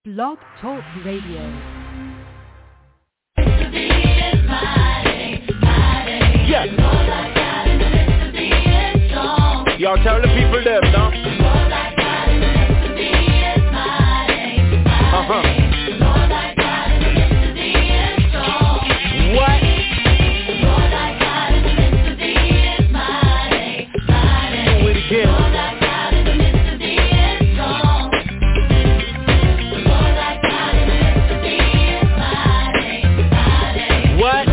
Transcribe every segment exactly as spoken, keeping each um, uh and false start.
Blog Talk Radio. Yes. Y'all tell the people them, no? Uh-huh. What? Do it again. What?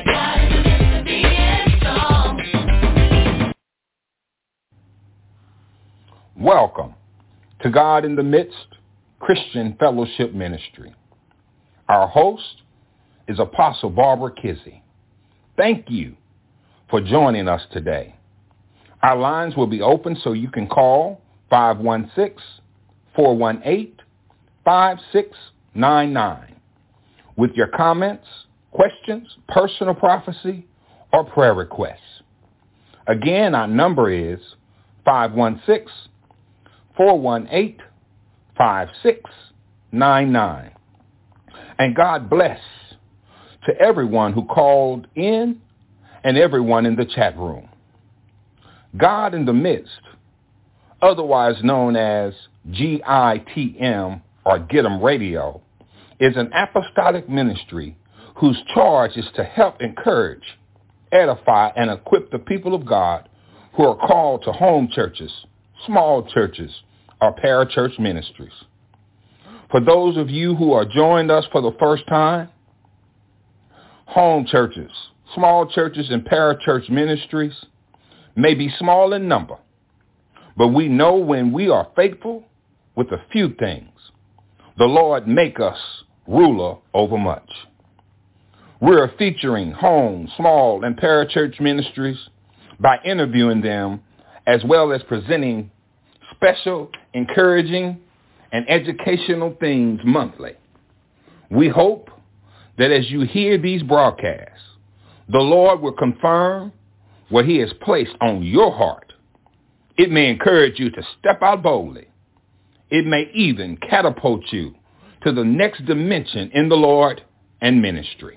Welcome to God in the Midst Christian Fellowship Ministry. Our host is Apostle Barbara Kizzie. Thank you for joining us today. Our lines will be open so you can call five one six, four one eight, five six nine nine with your comments, questions, personal prophecy, or prayer requests. Again, our number is five one six, four one eight, five six nine nine. And God bless to everyone who called in and everyone in the chat room. God in the Midst, otherwise known as G I T M or Get 'em Radio, is an apostolic ministry whose charge is to help encourage, edify, and equip the people of God who are called to home churches, small churches, or parachurch ministries. For those of you who are joined us for the first time, home churches, small churches, and parachurch ministries may be small in number, but we know when we are faithful with a few things, the Lord make us ruler over much. We're featuring home, small, and parachurch ministries by interviewing them as well as presenting special, encouraging, and educational things monthly. We hope that as you hear these broadcasts, the Lord will confirm what he has placed on your heart. It may encourage you to step out boldly. It may even catapult you to the next dimension in the Lord and ministry.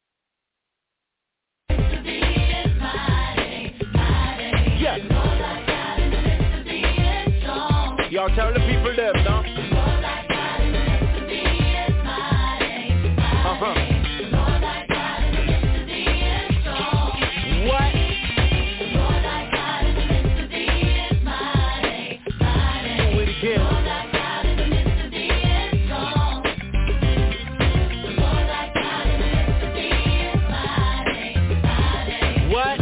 Yes. Y'all tell the people them, no? Uh-huh. What? Do it again. What?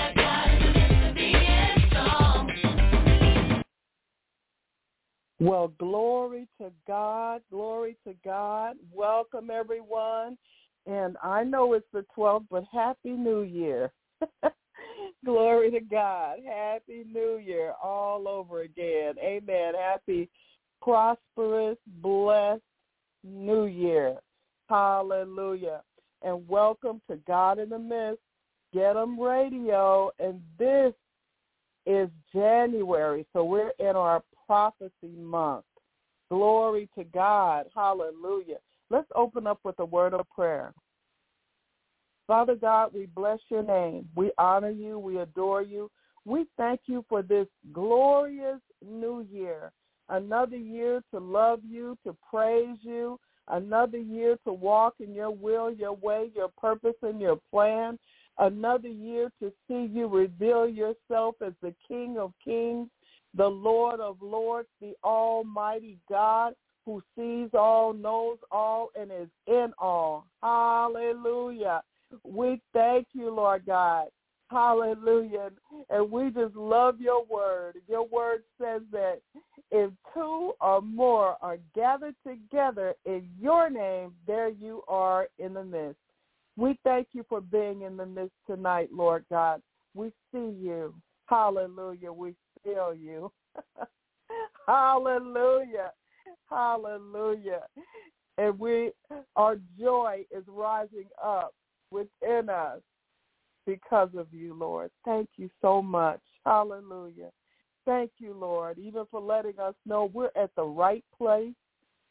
Well, glory to God, glory to God. Welcome, everyone. And I know it's the twelfth, but Happy New Year. Glory to God. Happy New Year all over again. Amen. Happy, prosperous, blessed New Year. Hallelujah. And welcome to God in the Midst, Get 'em Radio. And this is January, so we're in our prophecy month. Glory to God. Hallelujah. Let's open up with a word of prayer. Father God, we bless your name. We honor you. We adore you. We thank you for this glorious new year, another year to love you, to praise you, another year to walk in your will, your way, your purpose, and your plan, another year to see you reveal yourself as the King of Kings, the Lord of Lords, the Almighty God who sees all, knows all, and is in all. Hallelujah. We thank you, Lord God. Hallelujah. And we just love your word. Your word says that if two or more are gathered together in your name, there you are in the midst. We thank you for being in the midst tonight, Lord God. We see you. Hallelujah. We feel you. Hallelujah. Hallelujah. And we, our joy is rising up within us because of you, Lord. Thank you so much. Hallelujah. Thank you, Lord, even for letting us know we're at the right place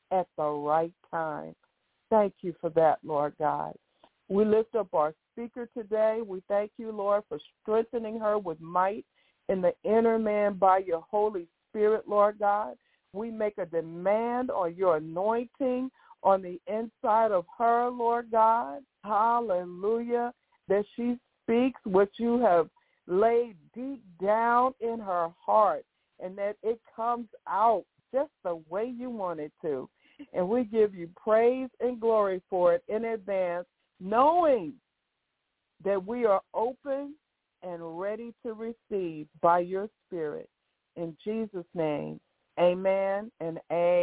at the right time. Thank you for that, Lord God. We lift up our speaker today. We thank you, Lord, for strengthening her with might in the inner man by your Holy Spirit, Lord God. We make a demand on your anointing on the inside of her, Lord God. Hallelujah. That she speaks what you have laid deep down in her heart, and that it comes out just the way you want it to. And we give you praise and glory for it in advance, knowing that we are open and ready to receive by your Spirit. In Jesus' name, amen and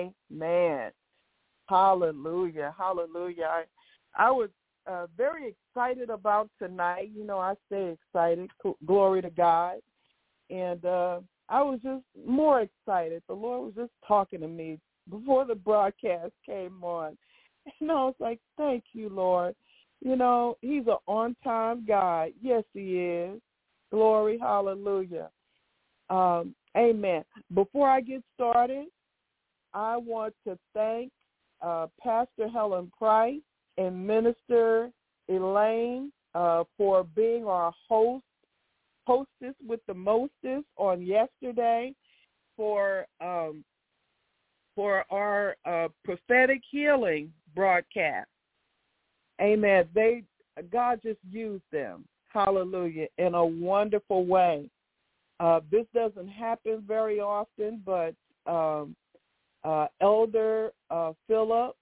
amen. Hallelujah, hallelujah. I, I was uh, very excited about tonight. You know, I stay excited. Glory to God. And uh, I was just more excited. The Lord was just talking to me before the broadcast came on. And I was like, thank you, Lord. You know, he's an on-time God. Yes, he is. Glory, hallelujah. Um, amen. Before I get started, I want to thank uh, Pastor Helen Price and Minister Elaine uh, for being our host, hostess with the mostest on yesterday for um, for our uh, prophetic healing broadcast. Amen. They God just used them, hallelujah, in a wonderful way. Uh, this doesn't happen very often, but um, uh, Elder uh, Philip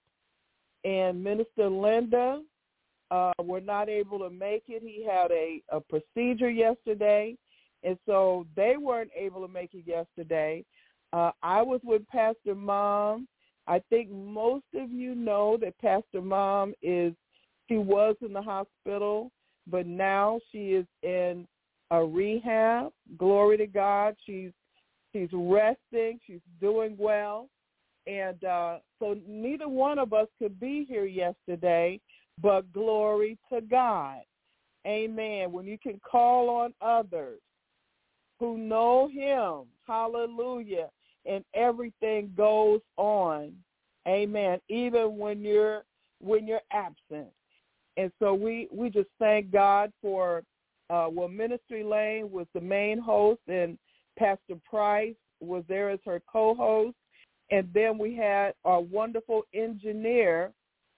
and Minister Linda uh, were not able to make it. He had a, a procedure yesterday, and so they weren't able to make it yesterday. Uh, I was with Pastor Mom. I think most of you know that Pastor Mom is, she was in the hospital, but now she is in a rehab. Glory to God. She's she's resting. She's doing well. And uh, so neither one of us could be here yesterday, but glory to God. Amen. When you can call on others who know him, hallelujah, and everything goes on, amen, even when you're when you're absent. And so we, we just thank God for, uh, well, Ministry Lane was the main host, and Pastor Price was there as her co-host. And then we had our wonderful engineer,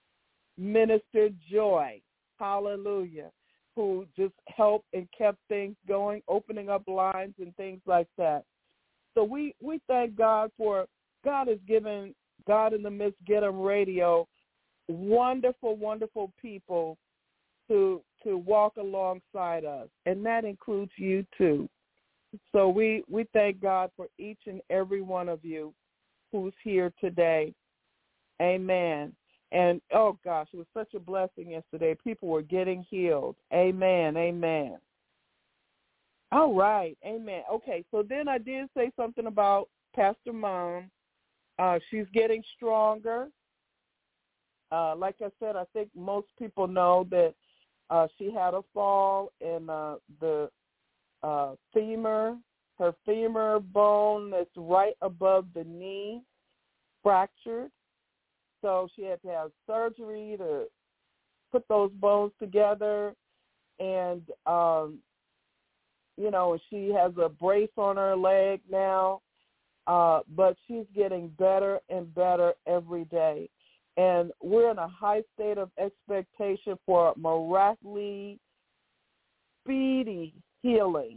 Minister Joy, hallelujah, who just helped and kept things going, opening up lines and things like that. So we, we thank God for, God has given God in the Midst Get 'em Radio wonderful, wonderful people to to walk alongside us, and that includes you too. So we, we thank God for each and every one of you who's here today. Amen. And, oh, gosh, it was such a blessing yesterday. People were getting healed. Amen, amen. All right, amen. Okay, so then I did say something about Pastor Mom. Uh, she's getting stronger. Uh, like I said, I think most people know that uh, she had a fall in uh, the uh, femur, her femur bone that's right above the knee fractured. So she had to have surgery to put those bones together. And, um, you know, she has a brace on her leg now. Uh, but she's getting better and better every day. And we're in a high state of expectation for miraculously speedy healing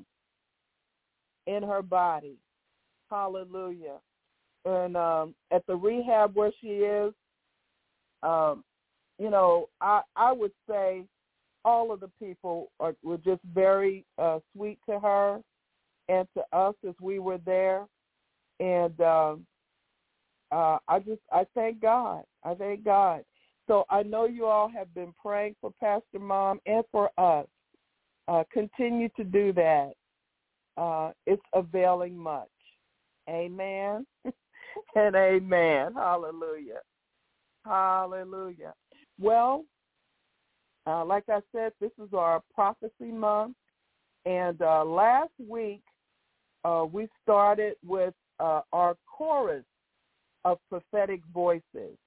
in her body. Hallelujah. And um, at the rehab where she is, um, you know, I, I would say all of the people are, were just very uh, sweet to her and to us as we were there. And um, uh, I just, I thank God. I thank God. So I know you all have been praying for Pastor Mom and for us. Uh, continue to do that. Uh, it's availing much. Amen and amen. Hallelujah. Hallelujah. Well, uh, like I said, this is our prophecy month. And uh, last week, uh, we started with uh, our chorus of prophetic voices.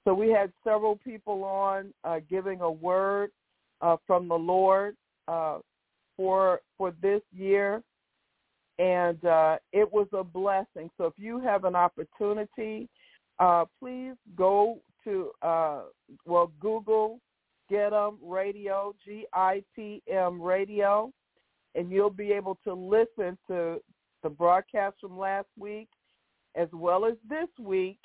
So we had several people on uh, giving a word uh, from the Lord uh, for for this year, and uh, it was a blessing. So if you have an opportunity, uh, please go to, uh, well, Google Get 'em Radio, G I T M Radio, and you'll be able to listen to the broadcast from last week as well as this week,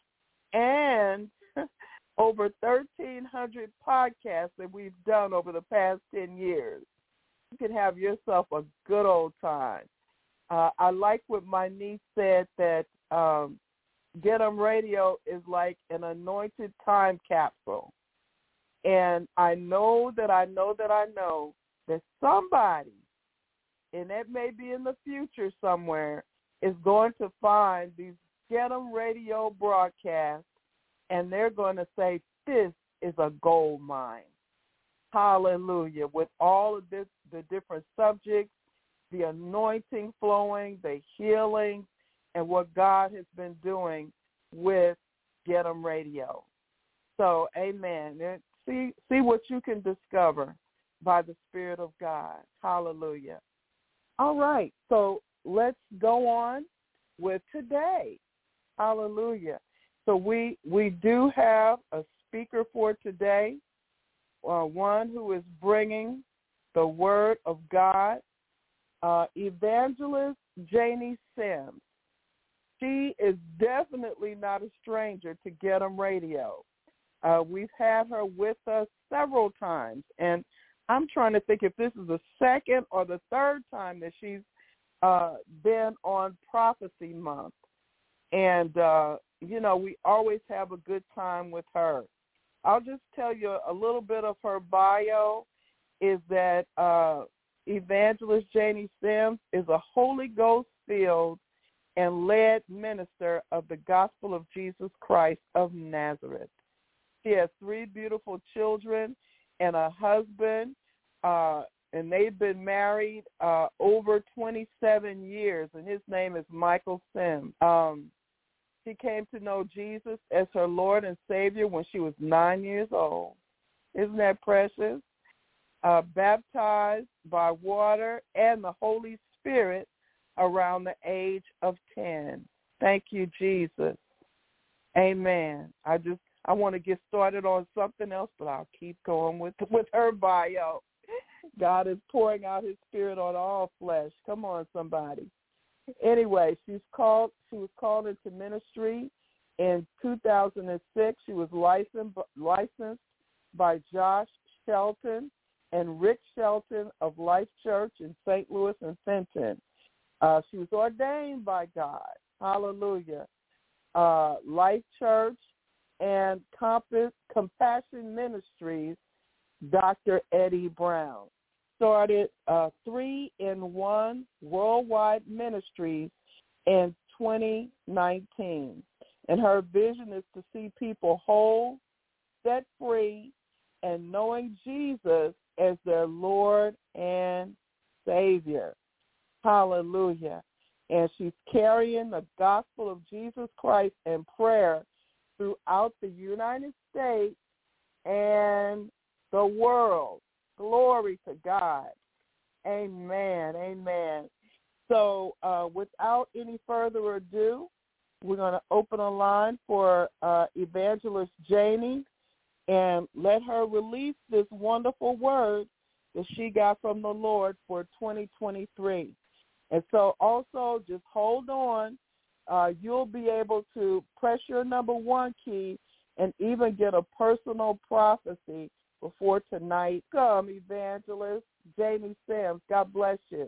and over thirteen hundred podcasts that we've done over the past ten years. You can have yourself a good old time. Uh, I like what my niece said, that um, Get 'em Radio is like an anointed time capsule. And I know that I know that I know that somebody, and that may be in the future somewhere, is going to find these Get 'em Radio broadcasts, and they're going to say, this is a gold mine. Hallelujah. With all of this, the different subjects, the anointing flowing, the healing, and what God has been doing with Get 'em Radio. So, amen. And see, see what you can discover by the Spirit of God. Hallelujah. All right. So let's go on with today. Hallelujah. So we we do have a speaker for today, uh, one who is bringing the Word of God, uh, Evangelist Janie Sims. She is definitely not a stranger to Get 'em Radio. Uh, we've had her with us several times, and I'm trying to think if this is the second or the third time that she's uh, been on Prophecy Month. And, uh, you know, we always have a good time with her. I'll just tell you a little bit of her bio is that uh, Evangelist Janie Sims is a Holy Ghost-filled and led minister of the Gospel of Jesus Christ of Nazareth. She has three beautiful children and a husband, uh, and they've been married uh, over twenty-seven years, and his name is Michael Sims. Um, she came to know Jesus as her Lord and Savior when she was nine years old. Isn't that precious? Uh, baptized by water and the Holy Spirit around the age of ten. Thank you, Jesus. Amen. I just I want to get started on something else, but I'll keep going with with her bio. God is pouring out his Spirit on all flesh. Come on, somebody. Anyway, she's called. She was called into ministry in two thousand six. She was licensed licensed by Josh Shelton and Rick Shelton of Life Church in Saint Louis and Fenton. Uh, she was ordained by God. Hallelujah. Uh, Life Church and Compass, Compassion Ministries, Doctor Eddie Brown. Started uh, three in one worldwide ministries in twenty nineteen. And her vision is to see people whole, set free, and knowing Jesus as their Lord and Savior. Hallelujah. And she's carrying the gospel of Jesus Christ in prayer throughout the United States and the world. Glory to God. Amen. Amen. So uh, without any further ado, we're going to open a line for uh, Evangelist Janie and let her release this wonderful word that she got from the Lord for twenty twenty-three. And so also just hold on. Uh, you'll be able to press your number one key and even get a personal prophecy before tonight. Come, Evangelist Janie Sims. God bless you.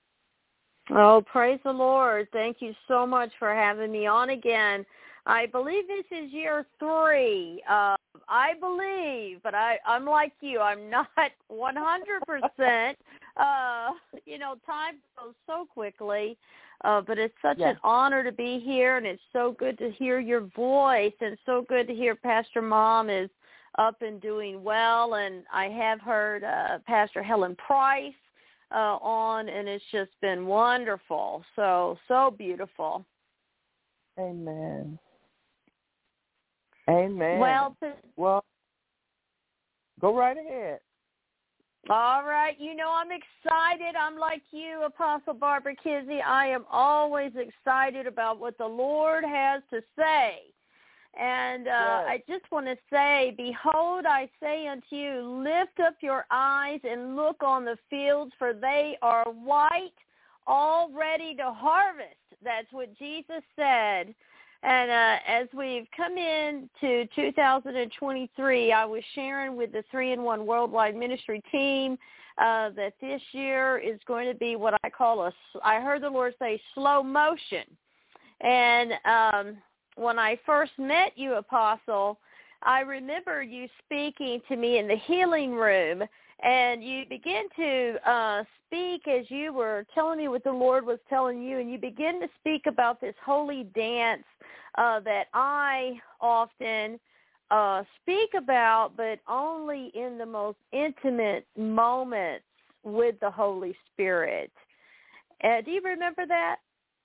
Oh, praise the Lord. Thank you so much for having me on again. I believe this is year three. Uh, I believe, but I, I'm like you. I'm not one hundred percent. Uh, you know, time goes so quickly, uh, but it's such yes. an honor to be here, and it's so good to hear your voice, and so good to hear Pastor Mom is up and doing well. And I have heard uh, Pastor Helen Price uh, on, and it's just been wonderful. So, so beautiful. Amen. Amen. Well, to, well, go right ahead. All right. You know, I'm excited. I'm like you, Apostle Barbara Kizzy. I am always excited about what the Lord has to say. And uh, yes. I just want to say, behold, I say unto you, lift up your eyes and look on the fields, for they are white, all ready to harvest. That's what Jesus said. And uh, as we've come into two thousand twenty-three, I was sharing with the three in one Worldwide Ministry team uh, that this year is going to be what I call a, I heard the Lord say, slow motion. And um, when I first met you, Apostle, I remember you speaking to me in the healing room, and you began to uh, speak as you were telling me what the Lord was telling you, and you begin to speak about this holy dance uh, that I often uh, speak about, but only in the most intimate moments with the Holy Spirit. Uh, do you remember that?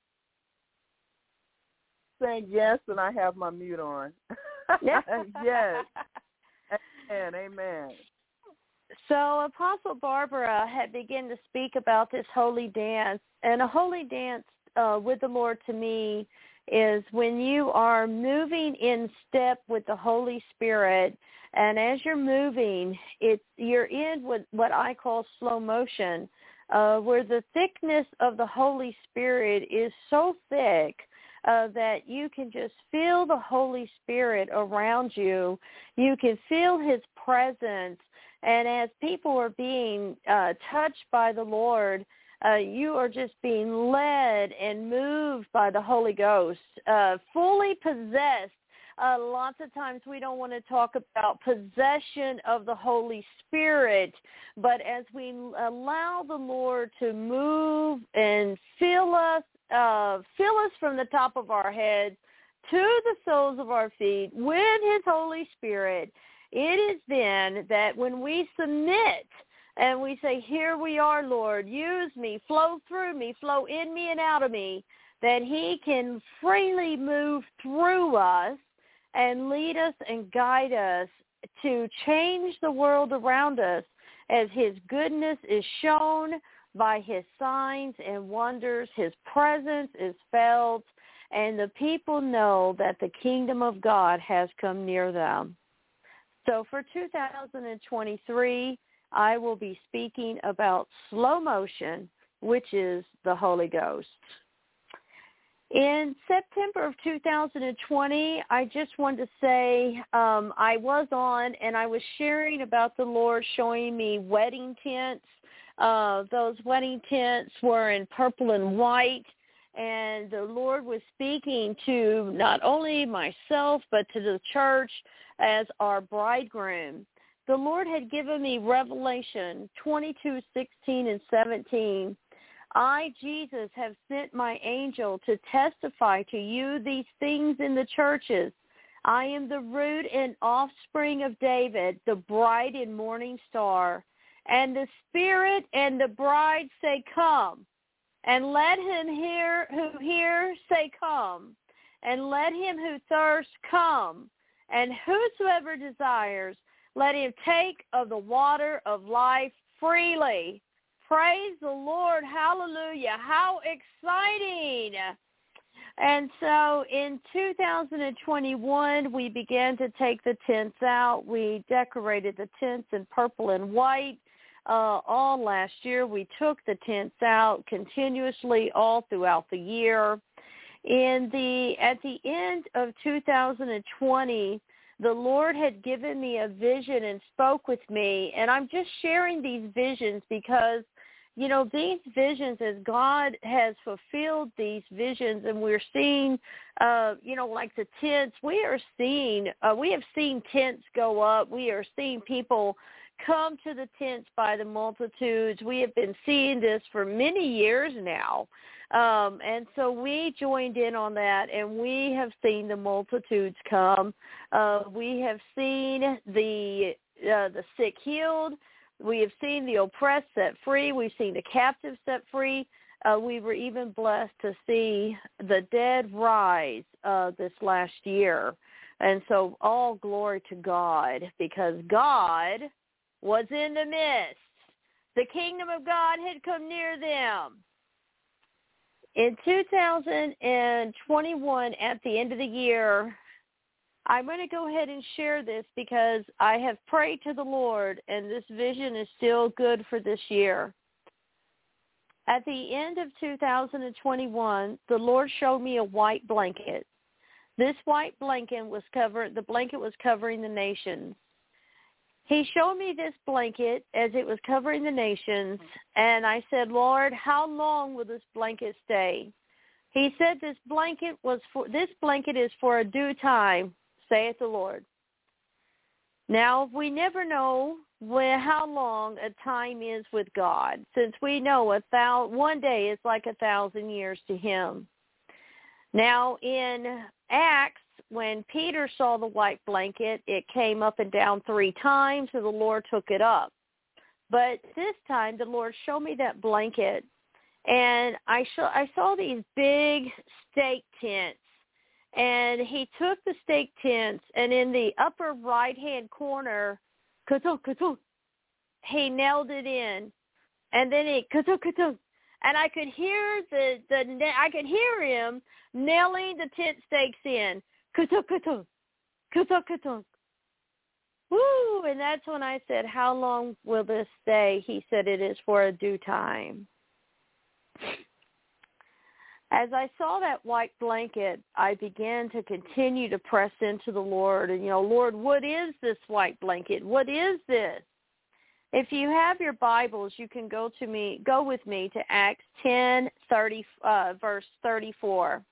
Saying yes, and I have my mute on. Yes. Amen. Amen. So Apostle Barbara had begun to speak about this holy dance, and a holy dance uh, with the Lord to me is when you are moving in step with the Holy Spirit, and as you're moving, it's you're in what, what I call slow motion, uh, where the thickness of the Holy Spirit is so thick Uh, that you can just feel the Holy Spirit around you. You can feel his presence. And as people are being uh, touched by the Lord, uh, you are just being led and moved by the Holy Ghost, uh, fully possessed. Uh, lots of times we don't want to talk about possession of the Holy Spirit, but as we allow the Lord to move and fill us, Uh, fill us from the top of our heads to the soles of our feet with his Holy Spirit, it is then that when we submit and we say, here we are, Lord, use me, flow through me, flow in me and out of me, that he can freely move through us and lead us and guide us to change the world around us as his goodness is shown by his signs and wonders. His presence is felt, and the people know that the kingdom of God has come near them. So for two thousand twenty-three, I will be speaking about slow motion, which is the Holy Ghost. In September of two thousand twenty, I just wanted to say um, I was on and I was sharing about the Lord showing me wedding tents. Uh, those wedding tents were in purple and white, and the Lord was speaking to not only myself but to the church as our bridegroom. The Lord had given me Revelation twenty-two, sixteen, and seventeen. I, Jesus, have sent my angel to testify to you these things in the churches. I am the root and offspring of David, the bright and morning star. And the Spirit and the bride say, come. And let him hear who hears say, come. And let him who thirsts come. And whosoever desires, let him take of the water of life freely. Praise the Lord. Hallelujah. How exciting. And so in two thousand twenty-one, we began to take the tents out. We decorated the tents in purple and white. Uh, all last year, we took the tents out continuously all throughout the year. In the at the end of two thousand twenty, the Lord had given me a vision and spoke with me, and I'm just sharing these visions because, you know, these visions, as God has fulfilled these visions, and we're seeing, uh, you know, like the tents, we are seeing, uh, we have seen tents go up. We are seeing people come to the tents by the multitudes. We have been seeing this for many years now. Um, and so we joined in on that, and we have seen the multitudes come. Uh, we have seen the uh, the sick healed. We have seen the oppressed set free. We've seen the captives set free. Uh, we were even blessed to see the dead rise uh, this last year. And so all glory to God, because God was in the midst. The kingdom of God had come near them. In two thousand twenty-one, at the end of the year, I'm going to go ahead and share this because I have prayed to the Lord, and this vision is still good for this year. At the end of two thousand twenty-one, the Lord showed me a white blanket. This white blanket was covered, the blanket was covering the nations. He showed me this blanket as it was covering the nations, and I said, Lord, how long will this blanket stay? He said this blanket was for this blanket is for a due time, saith the Lord. Now, we never know when, how long a time is with God, since we know a thou, one day is like a thousand years to him. Now, in Acts, when Peter saw the white blanket, it came up and down three times, and the Lord took it up. But this time, the Lord showed me that blanket, and I, show, I saw these big stake tents. And he took the stake tents, and in the upper right-hand corner, ka-tunk, ka-tunk, he nailed it in, and then he ka-tunk, ka-tunk, and I could hear the the I could hear him nailing the tent stakes in, ka-tunk, ka-tunk, ka-tunk, ka-tunk. Woo! And that's when I said, "How long will this stay?" He said, "It is for a due time." As I saw that white blanket, I began to continue to press into the Lord. And, you know, Lord, what is this white blanket? What is this? If you have your Bibles, you can go to me, go with me to Acts ten, thirty, uh, verse thirty-four.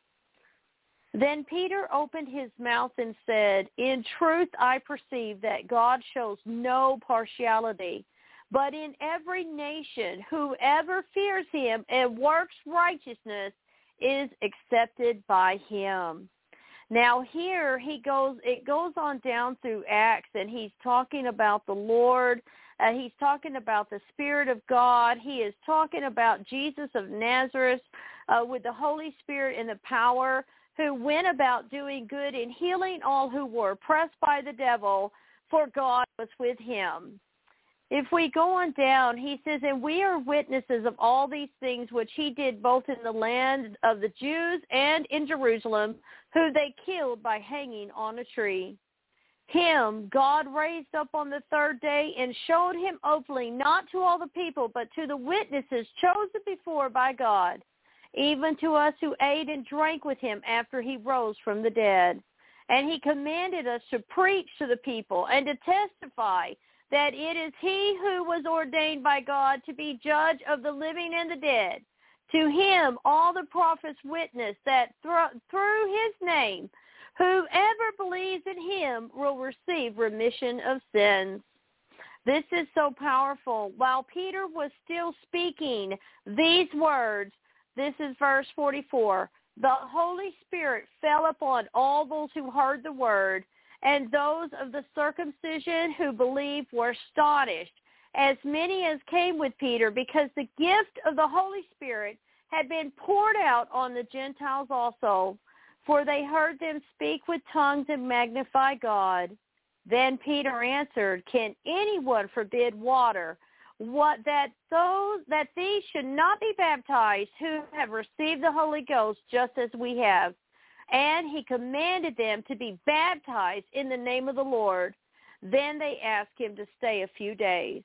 Then Peter opened his mouth and said, "In truth, I perceive that God shows no partiality, but in every nation, whoever fears him and works righteousness is accepted by him." Now here he goes, it goes on down through Acts, and he's talking about the Lord. Uh, he's talking about the Spirit of God. He is talking about Jesus of Nazareth uh, with the Holy Spirit and the power, who went about doing good and healing all who were oppressed by the devil, for God was with him. If we go on down, he says, "And we are witnesses of all these things which he did both in the land of the Jews and in Jerusalem, who they killed by hanging on a tree. Him God raised up on the third day and showed him openly, not to all the people, but to the witnesses chosen before by God, even to us who ate and drank with him after he rose from the dead. And he commanded us to preach to the people and to testify that it is he who was ordained by God to be judge of the living and the dead. To him all the prophets witness that through, through his name, whoever believes in him will receive remission of sins." This is so powerful. While Peter was still speaking these words, this is verse forty-four, "The Holy Spirit fell upon all those who heard the word, and those of the circumcision who believed were astonished, as many as came with Peter, because the gift of the Holy Spirit had been poured out on the Gentiles also, for they heard them speak with tongues and magnify God. Then Peter answered, "Can anyone forbid water, what that those that these should not be baptized who have received the Holy Ghost just as we have?" And he commanded them to be baptized in the name of the Lord. Then they asked him to stay a few days.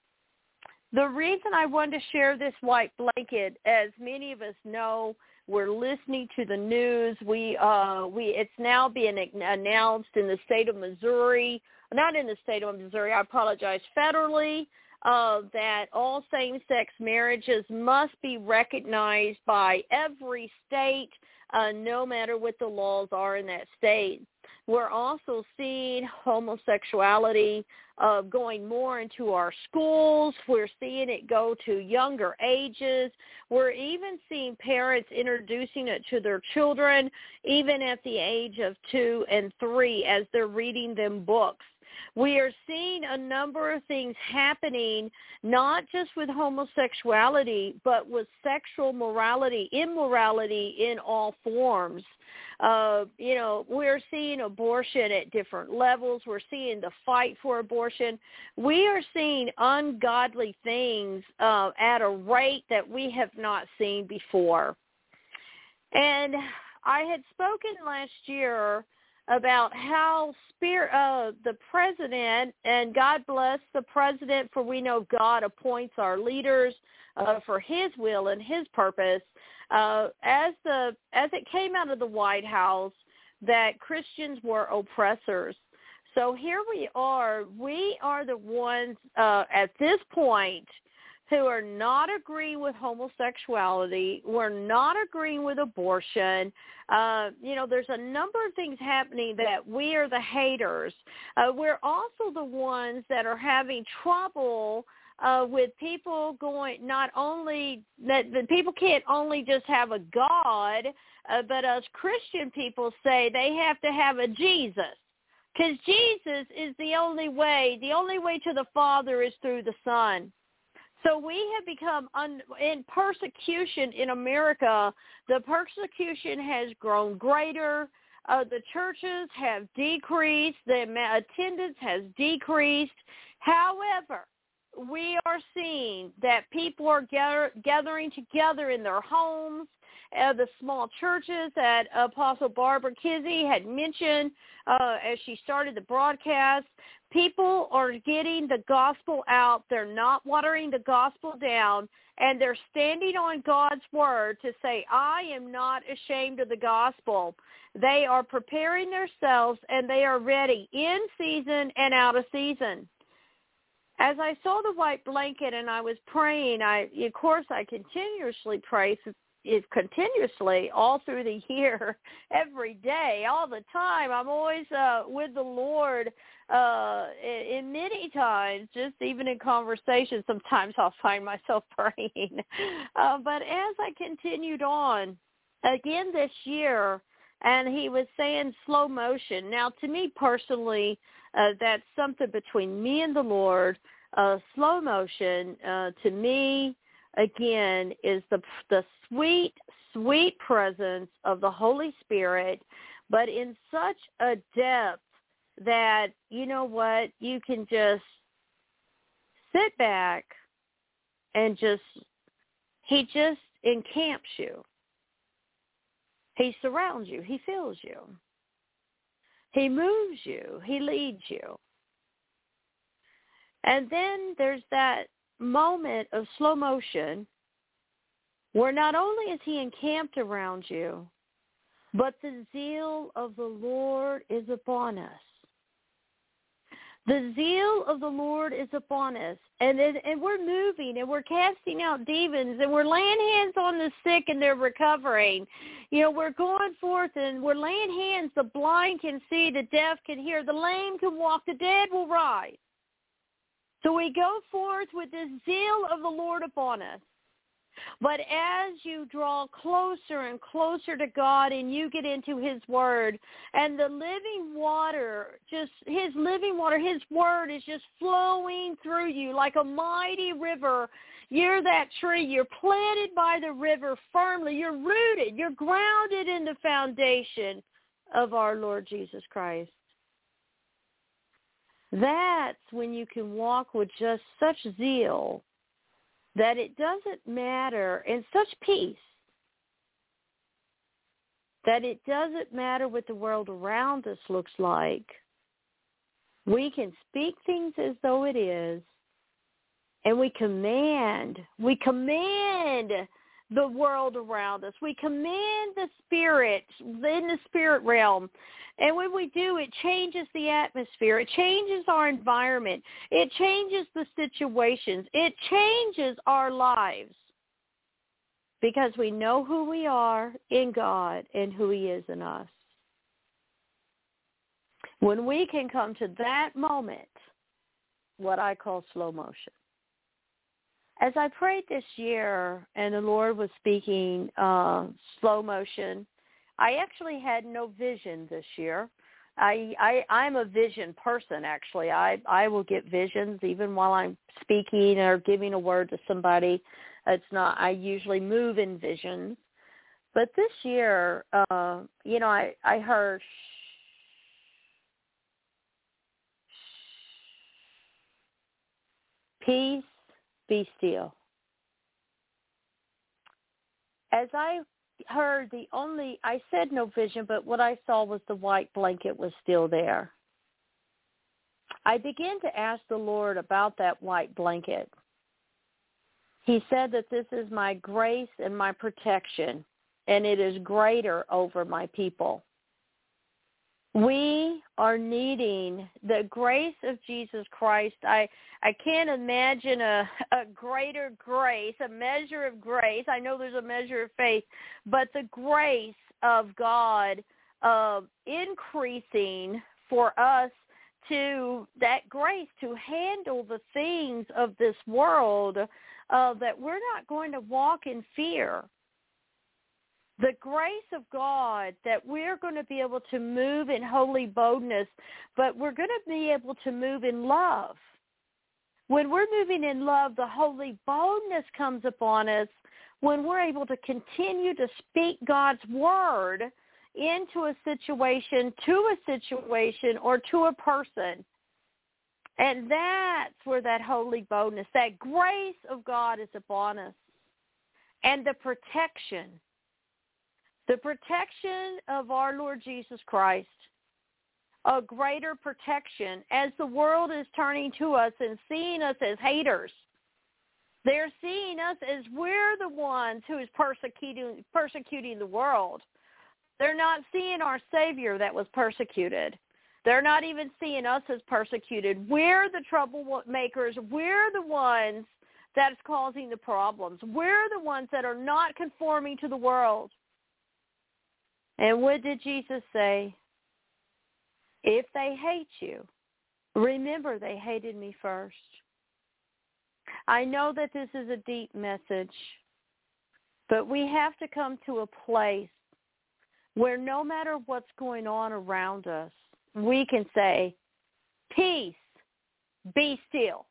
The reason I wanted to share this white blanket, as many of us know, we're listening to the news. We, uh, we, it's now being announced in the state of Missouri, not in the state of Missouri, I apologize, federally, uh, that all same-sex marriages must be recognized by every state, Uh, no matter what the laws are in that state. We're also seeing homosexuality uh, going more into our schools. We're seeing it go to younger ages. We're even seeing parents introducing it to their children, even at the age of two and three, as they're reading them books. We are seeing a number of things happening, not just with homosexuality, but with sexual morality, immorality in all forms. Uh, you know, we're seeing abortion at different levels. We're seeing the fight for abortion. We are seeing ungodly things uh, at a rate that we have not seen before. And I had spoken last year about how spirit, uh, the president, and God bless the president, for we know God appoints our leaders uh, for his will and his purpose. Uh, as the as it came out of the White House, that Christians were oppressors. So here we are. We are the ones uh, at this point who are not agreeing with homosexuality. We're not agreeing with abortion. Uh, you know, there's a number of things happening that we are the haters. Uh, we're also the ones that are having trouble uh, with people going, not only that the people can't only just have a God, uh, but us Christian people say they have to have a Jesus. Because Jesus is the only way. The only way to the Father is through the Son. So we have become, un, in persecution in America, the persecution has grown greater. Uh, the churches have decreased. The attendance has decreased. However, we are seeing that people are gather, gathering together in their homes. Uh, the small churches that Apostle Barbara Kizzy had mentioned uh, as she started the broadcast, people are getting the gospel out. They're not watering the gospel down, and they're standing on God's word to say, I am not ashamed of the gospel. They are preparing themselves, and they are ready in season and out of season. As I saw the white blanket and I was praying, I, of course, I continuously pray is continuously all through the year, every day, all the time. I'm always uh, with the Lord uh, in, in many times, just even in conversation. Sometimes I'll find myself praying. Uh, but as I continued on, again this year, and he was saying slow motion. Now, to me personally, uh, that's something between me and the Lord. Uh, slow motion, uh, to me, again, is the the sweet, sweet presence of the Holy Spirit, but in such a depth that, you know what, you can just sit back and just, he just encamps you. He surrounds you. He fills you. He moves you. He leads you. And then there's that moment of slow motion where not only is he encamped around you, but the zeal of the Lord is upon us. The zeal of the Lord is upon us, and it, and we're moving, and we're casting out demons, and we're laying hands on the sick, and they're recovering. You know, we're going forth, and we're laying hands. The blind can see, the deaf can hear, the lame can walk, the dead will rise. So we go forth with this zeal of the Lord upon us. But as you draw closer and closer to God and you get into his word, and the living water, just his living water, his word is just flowing through you like a mighty river. You're that tree. You're planted by the river firmly. You're rooted. You're grounded in the foundation of our Lord Jesus Christ. That's when you can walk with just such zeal that it doesn't matter, and such peace, that it doesn't matter what the world around us looks like. We can speak things as though it is, and we command, we command the world around us. We command the spirit in the spirit realm. And when we do, it changes the atmosphere. It changes our environment. It changes the situations. It changes our lives because we know who we are in God and who he is in us. When we can come to that moment, what I call slow motion. As I prayed this year and the Lord was speaking uh, slow motion, I actually had no vision this year. I, I, I'm a vision person, actually. I, I will get visions even while I'm speaking or giving a word to somebody. It's not, I usually move in visions. But this year, uh, you know, I, I heard, peace, be still. As I heard the only, I said no vision, but what I saw was the white blanket was still there. I began to ask the Lord about that white blanket. He said that this is my grace and my protection, and it is greater over my people. We are needing the grace of Jesus Christ. I, I can't imagine a, a greater grace, a measure of grace. I know there's a measure of faith, but the grace of God uh, increasing for us to that grace to handle the things of this world, uh, that we're not going to walk in fear. The grace of God that we're going to be able to move in holy boldness, but we're going to be able to move in love. When we're moving in love, the holy boldness comes upon us when we're able to continue to speak God's word into a situation, to a situation, or to a person. And that's where that holy boldness, that grace of God is upon us. And the protection, the protection of our Lord Jesus Christ, a greater protection as the world is turning to us and seeing us as haters. They're seeing us as we're the ones who is persecuting, persecuting the world. They're not seeing our Savior that was persecuted. They're not even seeing us as persecuted. We're the troublemakers. We're the ones that's causing the problems. We're the ones that are not conforming to the world. And what did Jesus say? If they hate you, remember they hated me first. I know that this is a deep message, but we have to come to a place where no matter what's going on around us, we can say, peace, be still.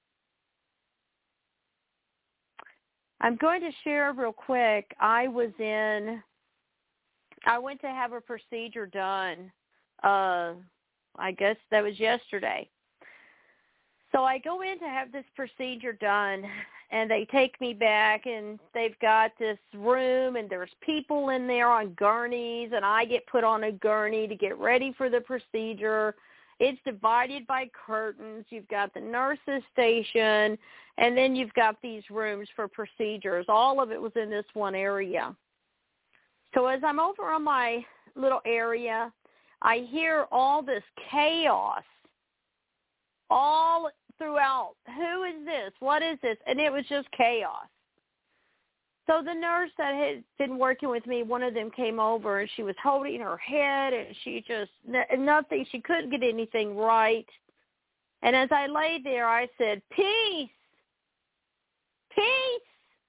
I'm going to share real quick. I was in, I went to have a procedure done. Uh, I guess that was yesterday. So I go in to have this procedure done, and they take me back, and they've got this room, and there's people in there on gurneys, and I get put on a gurney to get ready for the procedure. It's divided by curtains. You've got the nurses station, and then you've got these rooms for procedures. All of it was in this one area. So as I'm over on my little area, I hear all this chaos all throughout. Who is this? What is this? And it was just chaos. So the nurse that had been working with me, one of them came over, and she was holding her head, and she just, nothing, she couldn't get anything right. And as I laid there, I said, peace, peace,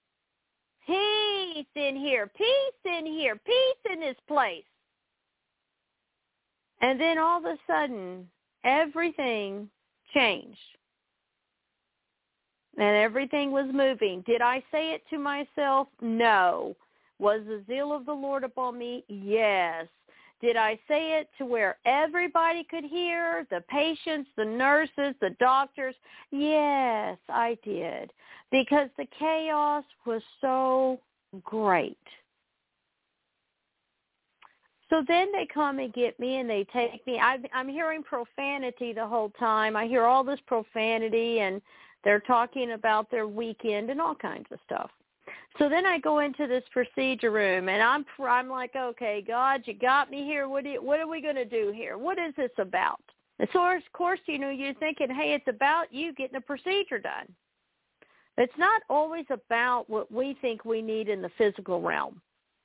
peace in here, peace in here, peace in this place. And then all of a sudden, everything changed. And everything was moving. Did I say it to myself? No. Was the zeal of the Lord upon me? Yes. Did I say it to where everybody could hear, the patients, the nurses, the doctors? Yes, I did. Because the chaos was so great. So then they come and get me, and they take me. I, I'm hearing profanity the whole time. I hear all this profanity, and they're talking about their weekend and all kinds of stuff. So then I go into this procedure room, and I'm I'm like, okay, God, you got me here. What do you, what are we going to do here? What is this about? And so, of course, you know, you're thinking, hey, it's about you getting a procedure done. It's not always about what we think we need in the physical realm.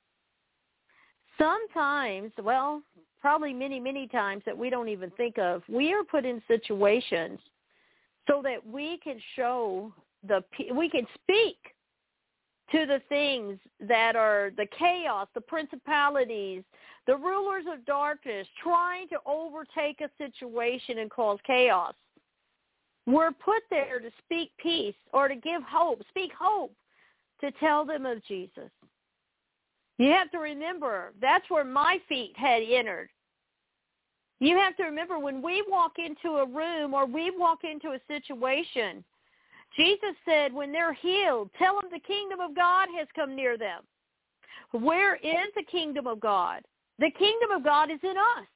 Sometimes, well, probably many, many times that we don't even think of, we are put in situations so that we can show the, we can speak to the things that are the chaos, the principalities, the rulers of darkness trying to overtake a situation and cause chaos. We're put there to speak peace or to give hope, speak hope, to tell them of Jesus. You have to remember, that's where my feet had entered. You have to remember, when we walk into a room or we walk into a situation, Jesus said when they're healed, tell them the kingdom of God has come near them. Where is the kingdom of God? The kingdom of God is in us.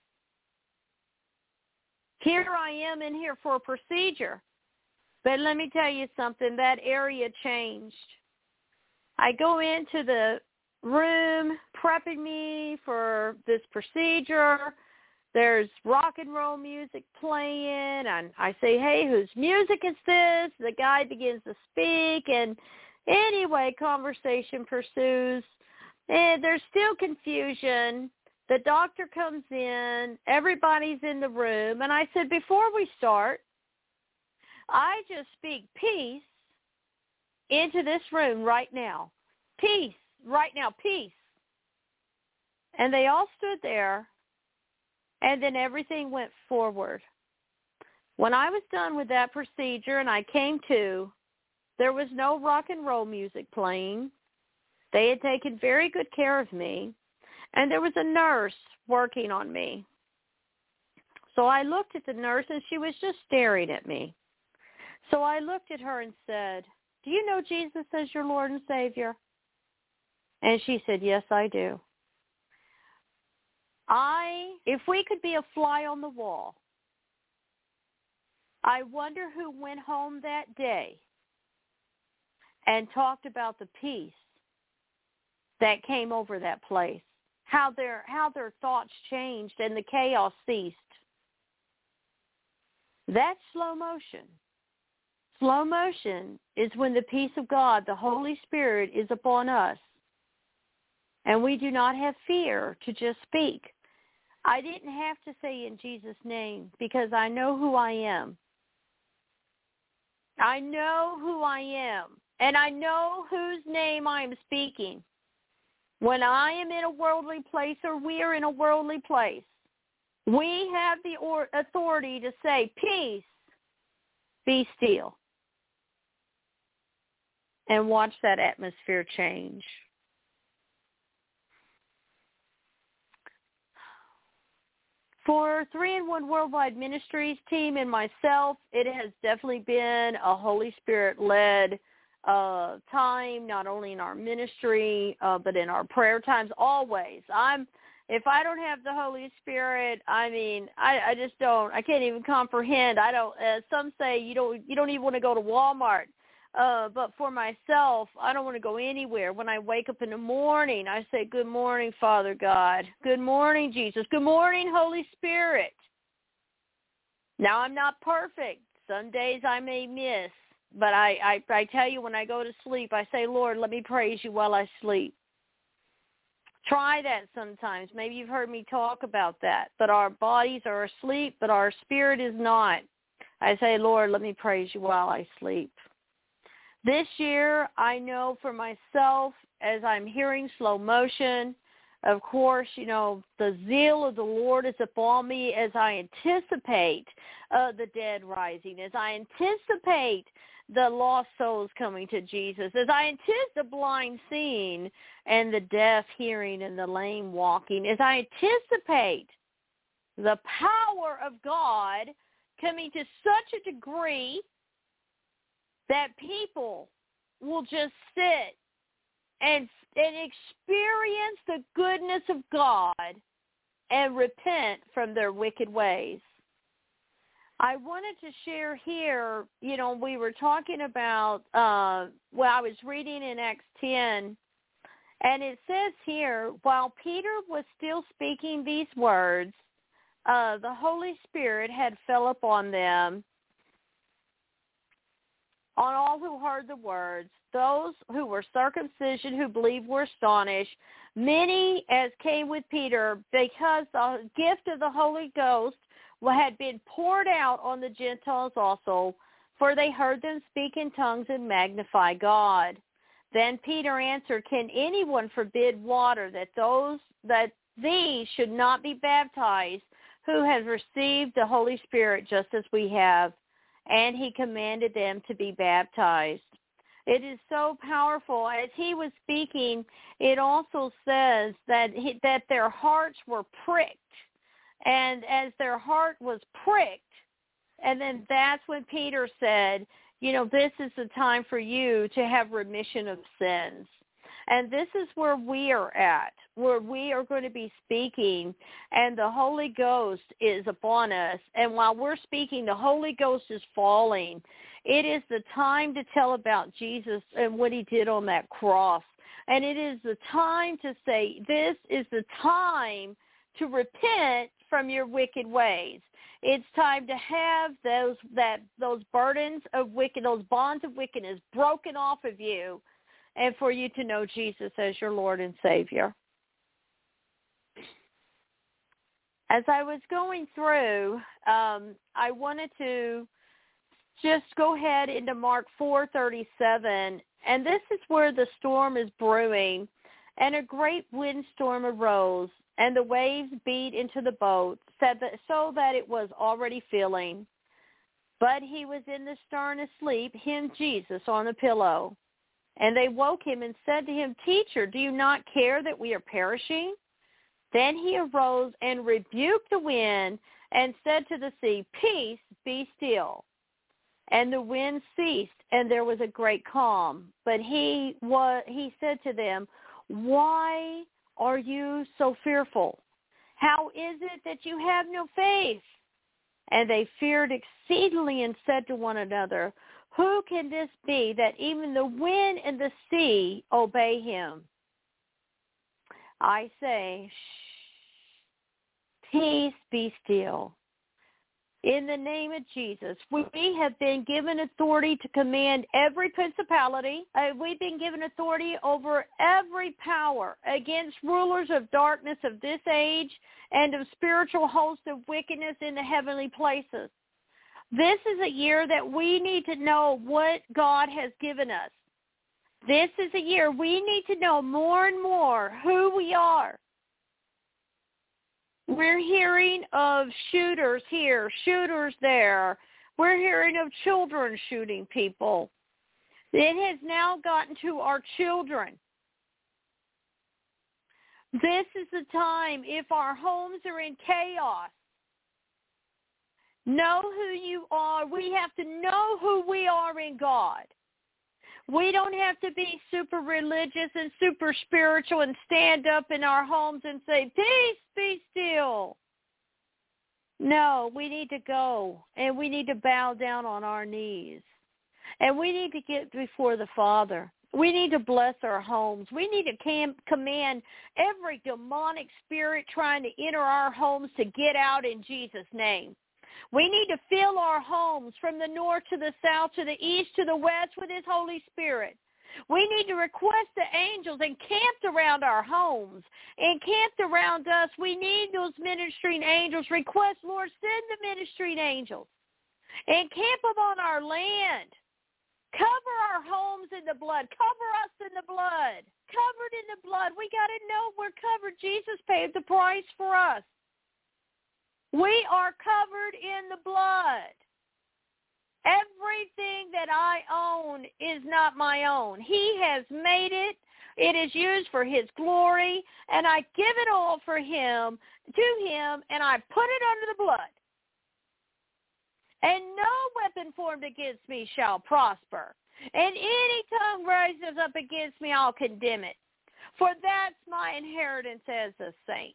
Here I am in here for a procedure. But let me tell you something, that area changed. I go into the room prepping me for this procedure. There's rock and roll music playing, and I say, hey, whose music is this? The guy begins to speak, and anyway, conversation pursues. And there's still confusion. The doctor comes in. Everybody's in the room. And I said, before we start, I just speak peace into this room right now. Peace, right now, peace. And they all stood there, and then everything went forward. When I was done with that procedure and I came to, there was no rock and roll music playing. They had taken very good care of me, and there was a nurse working on me. So I looked at the nurse, and she was just staring at me. So I looked at her and said, do you know Jesus as your Lord and Savior? And she said, yes, I do. I, if we could be a fly on the wall, I wonder who went home that day and talked about the peace that came over that place, how their how their thoughts changed and the chaos ceased. That's slow motion. Slow motion is when the peace of God, the Holy Spirit, is upon us, and we do not have fear to just speak. I didn't have to say in Jesus' name because I know who I am. I know who I am, and I know whose name I am speaking. When I am in a worldly place or we are in a worldly place, we have the or- authority to say, peace, be still, and watch that atmosphere change. For three in one Worldwide Ministries team and myself, it has definitely been a Holy Spirit-led uh, time, not only in our ministry, uh, but in our prayer times, always. I'm, if I don't have the Holy Spirit, I mean, I, I just don't, I can't even comprehend. I don't, uh, some say you don't, you don't even want to go to Walmart. Uh, but for myself, I don't want to go anywhere. When I wake up in the morning, I say, good morning, Father God. Good morning, Jesus. Good morning, Holy Spirit. Now, I'm not perfect. Some days I may miss. But I, I, I tell you, when I go to sleep, I say, Lord, let me praise you while I sleep. Try that sometimes. Maybe you've heard me talk about that. But our bodies are asleep, but our spirit is not. I say, Lord, let me praise you while I sleep. This year, I know for myself, as I'm hearing slow motion, of course, you know, the zeal of the Lord is upon me as I anticipate uh, the dead rising, as I anticipate the lost souls coming to Jesus, as I anticipate the blind seeing and the deaf hearing and the lame walking, as I anticipate the power of God coming to such a degree that people will just sit and, and experience the goodness of God and repent from their wicked ways. I wanted to share here, you know, we were talking about, uh, well, I was reading in Acts ten, and it says here, while Peter was still speaking these words, uh, the Holy Spirit had fell upon them, on all who heard the words. Those who were circumcision, who believed, were astonished. Many as came with Peter, because the gift of the Holy Ghost had been poured out on the Gentiles also, for they heard them speak in tongues and magnify God. Then Peter answered, can anyone forbid water that those that these should not be baptized, who have received the Holy Spirit just as we have? And he commanded them to be baptized. It is so powerful. As he was speaking, it also says that he, that their hearts were pricked. And as their heart was pricked, and then that's when Peter said, you know, this is the time for you to have remission of sins. And this is where we are at, where we are going to be speaking, and the Holy Ghost is upon us. And while we're speaking, the Holy Ghost is falling. It is the time to tell about Jesus and what he did on that cross. And it is the time to say, this is the time to repent from your wicked ways. It's time to have those that those burdens of wicked, those bonds of wickedness broken off of you, and for you to know Jesus as your Lord and Savior. As I was going through, um, I wanted to just go ahead into Mark four thirty-seven, and this is where the storm is brewing, and a great windstorm arose, and the waves beat into the boat, said that, so that it was already filling. But he was in the stern asleep, him Jesus on a pillow. And they woke him and said to him, Teacher, do you not care that we are perishing? Then he arose and rebuked the wind and said to the sea, Peace, be still. And the wind ceased, and there was a great calm. But he was, he said to them, Why are you so fearful? How is it that you have no faith? And they feared exceedingly and said to one another, Who can this be that even the wind and the sea obey him? I say, Shh, peace, be still. In the name of Jesus, we have been given authority to command every principality. Uh, we've been given authority over every power against rulers of darkness of this age and of spiritual hosts of wickedness in the heavenly places. This is a year that we need to know what God has given us. This is a year we need to know more and more who we are. We're hearing of shooters here, shooters there. We're hearing of children shooting people. It has now gotten to our children. This is the time, if our homes are in chaos, know who you are. We have to know who we are in God. We don't have to be super religious and super spiritual and stand up in our homes and say, Peace, be still. No, we need to go, and we need to bow down on our knees. And we need to get before the Father. We need to bless our homes. We need to cam- command every demonic spirit trying to enter our homes to get out in Jesus' name. We need to fill our homes from the north to the south to the east to the west with his Holy Spirit. We need to request the angels encamped around our homes, encamped around us. We need those ministering angels. Request, Lord, send the ministering angels. Encamp them on our land. Cover our homes in the blood. Cover us in the blood. Covered in the blood. We got to know we're covered. Jesus paid the price for us. We are covered in the blood. Everything that I own is not my own. He has made it. It is used for his glory, and I give it all for him, to him, and I put it under the blood. And no weapon formed against me shall prosper. And any tongue rises up against me, I'll condemn it. For that's my inheritance as a saint.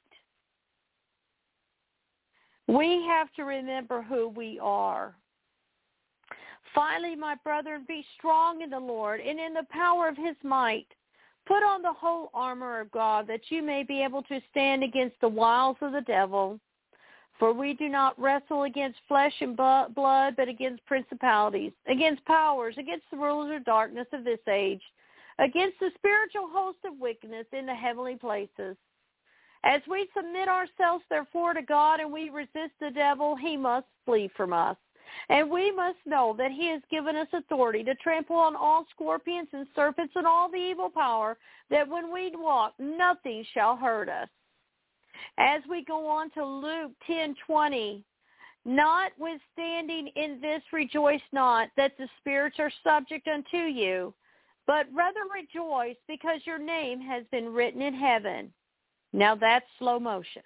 We have to remember who we are. Finally, my brethren, be strong in the Lord and in the power of his might. Put on the whole armor of God, that you may be able to stand against the wiles of the devil. For we do not wrestle against flesh and blood, but against principalities, against powers, against the rulers of darkness of this age, against the spiritual host of wickedness in the heavenly places. As we submit ourselves, therefore, to God, and we resist the devil, he must flee from us. And we must know that he has given us authority to trample on all scorpions and serpents and all the evil power, that when we walk, nothing shall hurt us. As we go on to Luke ten twenty, notwithstanding in this rejoice not that the spirits are subject unto you, but rather rejoice because your name has been written in heaven. Now that's slow motion.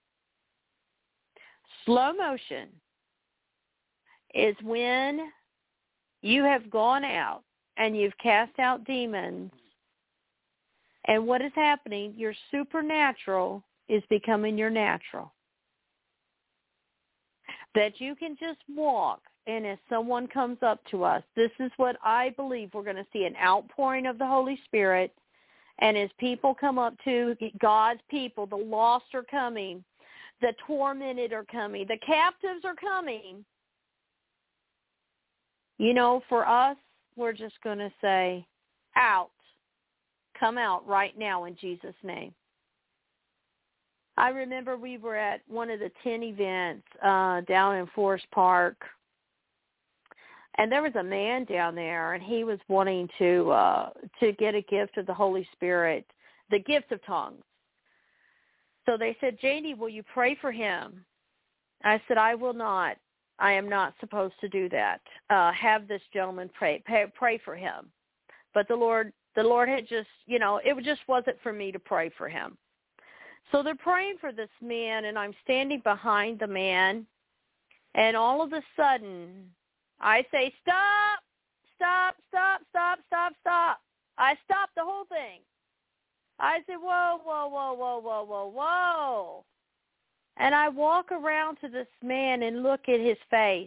Slow motion is when you have gone out and you've cast out demons, and what is happening, your supernatural is becoming your natural. That you can just walk, and as someone comes up to us, this is what I believe we're going to see, an outpouring of the Holy Spirit, and as people come up to God's people, the lost are coming, the tormented are coming, the captives are coming. You know, for us, we're just going to say, out. Come out right now in Jesus' name. I remember we were at one of the ten events uh, down in Forest Park, and there was a man down there, and he was wanting to uh, to get a gift of the Holy Spirit, the gift of tongues. So they said, Janie, will you pray for him? I said, I will not. I am not supposed to do that. Uh, have this gentleman pray, pray, pray for him. But the Lord, the Lord had just, you know, it just wasn't for me to pray for him. So they're praying for this man, and I'm standing behind the man, and all of a sudden, I say, stop, stop, stop, stop, stop, stop. I stop the whole thing. I said, whoa, whoa, whoa, whoa, whoa, whoa, whoa. And I walk around to this man and look at his face.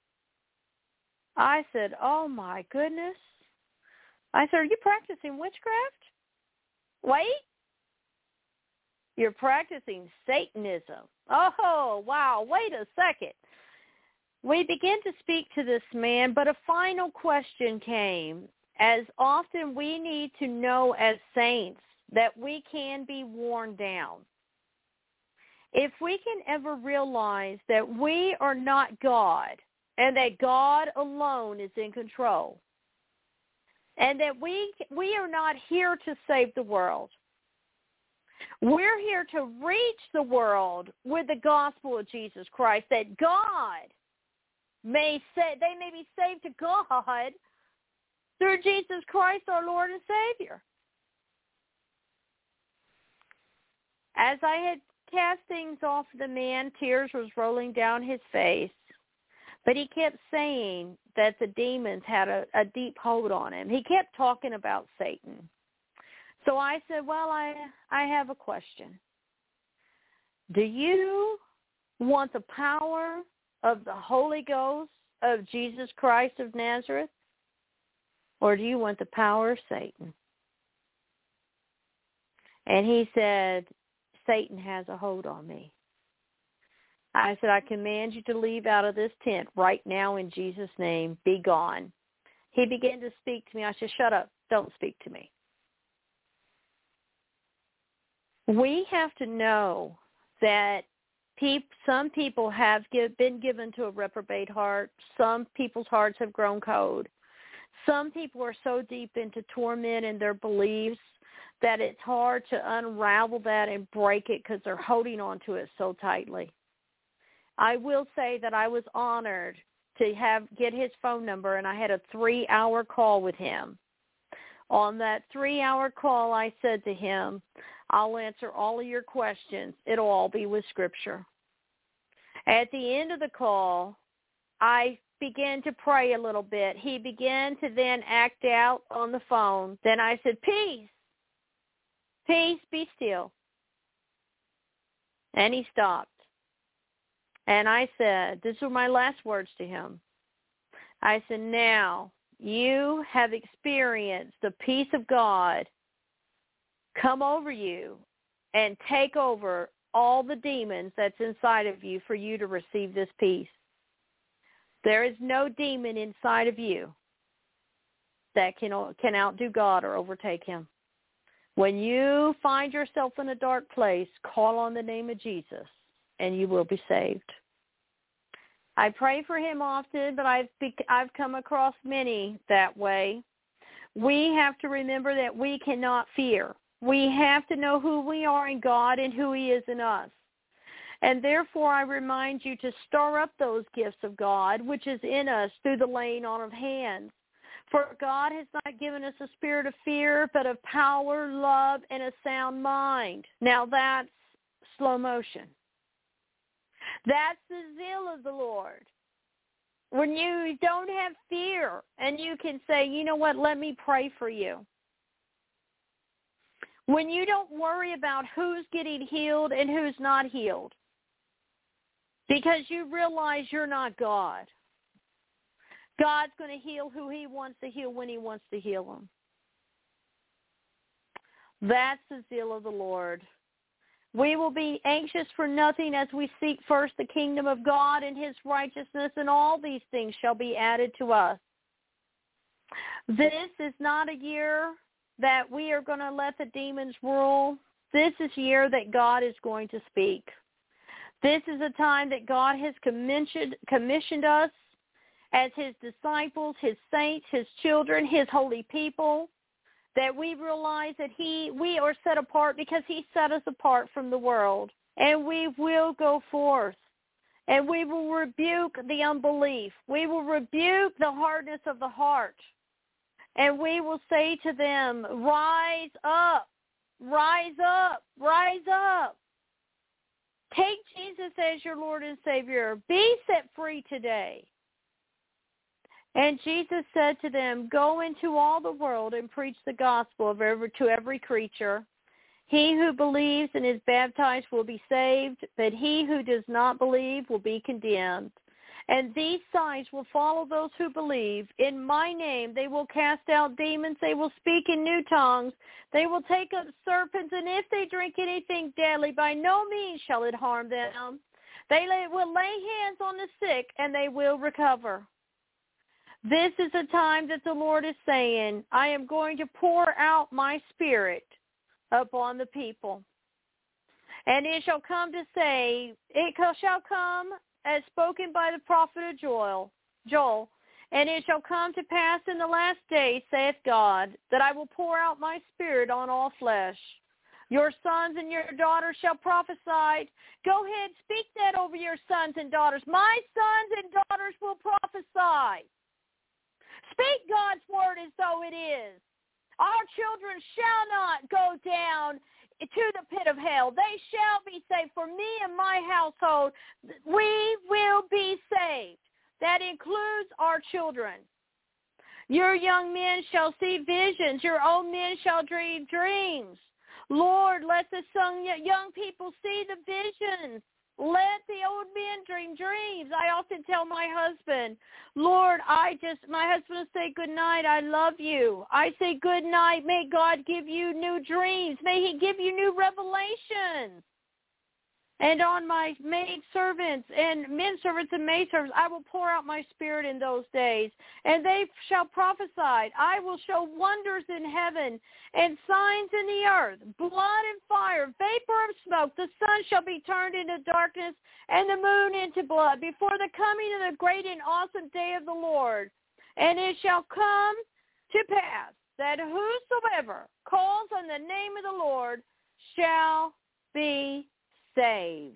I said, oh, my goodness. I said, are you practicing witchcraft? Wait. You're practicing Satanism. Oh, wow. Wait a second. We began to speak to this man, but a final question came. As often we need to know as saints that we can be worn down. If we can ever realize that we are not God and that God alone is in control, and that we we are not here to save the world. We're here to reach the world with the gospel of Jesus Christ, that God may say, they may be saved to God through Jesus Christ, our Lord and Savior. As I had cast things off the man, tears was rolling down his face, but he kept saying that the demons had a, a deep hold on him. He kept talking about Satan. So I said, well, I I have a question. Do you want the power of the Holy Ghost of Jesus Christ of Nazareth, or do you want the power of Satan? And he said, Satan has a hold on me. I said, I command you to leave out of this tent right now in Jesus' name. Be gone. He began to speak to me. I said, shut up. Don't speak to me. We have to know that peop, some people have give, been given to a reprobate heart. Some people's hearts have grown cold. Some people are so deep into torment in their beliefs that it's hard to unravel that and break it because they're holding on to it so tightly. I will say that I was honored to have get his phone number, and I had a three-hour call with him. On that three-hour call, I said to him, I'll answer all of your questions. It'll all be with Scripture. At the end of the call, I began to pray a little bit. He began to then act out on the phone. Then I said, peace, peace, be still. And he stopped. And I said, these were my last words to him. I said, now you have experienced the peace of God come over you and take over all the demons that's inside of you for you to receive this peace. There is no demon inside of you that can can outdo God or overtake him. When you find yourself in a dark place, call on the name of Jesus, and you will be saved. I pray for him often, but I've I've come across many that way. We have to remember that we cannot fear. We have to know who we are in God and who he is in us. And therefore, I remind you to stir up those gifts of God, which is in us through the laying on of hands. For God has not given us a spirit of fear, but of power, love, and a sound mind. Now that's slow motion. That's the zeal of the Lord. When you don't have fear and you can say, you know what, let me pray for you. When you don't worry about who's getting healed and who's not healed, because you realize you're not God. God's going to heal who he wants to heal when he wants to heal them. That's the zeal of the Lord. We will be anxious for nothing as we seek first the kingdom of God and his righteousness, and all these things shall be added to us. This is not a year that we are going to let the demons rule. This is a year that God is going to speak. This is a time that God has commissioned, commissioned us as his disciples, his saints, his children, his holy people, that we realize that he, we are set apart because he set us apart from the world. And we will go forth, and we will rebuke the unbelief. We will rebuke the hardness of the heart. And we will say to them, rise up, rise up, rise up. Take Jesus as your Lord and Savior. Be set free today. And Jesus said to them, go into all the world and preach the gospel of every, to every creature. He who believes and is baptized will be saved, but he who does not believe will be condemned. And these signs will follow those who believe. In my name they will cast out demons. They will speak in new tongues. They will take up serpents, and if they drink anything deadly, by no means shall it harm them. They will lay hands on the sick, and they will recover. This is a time that the Lord is saying, I am going to pour out my spirit upon the people. And it shall come to say, it shall come as spoken by the prophet of Joel, Joel, and it shall come to pass in the last days, saith God, that I will pour out my spirit on all flesh. Your sons and your daughters shall prophesy. Go ahead, speak that over your sons and daughters. My sons and daughters will prophesy. Speak God's word as though it is. Our children shall not go down to the pit of hell. They shall be saved. For me and my household, we will be saved. That includes our children. Your young men shall see visions. Your old men shall dream dreams. Lord, let the young people see the visions. Let the old men dream dreams. I often tell my husband, Lord, I just, my husband will say, good night, I love you. I say, good night, may God give you new dreams. May he give you new revelations. And on my maid servants and men servants and maid servants, I will pour out my spirit in those days, and they shall prophesy. I will show wonders in heaven and signs in the earth, blood and fire, vapor of smoke. The sun shall be turned into darkness and the moon into blood before the coming of the great and awesome day of the Lord. And it shall come to pass that whosoever calls on the name of the Lord shall be saved.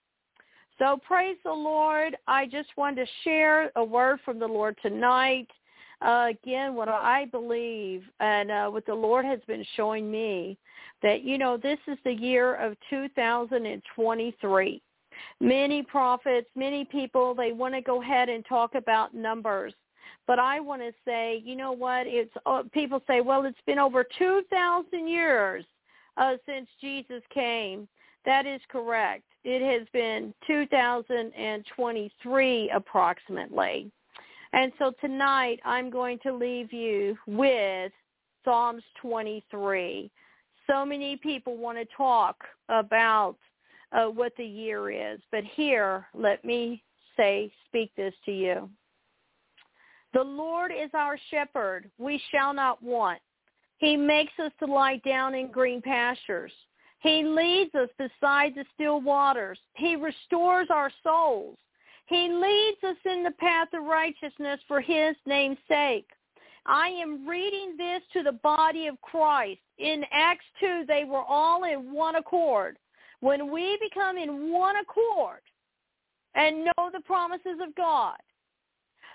So praise the Lord. I just wanted to share a word from the Lord tonight. Uh, again, what I believe and uh, what the Lord has been showing me, that, you know, this is the year of two thousand twenty-three. Many prophets, many people, they want to go ahead and talk about numbers. But I want to say, you know what, it's uh, people say, well, it's been over two thousand years uh, since Jesus came. That is correct. It has been two thousand twenty-three approximately. And so tonight I'm going to leave you with Psalms twenty-three. So many people want to talk about uh, what the year is. But here, let me say, speak this to you. The Lord is our shepherd. We shall not want. He makes us to lie down in green pastures. He leads us beside the still waters. He restores our souls. He leads us in the path of righteousness for his name's sake. I am reading this to the body of Christ. In Acts two, they were all in one accord. When we become in one accord and know the promises of God,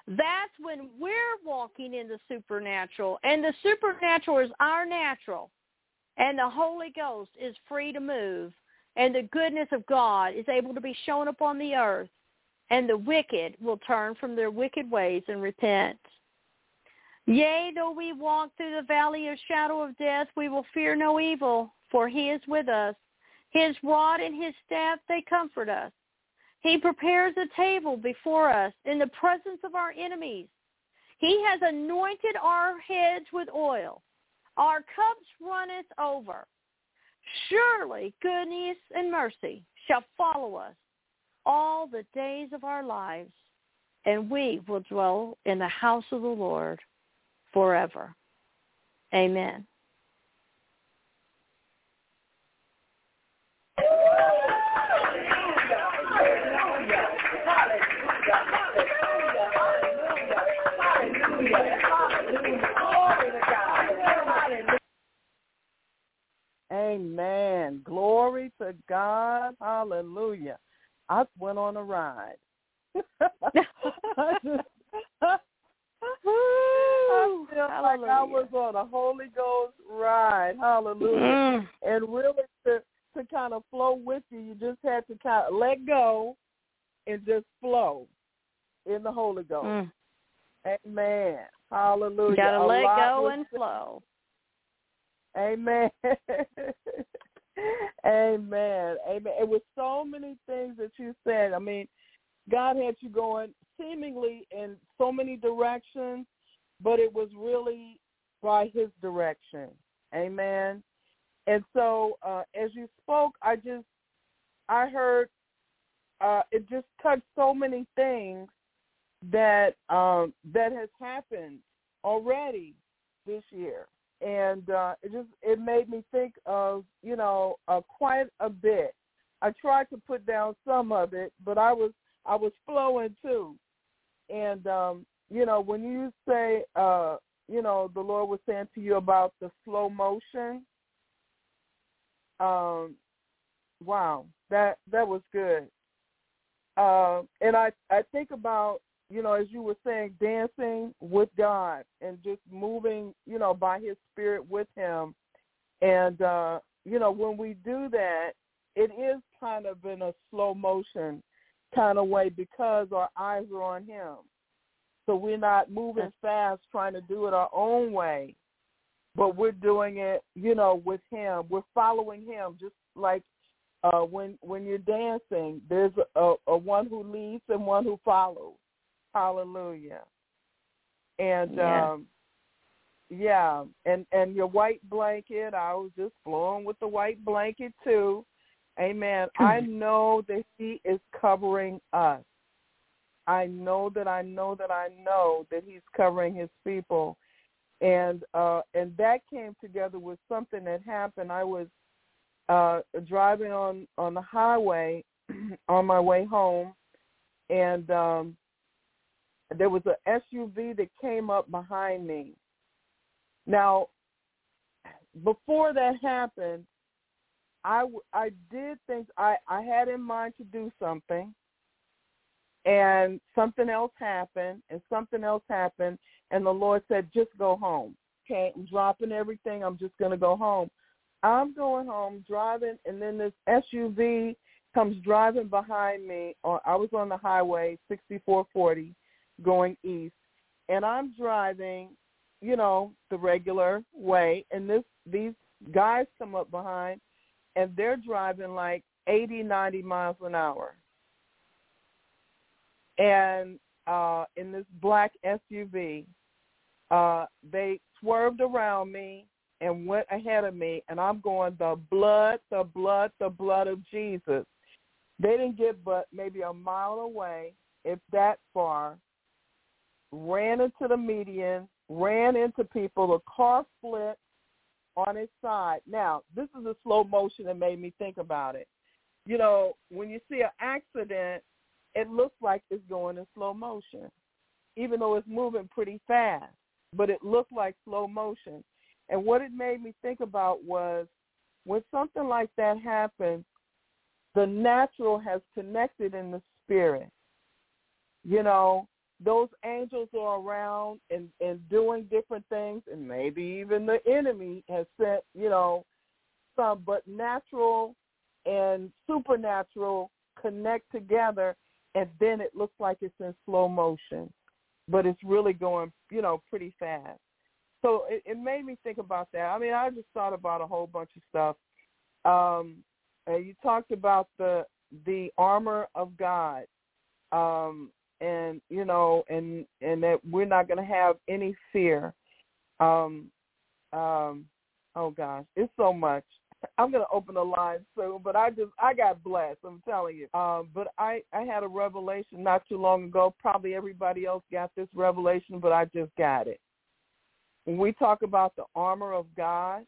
That's when we're walking in the supernatural, and the supernatural is our natural, and the Holy Ghost is free to move, and the goodness of God is able to be shown upon the earth, and the wicked will turn from their wicked ways and repent. Yea, though we walk through the valley of shadow of death, we will fear no evil, for he is with us. His rod and his staff, they comfort us. He prepares a table before us in the presence of our enemies. He has anointed our heads with oil. Our cups runneth over. Surely goodness and mercy shall follow us all the days of our lives, and we will dwell in the house of the Lord forever. Amen. Amen. Glory to God. Hallelujah. I went on a ride. I, just, I feel like I was on a Holy Ghost ride. Hallelujah. Mm. And really to, to kind of flow with you, you just had to kind of let go and just flow in the Holy Ghost. Mm. Amen. Hallelujah. You got to let go and flow. Amen. Amen. Amen. It was so many things that you said. I mean, God had you going seemingly in so many directions, but it was really by his direction. Amen. And so uh, as you spoke, I just, I heard uh, it just touched so many things that um, that has happened already this year. And uh, it just it made me think of, you know, uh, quite a bit. I tried to put down some of it, but I was I was flowing too. And, um, you know, when you say, uh, you know, the Lord was saying to you about the slow motion, um, wow, that that was good. Uh, and I, I think about, you know, as you were saying, dancing with God and just moving, you know, by his spirit with him. And, uh, you know, when we do that, it is kind of in a slow motion kind of way because our eyes are on him. So we're not moving fast trying to do it our own way, but we're doing it, you know, with him. We're following him just like uh, when when you're dancing. There's a, a one who leads and one who follows. Hallelujah. And, yeah. um, yeah, and, and your white blanket, I was just flowing with the white blanket too. Amen. I know that he is covering us. I know that I know that I know that he's covering his people. And uh, and that came together with something that happened. I was uh, driving on, on the highway on my way home, and um, there was an S U V that came up behind me. Now, before that happened, I, I did things, I, I had in mind to do something, and something else happened, and something else happened, and the Lord said, just go home. Okay, I'm dropping everything. I'm just going to go home. I'm going home, driving, and then this S U V comes driving behind me. I was on the highway, sixty-four forty, going east, and I'm driving, you know, the regular way, and this these guys come up behind, and they're driving like eighty, ninety miles an hour. And uh, in this black S U V, uh, they swerved around me and went ahead of me, and I'm going, the blood, the blood, the blood of Jesus. They didn't get but maybe a mile away, if that far, ran into the median, ran into people. The car split on its side. Now, this is a slow motion that made me think about it. You know, when you see an accident, it looks like it's going in slow motion, even though it's moving pretty fast, but it looked like slow motion. And what it made me think about was when something like that happens, the natural has connected in the spirit. You know, those angels are around and, and doing different things, and maybe even the enemy has sent, you know, some, but natural and supernatural connect together, and then it looks like it's in slow motion, but it's really going, you know, pretty fast. So it, it made me think about that. I mean, I just thought about a whole bunch of stuff. Um, and you talked about the the armor of God, um, and you know, and and that we're not going to have any fear. Um, um, oh gosh, it's so much. I'm going to open the line soon, but I just I got blessed. I'm telling you. Um, but I I had a revelation not too long ago. Probably everybody else got this revelation, but I just got it. When we talk about the armor of God,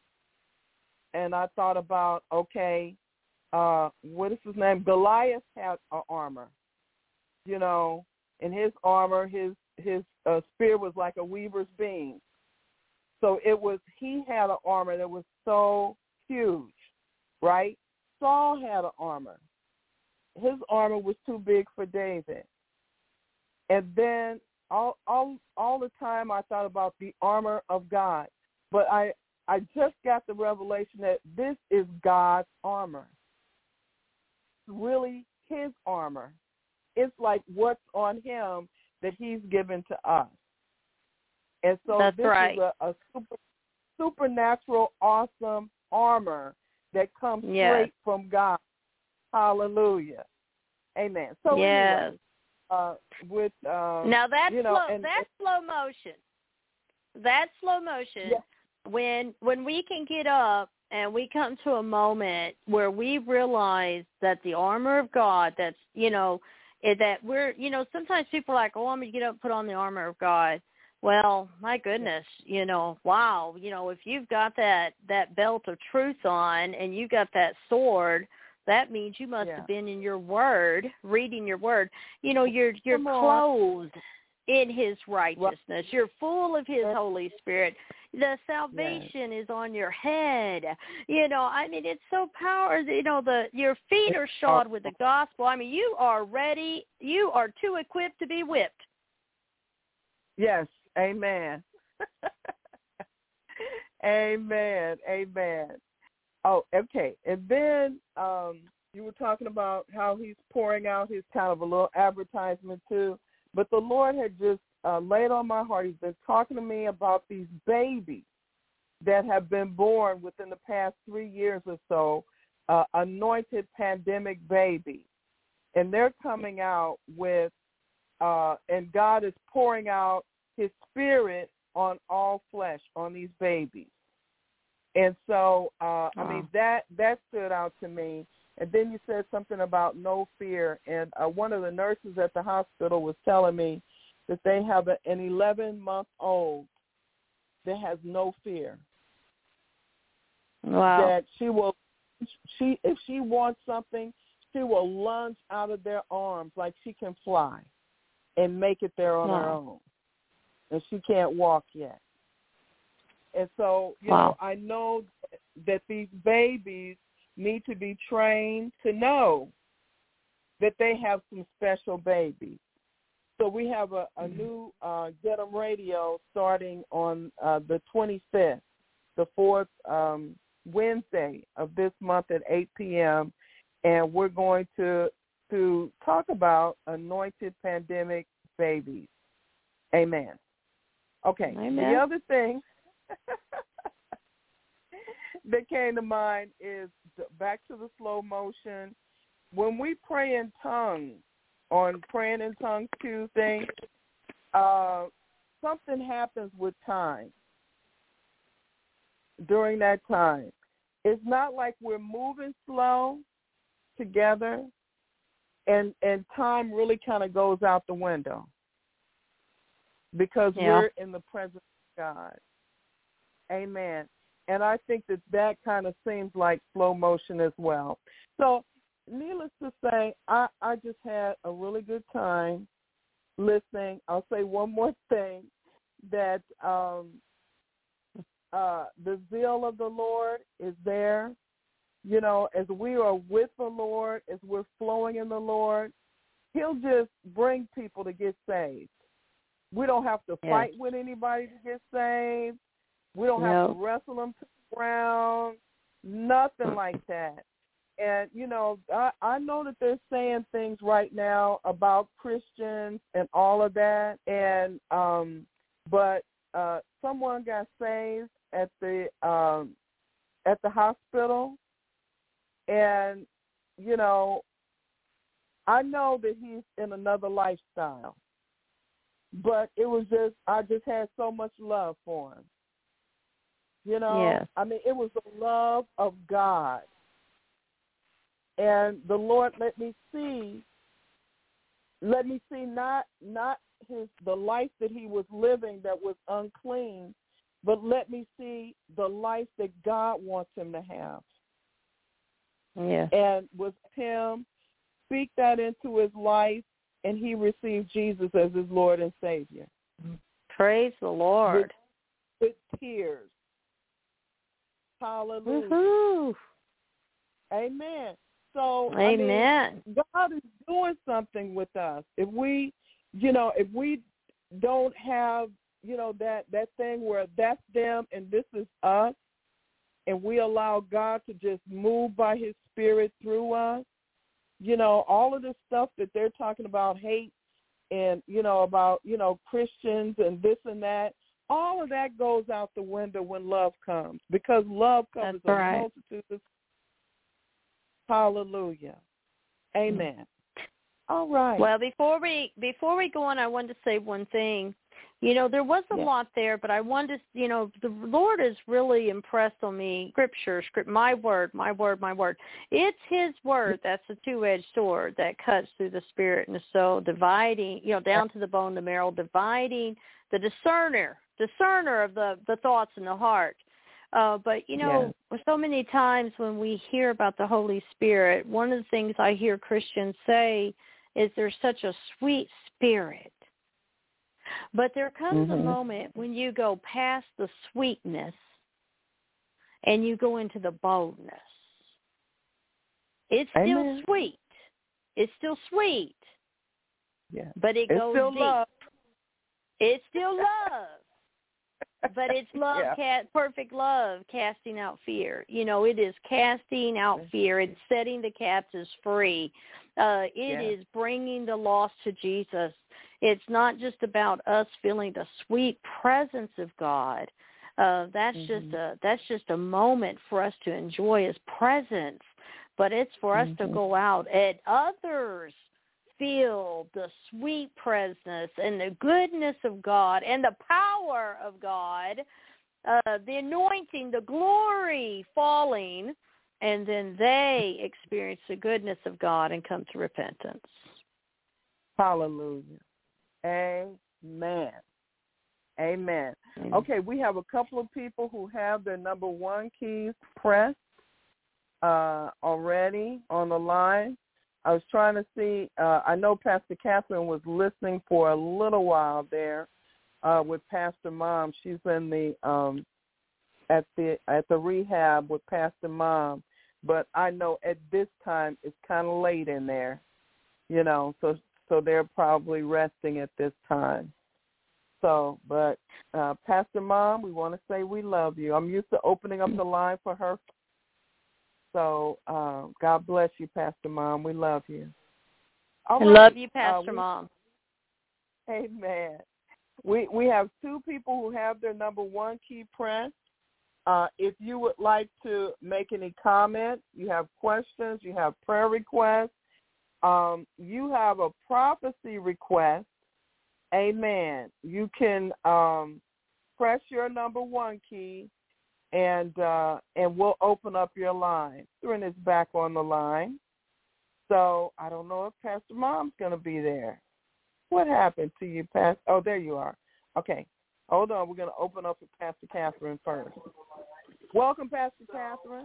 and I thought about, okay, uh, what is his name? Goliath had an armor, you know, and his armor, his his uh, spear was like a weaver's beam. So it was, he had an armor that was so huge, right? Saul had an armor. His armor was too big for David. And then all all all the time I thought about the armor of God, but I I just got the revelation that this is God's armor. Really his armor. It's like what's on him that he's given to us. And so That's this right. is a, a super, supernatural, awesome armor that comes Yes. straight from God. Hallelujah. Amen. So Yes. anyway, uh, with um, Now that's you know, slow, and, that's slow motion. That's slow motion. Yeah. When when we can get up and we come to a moment where we realize that the armor of God, that's, you know, is that we're, you know, sometimes people are like, oh, I'm going to get up and put on the armor of God. Well, my goodness, you know, wow, you know, if you've got that, that belt of truth on and you got that sword, that means you must Yeah. have been in your word, reading your word. You know, you're you're Come on. clothed in his righteousness. You're full of his Holy Spirit. The salvation is on your head. You know, I mean, it's so powerful. You know, the your feet are shod with the gospel. I mean, you are ready. You are too equipped to be whipped. Yes. Amen. Amen. Amen. Oh, okay. And then um, you were talking about how he's pouring out his kind of a little advertisement too. But the Lord had just uh, laid on my heart. He's been talking to me about these babies that have been born within the past three years or so, uh, anointed pandemic babies. And they're coming out with, uh, and God is pouring out his spirit on all flesh, on these babies. And so, uh, I mean, that, that stood out to me. And then you said something about no fear. And uh, one of the nurses at the hospital was telling me that they have a, an eleven-month-old that has no fear. Wow. That she will, she if she wants something, she will lunge out of their arms like she can fly and make it there on wow. her own. And she can't walk yet. And so, you wow. know, I know that these babies need to be trained to know that they have some special babies. So we have a, a new uh, Get 'em Radio starting on uh, the twenty-fifth, the fourth um, Wednesday of this month at eight p.m., and we're going to to talk about anointed pandemic babies. Amen. Okay, Amen. The other thing that came to mind is back to the slow motion. When we pray in tongues on Praying in Tongues Tuesday, uh, something happens with time during that time. It's not like we're moving slow together, and and time really kind of goes out the window because yeah. we're in the presence of God. Amen. And I think that that kind of seems like slow motion as well. So needless to say, I, I just had a really good time listening. I'll say one more thing, that um, uh, the zeal of the Lord is there. You know, as we are with the Lord, as we're flowing in the Lord, he'll just bring people to get saved. We don't have to fight yes. with anybody to get saved. We don't have nope. to wrestle them to the ground, nothing like that. And, you know, I, I know that they're saying things right now about Christians and all of that. And um, but uh, someone got saved at the um, at the hospital, and you know, I know that he's in another lifestyle. But it was just I just had so much love for him. You know, yes. I mean, it was the love of God. And the Lord let me see, let me see not not his the life that he was living that was unclean, but let me see the life that God wants him to have. Yeah. And with him, speak that into his life, and he received Jesus as his Lord and Savior. Praise the Lord. With, with tears. Hallelujah. Woo-hoo. Amen. So, Amen. I mean, God is doing something with us. If we, you know, if we don't have, you know, that, that thing where that's them and this is us, and we allow God to just move by his Spirit through us, you know, all of this stuff that they're talking about, hate and, you know, about, you know, Christians and this and that, all of that goes out the window when love comes, because love covers That's a right. multitude of. Hallelujah. Amen. All right. Well, before we before we go on, I wanted to say one thing. You know, there was a yeah. lot there, but I wanted to, you know, the Lord has really impressed on me, Scripture, script, my word, my word, my word. It's his word that's a two-edged sword that cuts through the spirit and the soul, dividing, you know, down to the bone, the marrow, dividing the discerner, discerner of the, the thoughts in the heart. Uh, but, you know, yes. so many times when we hear about the Holy Spirit, one of the things I hear Christians say is there's such a sweet spirit. But there comes mm-hmm. a moment when you go past the sweetness and you go into the boldness. It's still Amen. sweet. It's still sweet. Yeah. But it it's goes still deep. Love. It's still love. But it's love, yeah. ca- perfect love, casting out fear. You know, it is casting out fear. It's setting the captives free. Uh, it yeah. is bringing the lost to Jesus. It's not just about us feeling the sweet presence of God. Uh, that's mm-hmm. just a that's just a moment for us to enjoy his presence. But it's for us mm-hmm. to go out and others feel the sweet presence and the goodness of God and the power of God, uh, the anointing, the glory falling, and then they experience the goodness of God and come to repentance. Hallelujah. Amen. Amen. Mm-hmm. Okay, we have a couple of people who have their number one keys pressed uh, already on the line. I was trying to see, uh, I know Pastor Catherine was listening for a little while there uh, with Pastor Mom. She's in the um, at the at the rehab with Pastor Mom, but I know at this time it's kind of late in there, you know, so so they're probably resting at this time. So, but uh, Pastor Mom, we want to say we love you. I'm used to opening up the line for her. So uh, God bless you, Pastor Mom. We love you. All I right. love you, Pastor uh, we, Mom. Amen. We we have two people who have their number one key pressed. Uh, if you would like to make any comments, you have questions, you have prayer requests, um, you have a prophecy request, amen. You can um, press your number one key, and uh, and we'll open up your line. Catherine is back on the line. So I don't know if Pastor Mom's going to be there. What happened to you, Pastor? Oh, there you are. Okay. Hold on. We're going to open up with Pastor Catherine first. Welcome, Pastor Catherine.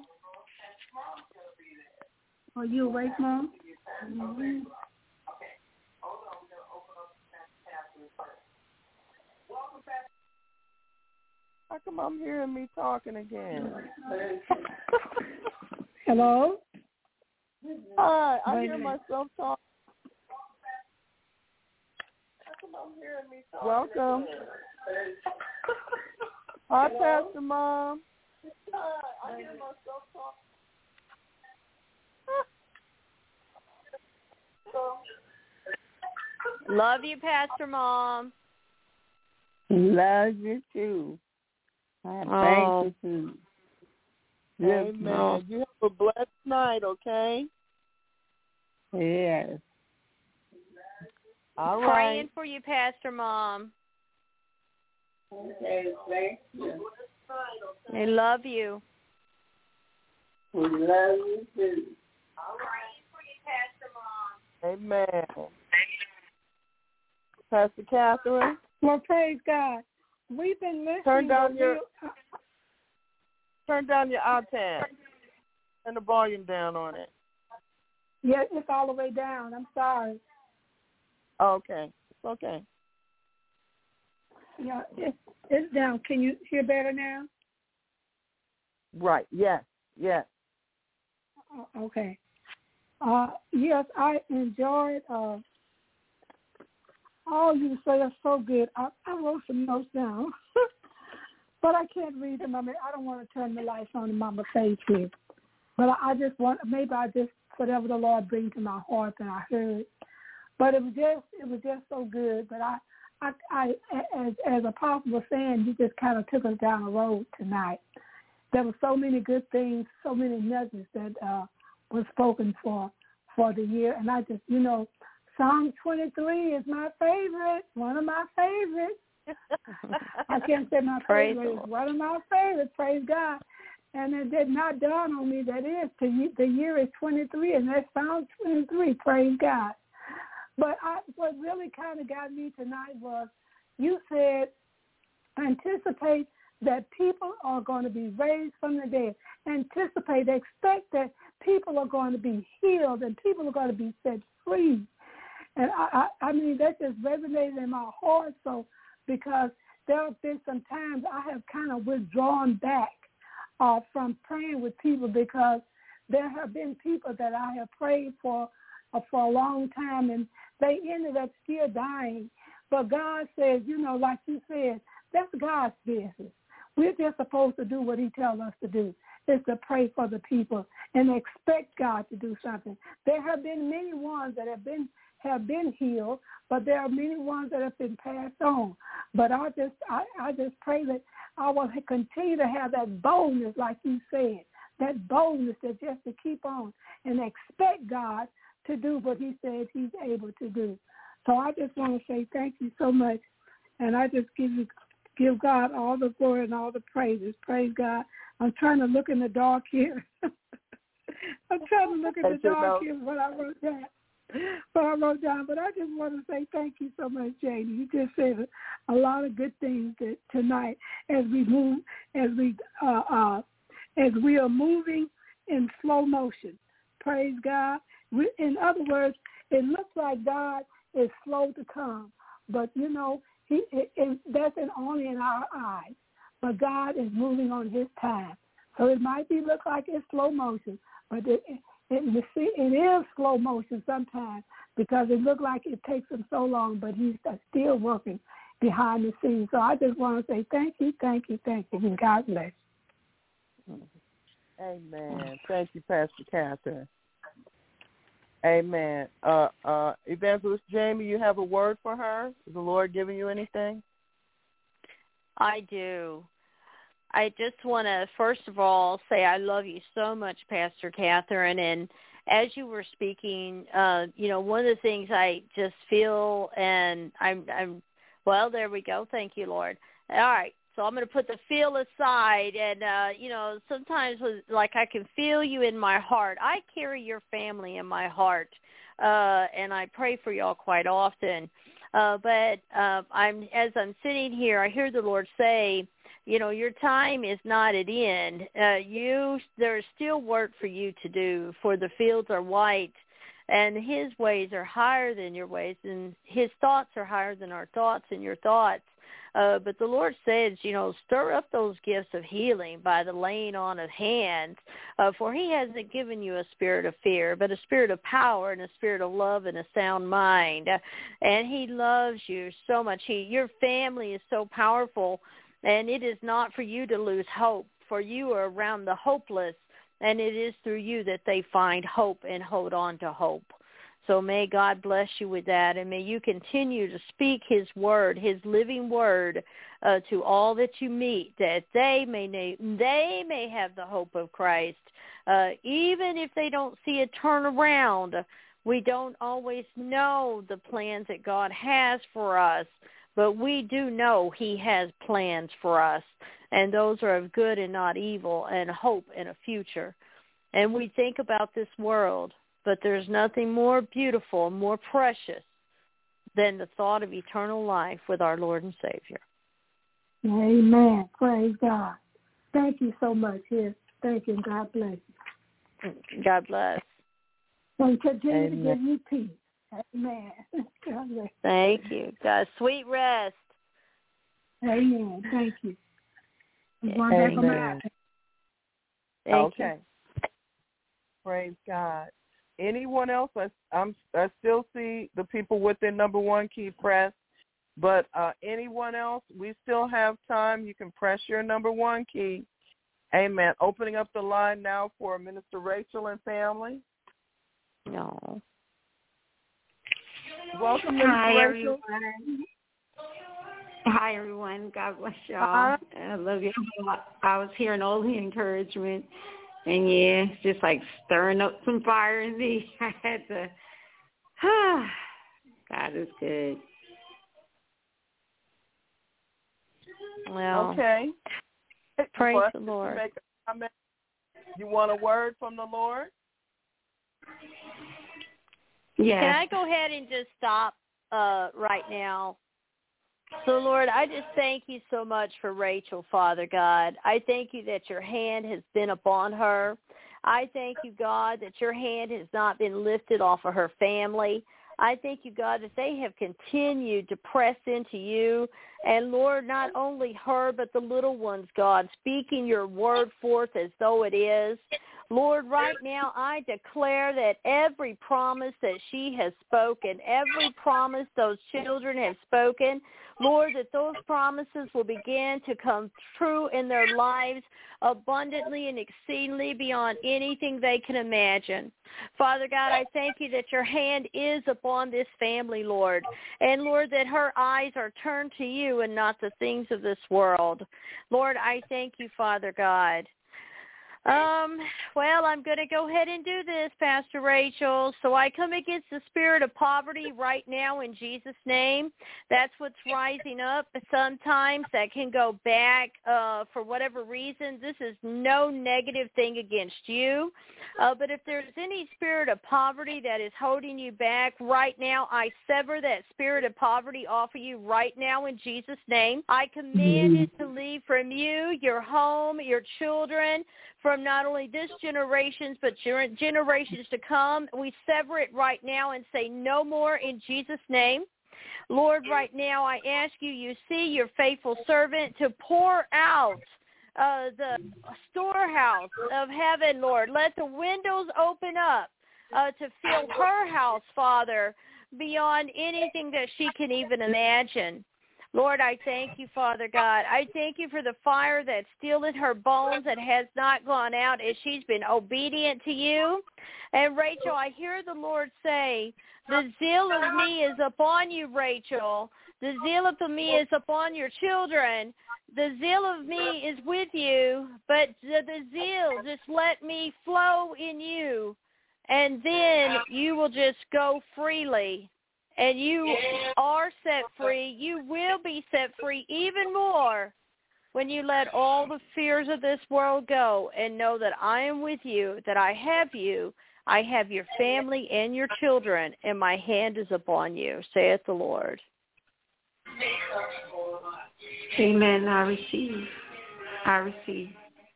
Are you awake, Mom? Mm-hmm. How come I'm hearing me talking again? Hello? Hi, I hear myself talk. Welcome. Hi, Pastor Mom. Love you, Pastor Mom. Love you too. I Oh. thank you too. Amen. Oh. You have a blessed night, okay? Yes. All Praying right. for you, Pastor Mom. Okay, thank you. I love you. We love you too. Amen. Pastor Catherine, Well, praise God. We've been listening. turn down but your we- turn down your iPad. Turn the volume down on it. Yeah, it's all the way down. I'm sorry. Okay. It's okay. Yeah, it's, it's down. Can you hear better now? Right. Yes. Yes. Uh, okay. Uh, yes, I enjoyed uh, all you say are so good. I, I wrote some notes down, but I can't read them. I mean, I don't want to turn the lights on in Mama face here. But I, I just want, maybe I just, whatever the Lord brings to my heart that I heard. But it was just, it was just so good. But I, I, I as, as Apostle was saying, you just kind of took us down a road tonight. There were so many good things, so many nudges that uh, were spoken for for the year. And I just, you know, Psalm twenty-three is my favorite, one of my favorites. I can't say my Praise favorite, the it's one of my favorites, praise God. And it did not dawn on me that is, the, the year is twenty-three, and that's Psalm twenty-three, praise God. But I, what really kind of got me tonight was you said anticipate that people are going to be raised from the dead. Anticipate, expect that people are going to be healed and people are going to be set free. And I, I, I mean, that just resonated in my heart. So, because there have been some times I have kind of withdrawn back uh, from praying with people because there have been people that I have prayed for uh, for a long time and they ended up still dying. But God says, you know, like you said, that's God's business. We're just supposed to do what he tells us to do, is to pray for the people and expect God to do something. There have been many ones that have been have been healed, but there are many ones that have been passed on. But I just I, I just pray that I will continue to have that boldness, like you said, that boldness that just to keep on and expect God to do what he says he's able to do. So I just want to say thank you so much, and I just give you give God all the glory and all the praises. Praise God. I'm trying to look in the dark here. I'm trying to look in the dark here what I wrote down. What I wrote down. But I just want to say thank you so much, J D. You just said a lot of good things that tonight as we move, as we uh, uh, as we are moving in slow motion. Praise God. We, in other words, it looks like God is slow to come, but you know, He it, it, that's in, only in our eyes. But God is moving on his time. So it might be look like it's slow motion, but it, it, it, it is slow motion sometimes because it looks like it takes him so long, but he's still working behind the scenes. So I just want to say thank you, thank you, thank you, and God bless. Amen. Thank you, Pastor Catherine. Amen. Uh, uh, Evangelist Jamie, you have a word for her? Is the Lord giving you anything? I do. I just want to, first of all, say I love you so much, Pastor Catherine. And as you were speaking, uh, you know, one of the things I just feel, and I'm, I'm, well, there we go. Thank you, Lord. All right. So I'm going to put the feel aside. And, uh, you know, sometimes like I can feel you in my heart. I carry your family in my heart, uh, and I pray for y'all quite often. Uh, but uh, I'm as I'm sitting here, I hear the Lord say, you know, your time is not at end. Uh, you there's still work for you to do, for the fields are white, and his ways are higher than your ways, and his thoughts are higher than our thoughts and your thoughts. Uh, but the Lord says, you know, stir up those gifts of healing by the laying on of hands, uh, for he hasn't given you a spirit of fear, but a spirit of power and a spirit of love and a sound mind. Uh, and he loves you so much. He, your family is so powerful, and it is not for you to lose hope, for you are around the hopeless, and it is through you that they find hope and hold on to hope. So may God bless you with that, and may you continue to speak his word, his living word, uh, to all that you meet, that they may they may have the hope of Christ. Uh, even if they don't see a turnaround, we don't always know the plans that God has for us, but we do know he has plans for us, and those are of good and not evil, and hope and a future. And we think about this world, but there's nothing more beautiful, more precious than the thought of eternal life with our Lord and Savior. Amen. Praise God. Thank you so much. Yes, thank you. God bless you. God bless. And continue Amen. to give you peace. Amen. God bless. Thank you. God, sweet rest. Amen. Thank you. Amen. Thank okay. You. Praise God. Anyone else? I, I'm, I still see the people with their number one key pressed, but uh, anyone else? We still have time. You can press your number one key. Amen. Opening up the line now for Minister Rachel and family. No. Welcome, Minister Hi, Rachel. everyone. Hi, everyone. God bless y'all. Hi. I love you. I was hearing all the encouragement. And, yeah, it's just like stirring up some fire in me. I had to, ah, God is good. Well, okay. Praise you the Lord. Make a comment? You want a word from the Lord? Yeah. Can I go ahead and just stop uh, right now? So, Lord, I just thank you so much for Rachel, Father God. I thank you that your hand has been upon her. I thank you, God, that your hand has not been lifted off of her family. I thank you, God, that they have continued to press into you. And, Lord, not only her, but the little ones, God, speaking your word forth as though it is. Lord, right now I declare that every promise that she has spoken, every promise those children have spoken, Lord, that those promises will begin to come true in their lives abundantly and exceedingly beyond anything they can imagine. Father God, I thank you that your hand is upon this family, Lord, and Lord, that her eyes are turned to you and not the things of this world. Lord, I thank you, Father God. Um, well, I'm going to go ahead and do this, Pastor Rachel. So I come against the spirit of poverty right now in Jesus' name. That's what's rising up. Sometimes that can go back uh, for whatever reason. This is no negative thing against you. Uh, but if there's any spirit of poverty that is holding you back right now, I sever that spirit of poverty off of you right now in Jesus' name. I command it to leave from you, your home, your children, from not only this generation, but generations to come. We sever it right now and say no more in Jesus' name. Lord, right now I ask you, you see your faithful servant to pour out uh, the storehouse of heaven, Lord. Let the windows open up uh, to fill her house, Father, beyond anything that she can even imagine. Lord, I thank you, Father God. I thank you for the fire that's still in her bones that has not gone out as she's been obedient to you. And Rachel, I hear the Lord say, the zeal of me is upon you, Rachel. The zeal of me is upon your children. The zeal of me is with you, but the, the zeal, just let me flow in you, and then you will just go freely. And you are set free. You will be set free even more when you let all the fears of this world go and know that I am with you, that I have you, I have your family and your children, and my hand is upon you, saith the Lord. Amen. I receive. I receive.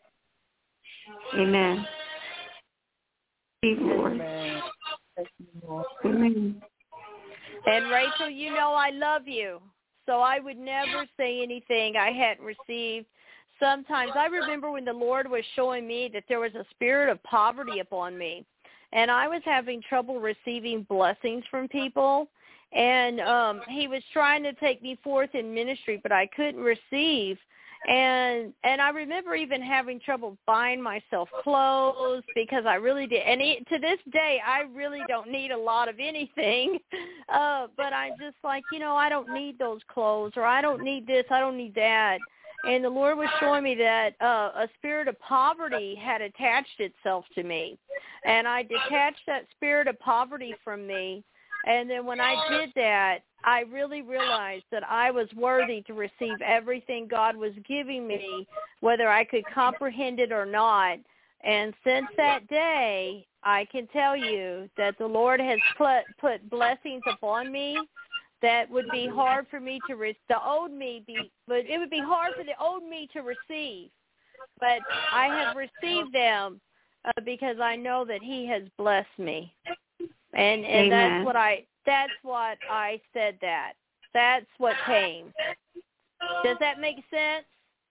Amen. Receive, Lord. Amen. Thank you, Lord. Amen. And Rachel, you know I love you so I would never say anything I hadn't received. Sometimes I remember when the Lord was showing me that there was a spirit of poverty upon me, and I was having trouble receiving blessings from people, and um, he was trying to take me forth in ministry, but I couldn't receive. And and I remember even having trouble buying myself clothes because I really did. And it, to this day, I really don't need a lot of anything. Uh, but I'm just like, you know, I don't need those clothes, or I don't need this, I don't need that. And the Lord was showing me that uh, a spirit of poverty had attached itself to me. And I detached that spirit of poverty from me. And then when I did that, I really realized that I was worthy to receive everything God was giving me, whether I could comprehend it or not. And since that day, I can tell you that the Lord has put, put blessings upon me that would be hard for me to receive. The owed me be, but it would be hard for the owed me to receive. But I have received them uh, because I know that He has blessed me. And and Amen. that's what I that's what I said that. That's what came. Does that make sense?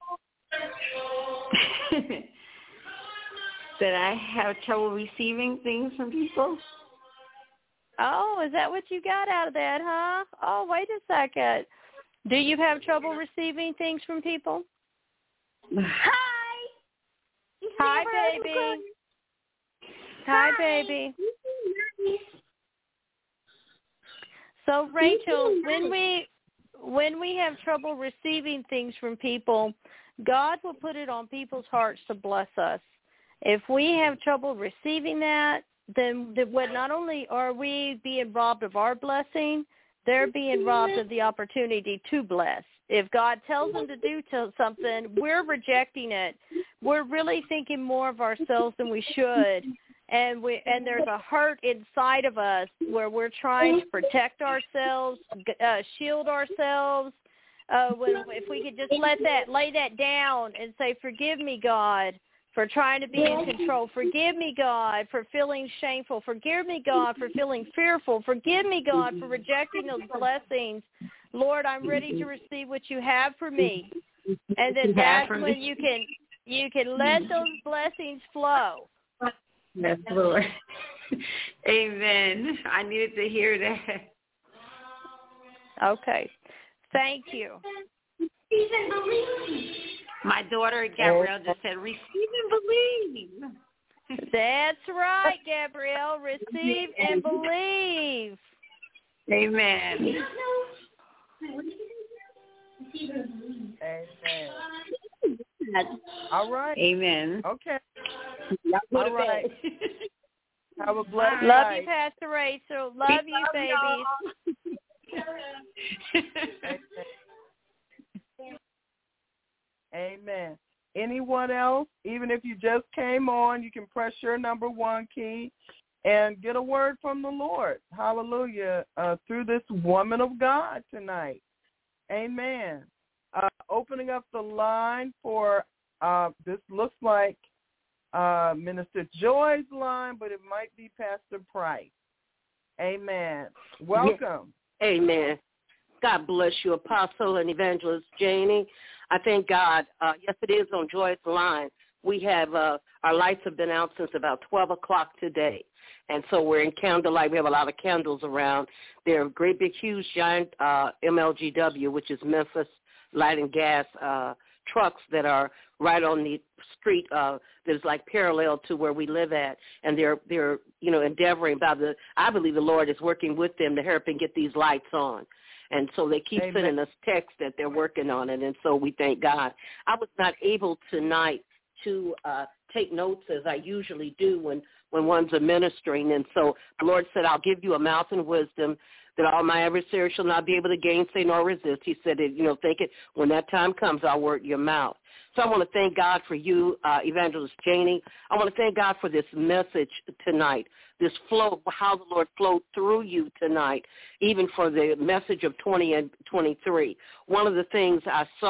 That I have trouble receiving things from people? Oh, is that what you got out of that, huh? Oh, wait a second. Do you have trouble receiving things from people? Hi. Hi, baby. Hi, baby. So, Rachel, when we when we have trouble receiving things from people, God will put it on people's hearts to bless us. If we have trouble receiving that, then the, what, not only are we being robbed of our blessing, they're being robbed of the opportunity to bless. If God tells them to do to something, we're rejecting it. We're really thinking more of ourselves than we should. And we and there's a hurt inside of us where we're trying to protect ourselves, uh, shield ourselves. Uh, when, if we could just let that, lay that down and say, forgive me, God, for trying to be in control. Forgive me, God, for feeling shameful. Forgive me, God, for feeling fearful. Forgive me, God, for rejecting those blessings. Lord, I'm ready to receive what you have for me. And then that's when you can you can let those blessings flow. Yes, Lord. Amen. I needed to hear that. Okay. Thank you. My daughter, Gabrielle, just said, receive and believe. That's right, Gabrielle. Receive and believe. Amen. Amen. All right. Amen. Okay. All right. Have a blessed Love night. you, Pastor Rachel. Love you, babies. Amen. Anyone else, even if you just came on, you can press your number one key and get a word from the Lord. Hallelujah. Uh, through this woman of God tonight. Amen. Uh, opening up the line for, uh, this looks like uh, Minister Joy's line, but it might be Pastor Price. Amen. Welcome. Amen. God bless you, Apostle and Evangelist Janie. I thank God. Uh, yes, it is on Joy's line. We have, uh, our lights have been out since about twelve o'clock today. And so we're in candlelight. We have a lot of candles around. They're great, big, huge, giant uh, M L G W, which is Memphis Light and Gas uh, trucks that are right on the street uh, that is like parallel to where we live at. And they're, they're you know, endeavoring by the, I believe the Lord is working with them to help and get these lights on. And so they keep Amen. sending us texts that they're working on it, and so we thank God. I was not able tonight to uh, take notes as I usually do when, when one's administering, and so the Lord said, I'll give you a mouth and wisdom that all my adversaries shall not be able to gainsay nor resist. He said, you know, think it, when that time comes, I'll work your mouth. So I want to thank God for you, uh, Evangelist Janie. I want to thank God for this message tonight, this flow, how the Lord flowed through you tonight, even for the message of twenty and twenty-three. One of the things I saw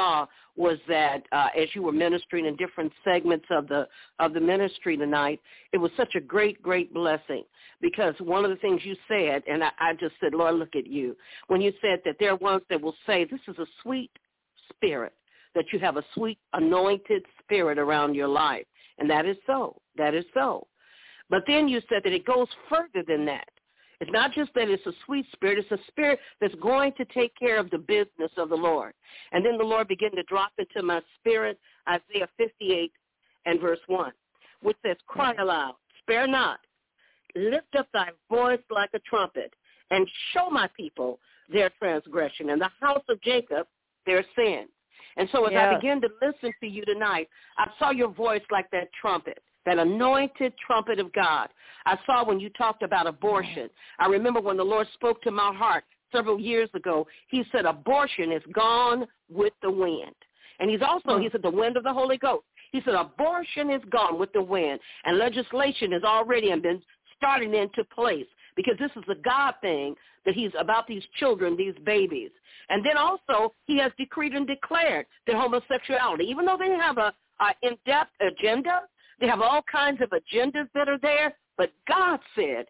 was that uh, as you were ministering in different segments of the of the ministry tonight, it was such a great, great blessing, because one of the things you said, and I, I just said, Lord, look at you, when you said that there are ones that will say, this is a sweet spirit, that you have a sweet anointed spirit around your life. And that is so. That is so. But then you said that it goes further than that. It's not just that it's a sweet spirit. It's a spirit that's going to take care of the business of the Lord. And then the Lord began to drop into my spirit Isaiah fifty-eight and verse one, which says, cry aloud, spare not, lift up thy voice like a trumpet, and show my people their transgression, and the house of Jacob their sin. And so as yes. I began to listen to you tonight, I saw your voice like that trumpet, that anointed trumpet of God. I saw when you talked about abortion. I remember when the Lord spoke to my heart several years ago, he said abortion is gone with the wind. And he's also, he said, the wind of the Holy Ghost. He said abortion is gone with the wind, and legislation has already been starting into place, because this is a God thing that he's about these children, these babies. And then also he has decreed and declared that homosexuality, even though they have a, a in-depth agenda, they have all kinds of agendas that are there, but God said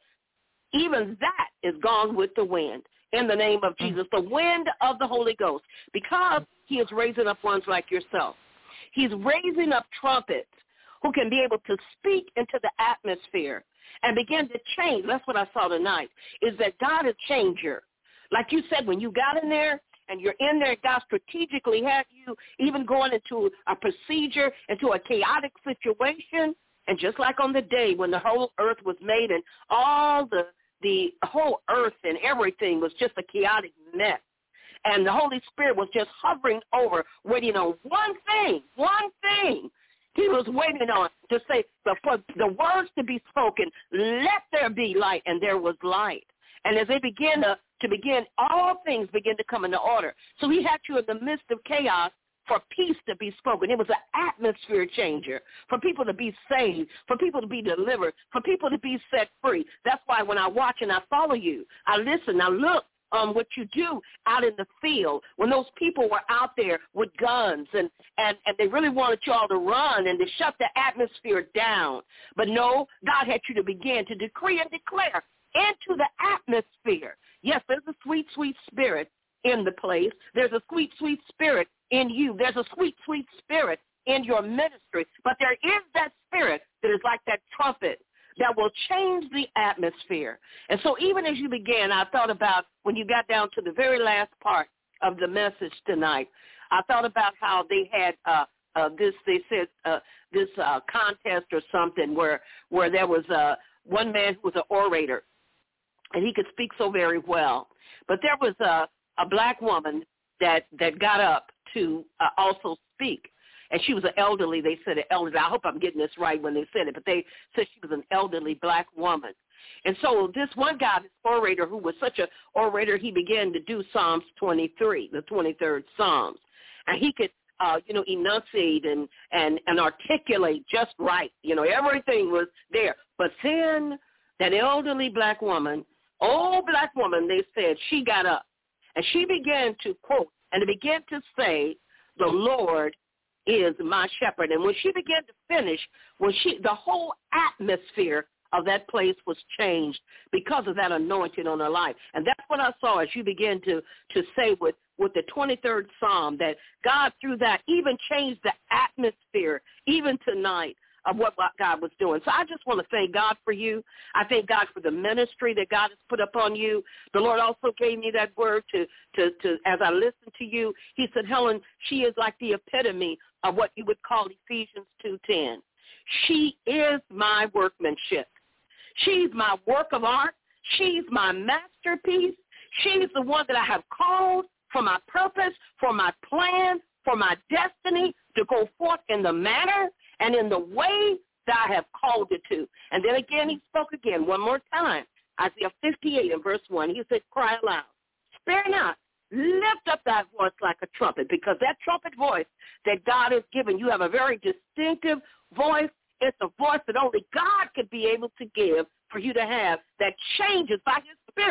even that is gone with the wind in the name of Jesus, the wind of the Holy Ghost, because he is raising up ones like yourself. He's raising up trumpets who can be able to speak into the atmosphere and begin to change. That's what I saw tonight, is that God is a changer. Like you said, when you got in there and you're in there, God strategically had you even going into a procedure, into a chaotic situation. And just like on the day when the whole earth was made and all the, the whole earth and everything was just a chaotic mess, and the Holy Spirit was just hovering over, waiting on one thing, one thing. He was waiting on to say, for the words to be spoken, let there be light, and there was light. And as they began to, to begin, all things begin to come into order. So he had you in the midst of chaos for peace to be spoken. It was an atmosphere changer, for people to be saved, for people to be delivered, for people to be set free. That's why when I watch and I follow you, I listen, I look, Um, what you do out in the field when those people were out there with guns and, and, and they really wanted you all to run and to shut the atmosphere down. But no, God had you to begin to decree and declare into the atmosphere. Yes, there's a sweet, sweet spirit in the place. There's a sweet, sweet spirit in you. There's a sweet, sweet spirit in your ministry. But there is that spirit that is like that trumpet that will change the atmosphere. And so even as you began, I thought about when you got down to the very last part of the message tonight, I thought about how they had uh, uh, this, they said, uh, this uh, contest or something where where there was uh, one man who was an orator, and he could speak so very well. But there was a, a black woman that, that got up to uh, also speak. And she was an elderly, they said an elderly, I hope I'm getting this right when they said it, but they said she was an elderly black woman. And so this one guy, this orator, who was such an orator, he began to do Psalms twenty-three, the twenty-third Psalms. And he could, uh, you know, enunciate and, and, and articulate just right. You know, everything was there. But then that elderly black woman, old black woman, they said, she got up. And she began to quote and began to say, the Lord is my shepherd. And when she began to finish, when she, the whole atmosphere of that place was changed because of that anointing on her life. And that's what I saw as you began to, to say with, with the twenty-third Psalm, that God through that even changed the atmosphere, even tonight, of what God was doing. So I just want to thank God for you. I thank God for the ministry that God has put upon you. The Lord also gave me that word to, to, to as I listened to you. He said, Helen, she is like the epitome of what you would call Ephesians two ten. She is my workmanship. She's my work of art. She's my masterpiece. She's the one that I have called for my purpose, for my plan, for my destiny to go forth in the manner and in the way that I have called it to. And then again, he spoke again one more time. Isaiah fifty-eight and verse one, he said, cry aloud, spare not, lift up thy voice like a trumpet, because that trumpet voice that God has given, you have a very distinctive voice. It's a voice that only God could be able to give for you to have that changes by his spirit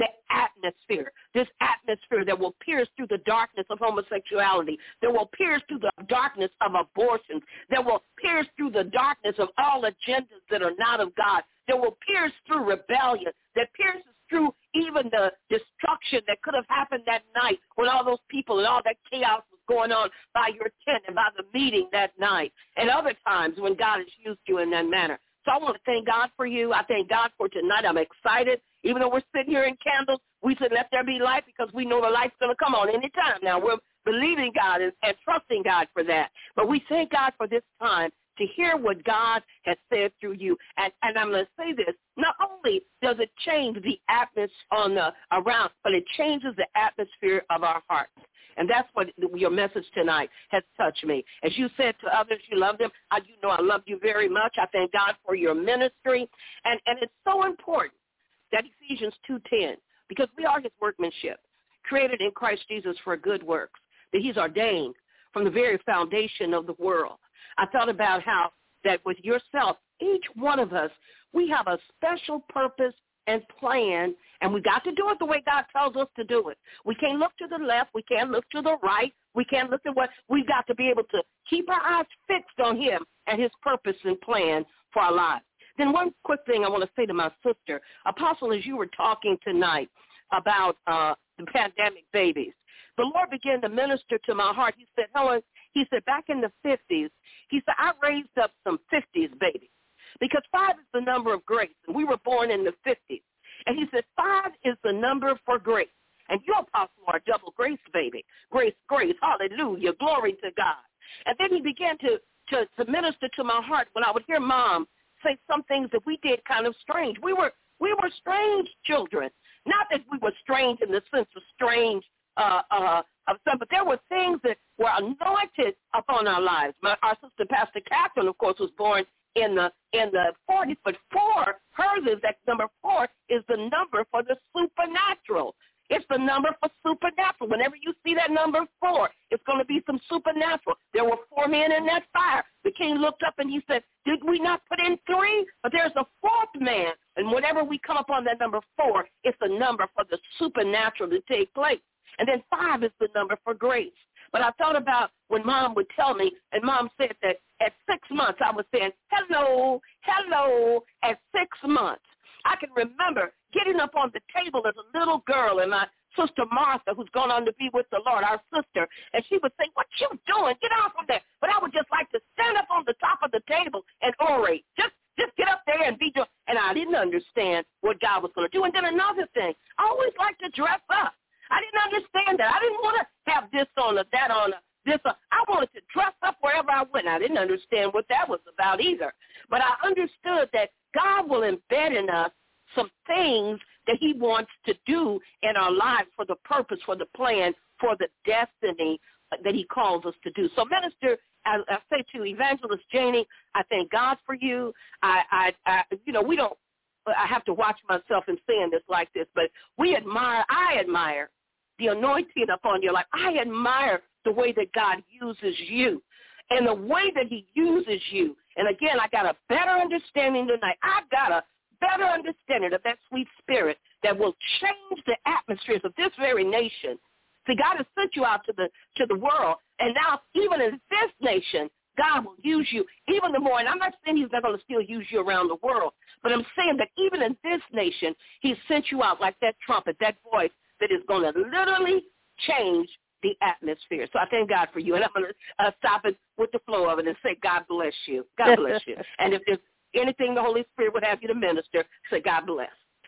the atmosphere, this atmosphere that will pierce through the darkness of homosexuality, that will pierce through the darkness of abortions, that will pierce through the darkness of all agendas that are not of God, that will pierce through rebellion, that pierces through even the destruction that could have happened that night when all those people and all that chaos was going on by your tent and by the meeting that night, and other times when God has used you in that manner. So I want to thank God for you. I thank God for tonight. I'm excited. Even though we're sitting here in candles, we said let there be light because we know the light's going to come on any time now. We're believing God and, and trusting God for that. But we thank God for this time to hear what God has said through you. And, and I'm going to say this, not only does it change the atmosphere on the, around, but it changes the atmosphere of our hearts. And that's what your message tonight has touched me. As you said to others, you love them. I, you know I love you very much. I thank God for your ministry. And, and it's so important that Ephesians two ten, because we are his workmanship, created in Christ Jesus for good works, that he's ordained from the very foundation of the world. I thought about how that with yourself, each one of us, we have a special purpose and plan, and we got to do it the way God tells us to do it. We can't look to the left. We can't look to the right. We can't look at what. We've got to be able to keep our eyes fixed on him and his purpose and plan for our lives. Then one quick thing I want to say to my sister, Apostle, as you were talking tonight about uh, the pandemic babies, the Lord began to minister to my heart. He said, Helen, he said, back in the fifties, he said, I raised up some fifties babies. Because five is the number of grace, and we were born in the fifties. And he said, five is the number for grace. And you, Apostle, are double grace, baby. Grace, grace, hallelujah, glory to God. And then he began to, to, to minister to my heart when I would hear Mom say some things that we did kind of strange. We were we were strange children. Not that we were strange in the sense of strange uh, uh, of some, but there were things that were anointed upon our lives. My, our sister, Pastor Catherine, of course, was born in the in the forties, but four, hers is that number four is the number for the supernatural. It's the number for supernatural. Whenever you see that number four, it's going to be some supernatural. There were four men in that fire. The king looked up and he said, did we not put in three? But there's a fourth man. And whenever we come upon that number four, it's a number for the supernatural to take place. And then five is the number for grace. But I thought about when Mom would tell me, and Mom said that at six months I was saying, hello, hello, at six months. I can remember getting up on the table as a little girl, and my sister Martha, who's gone on to be with the Lord, our sister, and she would say, what you doing? Get off of there. But I would just like to stand up on the top of the table and orate. Just just get up there and be doing. And I didn't understand what God was going to do. And then another thing, I always like to dress up. I didn't understand that. I didn't want to have this on or that on or this. Or, I wanted to dress up wherever I went. I didn't understand what that was about either. But I understood that God will embed in us some things that he wants to do in our lives for the purpose, for the plan, for the destiny that he calls us to do. So, Minister, I, I say to Evangelist Janie, I thank God for you. I, I, I, you know, we don't, I have to watch myself in saying this like this, but we admire, I admire the anointing upon your life. I admire the way that God uses you and the way that he uses you. And again, I got a better understanding tonight. I got a better understanding of that sweet spirit that will change the atmospheres of this very nation. See, God has sent you out to the to the world, and now even in this nation, God will use you even the more. And I'm not saying he's not going to still use you around the world, but I'm saying that even in this nation, he's sent you out like that trumpet, that voice that is going to literally change the atmosphere. So I thank God for you. And I'm going to uh, stop it with the flow of it and say, God bless you. God bless you. And if there's anything the Holy Spirit would have you to minister, say, God bless.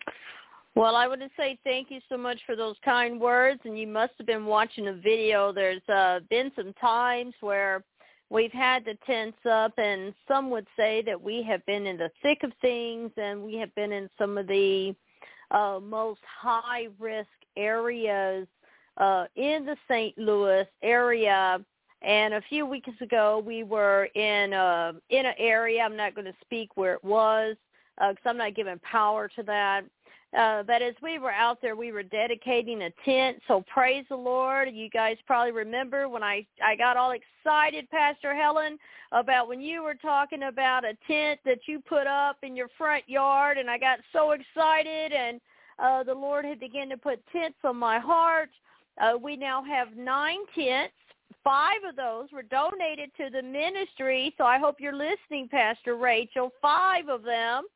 Well, I want to say thank you so much for those kind words, and you must have been watching a video. There's uh, been some times where we've had to tense up, and some would say that we have been in the thick of things, and we have been in some of the uh, most high-risk areas uh, in the Saint Louis area. And a few weeks ago, we were in a, in an area, I'm not going to speak where it was, because uh, I'm not giving power to that. Uh, but as we were out there, we were dedicating a tent. So praise the Lord. You guys probably remember when I, I got all excited, Pastor Helen, about when you were talking about a tent that you put up in your front yard. And I got so excited. And uh, the Lord had begun to put tents on my heart. Uh, we now have nine tents. Five of those were donated to the ministry, so I hope you're listening, Pastor Rachel. Five of them.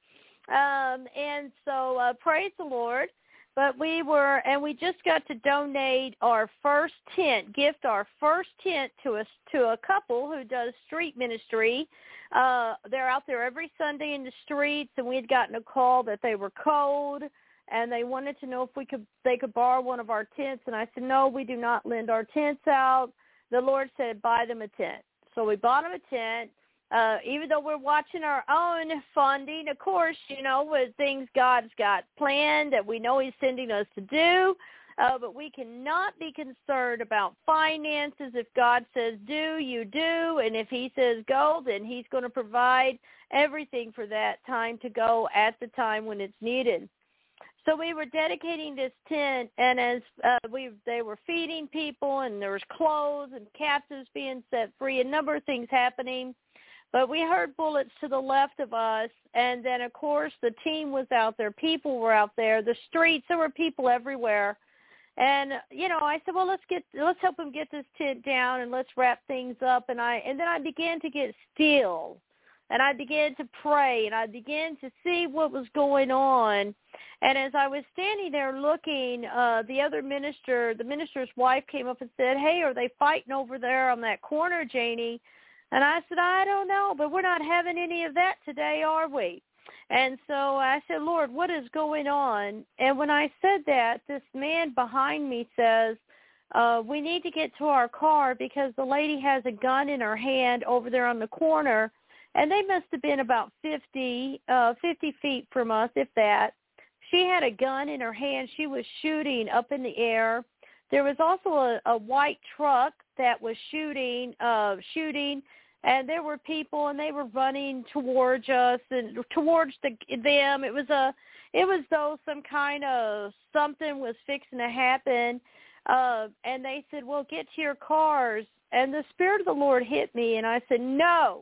Um, and so uh, praise the Lord. But we were, and we just got to donate our first tent, gift our first tent to a, to a couple who does street ministry. Uh, they're out there every Sunday in the streets, and we had gotten a call that they were cold, and they wanted to know if we could they could borrow one of our tents. And I said, no, we do not lend our tents out. The Lord said, buy them a tent. So we bought them a tent. Uh, even though we're watching our own funding, of course, you know, with things God's got planned that we know he's sending us to do, uh, but we cannot be concerned about finances. If God says do, you do, and if he says go, then he's going to provide everything for that time to go at the time when it's needed. So we were dedicating this tent, and as uh, we they were feeding people, and there was clothes and captives being set free, a number of things happening. But we heard bullets to the left of us, and then, of course, the team was out there. People were out there. The streets, there were people everywhere. And, you know, I said, well, let's get let's help them get this tent down, and let's wrap things up. And I and then I began to get still, and I began to pray, and I began to see what was going on. And as I was standing there looking, uh, the other minister, the minister's wife came up and said, hey, are they fighting over there on that corner, Janie? And I said, I don't know, but we're not having any of that today, are we? And so I said, Lord, what is going on? And when I said that, this man behind me says, uh, we need to get to our car because the lady has a gun in her hand over there on the corner. And they must have been about fifty, uh, fifty feet from us, if that. She had a gun in her hand. She was shooting up in the air. There was also a, a white truck that was shooting, uh, shooting, and there were people, and they were running towards us and towards the, them. It was a, it was though some kind of something was fixing to happen, uh, and they said, "Well, get to your cars." And the Spirit of the Lord hit me, and I said, "No,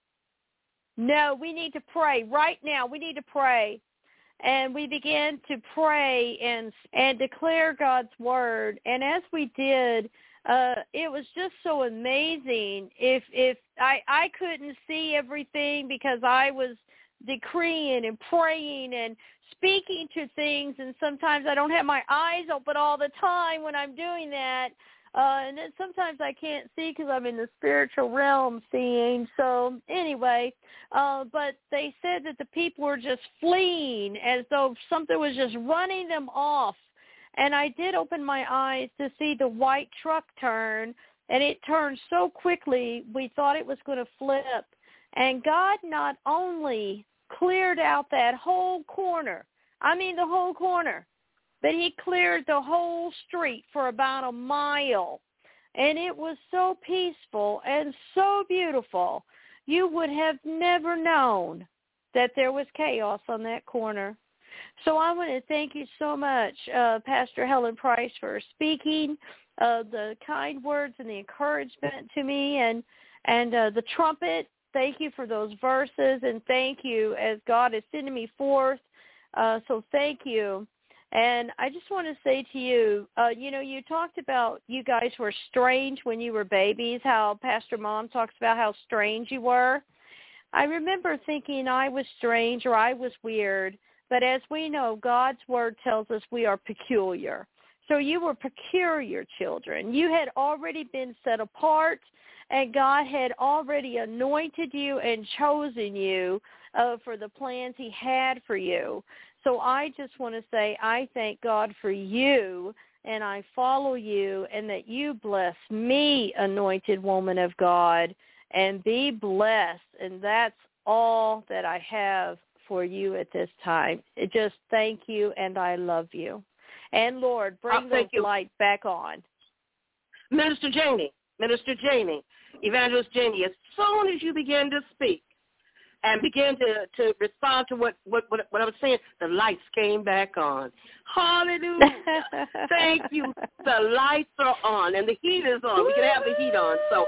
no, we need to pray right now. We need to pray." And we began to pray and and declare God's word. And as we did, uh, it was just so amazing. If if I, I couldn't see everything because I was decreeing and praying and speaking to things, and sometimes I don't have my eyes open all the time when I'm doing that. Uh, and then sometimes I can't see because I'm in the spiritual realm seeing. So anyway, uh, but they said that the people were just fleeing as though something was just running them off. And I did open my eyes to see the white truck turn, and it turned so quickly we thought it was going to flip. And God not only cleared out that whole corner, I mean the whole corner, but he cleared the whole street for about a mile. And it was so peaceful and so beautiful. You would have never known that there was chaos on that corner. So I want to thank you so much, uh, Pastor Helen Price, for speaking uh, the kind words and the encouragement to me, and, and uh, the trumpet. Thank you for those verses, and thank you as God is sending me forth. Uh, so thank you. And I just want to say to you, uh, you know, you talked about you guys were strange when you were babies, how Pastor Mom talks about how strange you were. I remember thinking I was strange or I was weird, but as we know, God's word tells us we are peculiar. So you were peculiar children. You had already been set apart, and God had already anointed you and chosen you uh, for the plans he had for you. So I just want to say I thank God for you, and I follow you, and that you bless me, anointed woman of God, and be blessed. And that's all that I have for you at this time. Just thank you, and I love you. And, Lord, bring those lights back on. Minister Janie, Minister Janie, Evangelist Janie, as soon as you begin to speak, and began to, to respond to what, what, what, what I was saying, the lights came back on. Hallelujah. Thank you. The lights are on, and the heat is on. We can have the heat on. So,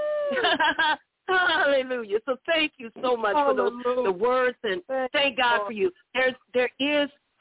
hallelujah. So thank you so much for those the words, and thank God for you. There's, there is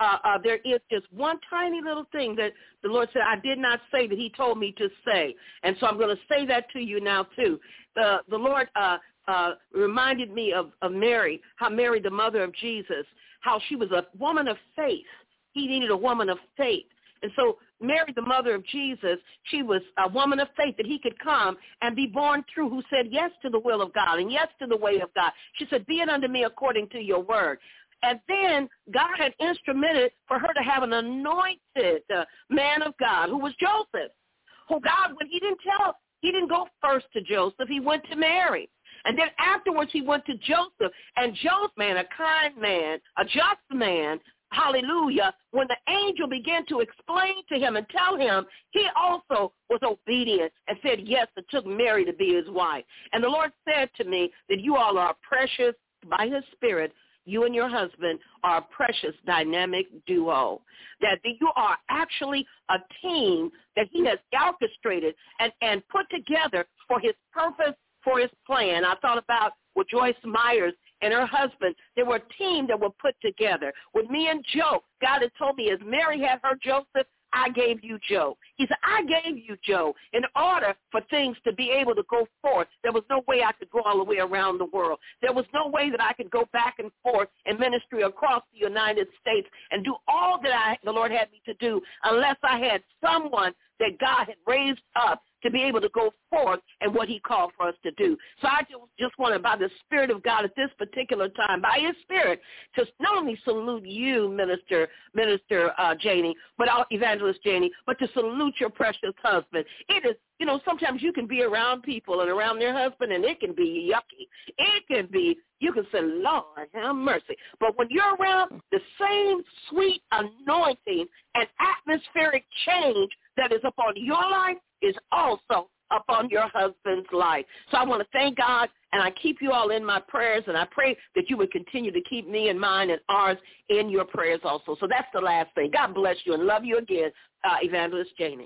uh, uh, there is just one tiny little thing that the Lord said I did not say that he told me to say. And so I'm going to say that to you now, too. The, the Lord uh, uh, reminded me of, of Mary, how Mary, the mother of Jesus, how she was a woman of faith. He needed a woman of faith. And so Mary, the mother of Jesus, she was a woman of faith that he could come and be born through, who said yes to the will of God and yes to the way of God. She said, be it unto me according to your word. And then God had instrumented for her to have an anointed uh, man of God who was Joseph, who God, when he didn't tell, he didn't go first to Joseph. He went to Mary. And then afterwards he went to Joseph. And Joseph, man, a kind man, a just man, hallelujah, when the angel began to explain to him and tell him, he also was obedient and said yes and took Mary to be his wife. And the Lord said to me that you all are precious by his Spirit. You and your husband are a precious dynamic duo, that you are actually a team that he has orchestrated and, and put together for his purpose, for his plan. I thought about with Joyce Myers and her husband. They were a team that were put together. With me and Joe, God had told me as Mary had her Joseph, I gave you Joe. He said, I gave you Joe in order for things to be able to go forth. There was no way I could go all the way around the world. There was no way that I could go back and forth in ministry across the United States and do all that I, the Lord had me to do unless I had someone that God had raised up to be able to go forth and what he called for us to do. So I just, just wanted, by the Spirit of God at this particular time, by his Spirit, to not only salute you, Minister Minister uh, Janie, but uh, Evangelist Janie, but to salute your precious husband. It is, you know, sometimes you can be around people and around their husband, and it can be yucky. It can be, you can say, Lord, have mercy. But when you're around the same sweet anointing and atmospheric change that is upon your life is also upon your husband's life. So I want to thank God, and I keep you all in my prayers, and I pray that you would continue to keep me and mine and ours in your prayers also. So that's the last thing. God bless you and love you again, uh, Evangelist Janie.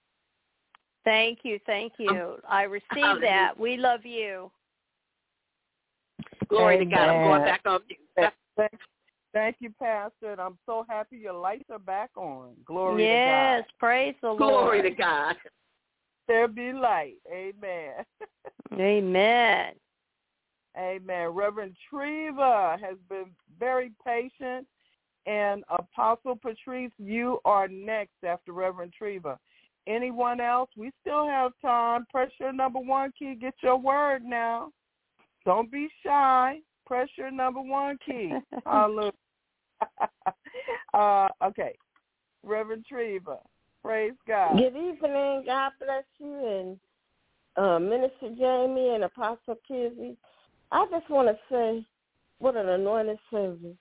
Thank you, thank you. I received that. We love you. Glory Amen. to God. I'm going back on you. Thank, thank you, Pastor, and I'm so happy your lights are back on. Glory yes, to God. Yes, praise the Lord. Glory to God. There be light. Amen. Amen. Amen. Reverend Treva has been very patient, and Apostle Patrice, you are next after Reverend Treva. Anyone else? We still have time. Press your number one key. Get your word now. Don't be shy. Press your number one key. Hallelujah. uh, okay. Reverend Treva. Praise God. Good evening. God bless you, and uh, Minister Jamie and Apostle Kizzy. I just want to say what an anointed service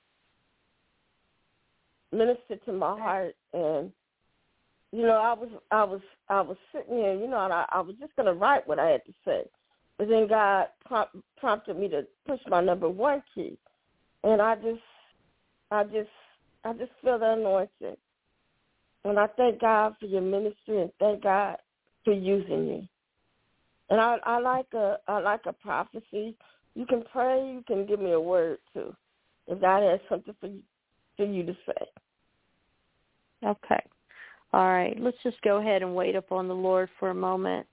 ministered to my heart. And you know, I was I was I was sitting here, you know, and I, I was just going to write what I had to say, but then God prompt, prompted me to push my number one key, and I just I just I just feel the anointing. And I thank God for your ministry and thank God for using you. And I, I like a I like a prophecy. You can pray. You can give me a word too, if God has something for you for you to say. Okay. All right. Let's just go ahead and wait upon the Lord for a moment.